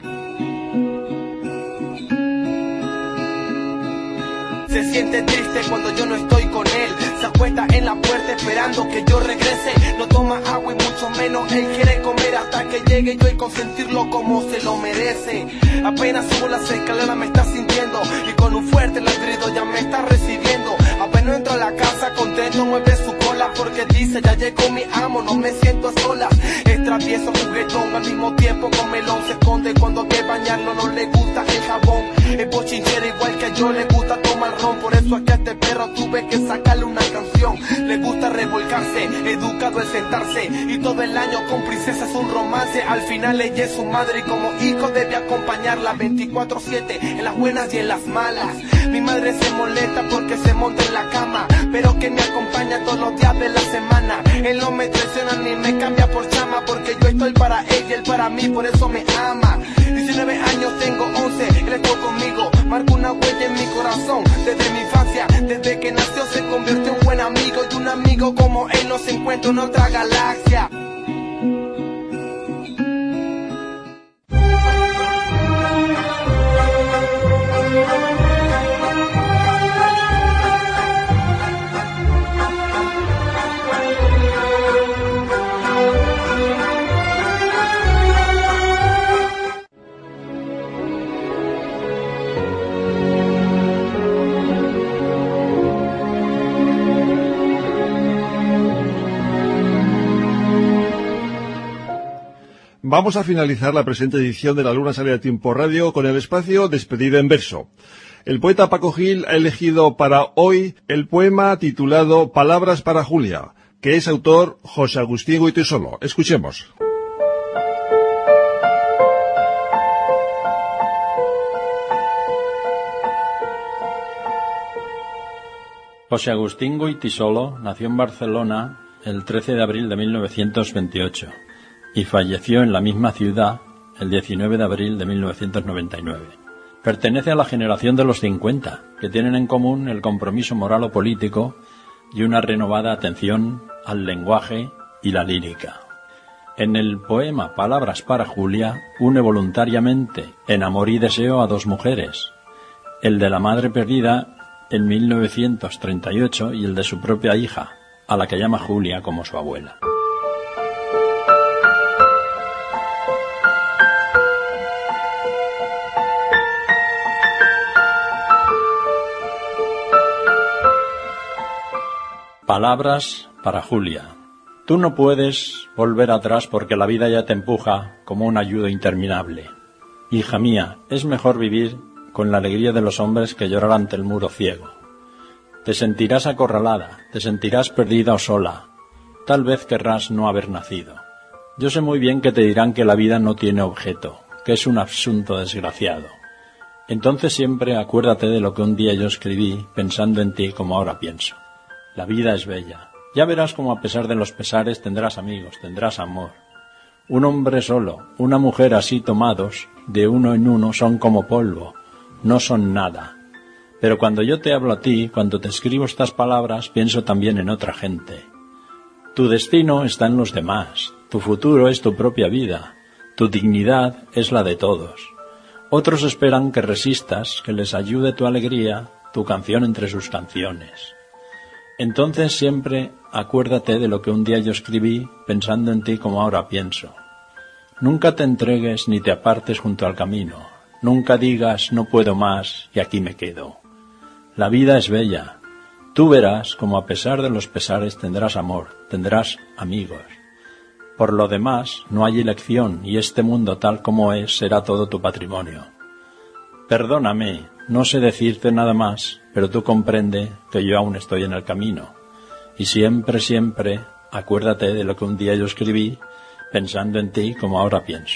Se siente triste cuando yo no estoy con él. Se acuesta en la puerta esperando que yo regrese. No toma agua y mucho menos él quiere comer hasta que llegue yo y consentirlo como se lo merece. Apenas subo las escaleras me está sintiendo y con un fuerte ladrido ya me está recibiendo. Apenas entro a la casa contento mueve su cola porque dice ya llegó mi amo, no me siento a solas. Es travieso, juguetón, al mismo tiempo con melón. Se esconde cuando que bañarlo no le gusta el jabón. Es bochinchero igual que yo, le gusta tomar ron. Por eso es que a este perro tuve que sacarle una canción. Le gusta revolcarse, educado el sentarse. Y todo el año con princesa es un romance. Al final ella es su madre y como hijo debe acompañarla veinticuatro siete en las buenas y en las malas. Mi madre se molesta porque se monta en la cama, pero que me acompaña todos los días de la semana. Él no me traiciona ni me cambia por chama, porque yo estoy para ella y él para mí, por eso me ama. diecinueve años tengo, once, él estuvo conmigo. Marco una huella en mi corazón desde mi infancia. Desde que nació se convirtió en buen amigo, y un amigo como él no se encuentra en otra galaxia. Vamos a finalizar la presente edición de La Luna Sale a Tiempo Radio con el espacio Despedida en Verso. El poeta Paco Gil ha elegido para hoy el poema titulado Palabras para Julia, que es autor José Agustín Goytisolo. Escuchemos. José Agustín Goytisolo nació en Barcelona el trece de abril de mil novecientos veintiocho y falleció en la misma ciudad el diecinueve de abril de mil novecientos noventa y nueve. Pertenece a la generación de los cincuenta, que tienen en común el compromiso moral o político y una renovada atención al lenguaje y la lírica. En el poema Palabras para Julia une voluntariamente en amor y deseo a dos mujeres, el de la madre perdida en mil novecientos treinta y ocho y el de su propia hija, a la que llama Julia como su abuela. Palabras para Julia. Tú no puedes volver atrás porque la vida ya te empuja como un ayudo interminable. Hija mía, es mejor vivir con la alegría de los hombres que llorar ante el muro ciego. Te sentirás acorralada, te sentirás perdida o sola. Tal vez querrás no haber nacido. Yo sé muy bien que te dirán que la vida no tiene objeto, que es un asunto desgraciado. Entonces siempre acuérdate de lo que un día yo escribí pensando en ti como ahora pienso. La vida es bella. Ya verás cómo a pesar de los pesares tendrás amigos, tendrás amor. Un hombre solo, una mujer así tomados, de uno en uno son como polvo, no son nada. Pero cuando yo te hablo a ti, cuando te escribo estas palabras, pienso también en otra gente. Tu destino está en los demás, tu futuro es tu propia vida, tu dignidad es la de todos. Otros esperan que resistas, que les ayude tu alegría, tu canción entre sus canciones. Entonces siempre acuérdate de lo que un día yo escribí pensando en ti como ahora pienso. Nunca te entregues ni te apartes junto al camino. Nunca digas no puedo más y aquí me quedo. La vida es bella. Tú verás como a pesar de los pesares tendrás amor, tendrás amigos. Por lo demás, no hay elección y este mundo tal como es será todo tu patrimonio. Perdóname, no sé decirte nada más, pero tú comprende que yo aún estoy en el camino. Y siempre, siempre, acuérdate de lo que un día yo escribí, pensando en ti como ahora pienso.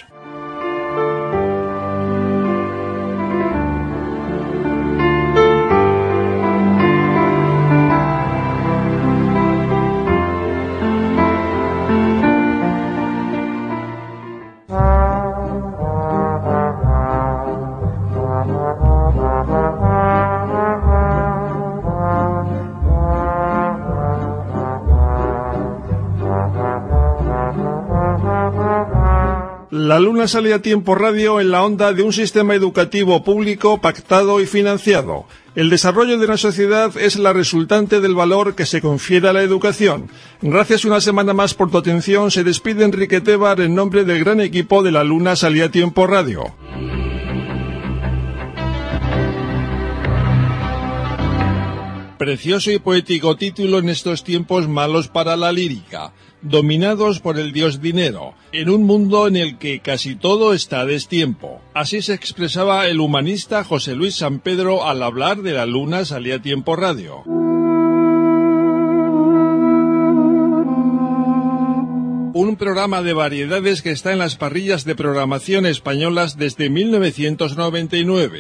La Luna sale a tiempo radio en la onda de un sistema educativo público pactado y financiado. El desarrollo de una sociedad es la resultante del valor que se confiere a la educación. Gracias una semana más por tu atención. Se despide Enrique Tebar en nombre del gran equipo de La Luna sale a tiempo radio. Precioso y poético título en estos tiempos malos para la lírica, dominados por el dios dinero, en un mundo en el que casi todo está a destiempo. Así se expresaba el humanista José Luis San Pedro al hablar de La Luna salía a tiempo radio. Un programa de variedades que está en las parrillas de programación españolas desde mil novecientos noventa y nueve.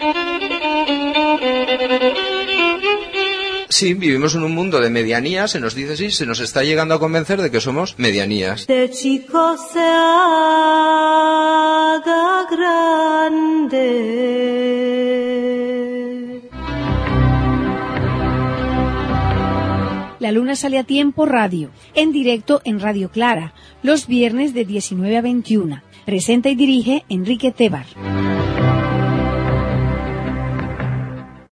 Sí, vivimos en un mundo de medianías, se nos dice sí, se nos está llegando a convencer de que somos medianías. De chico se haga grande. La Luna sale a tiempo radio, en directo en Radio Clara, los viernes de diecinueve a veintiuna. Presenta y dirige Enrique Tebar.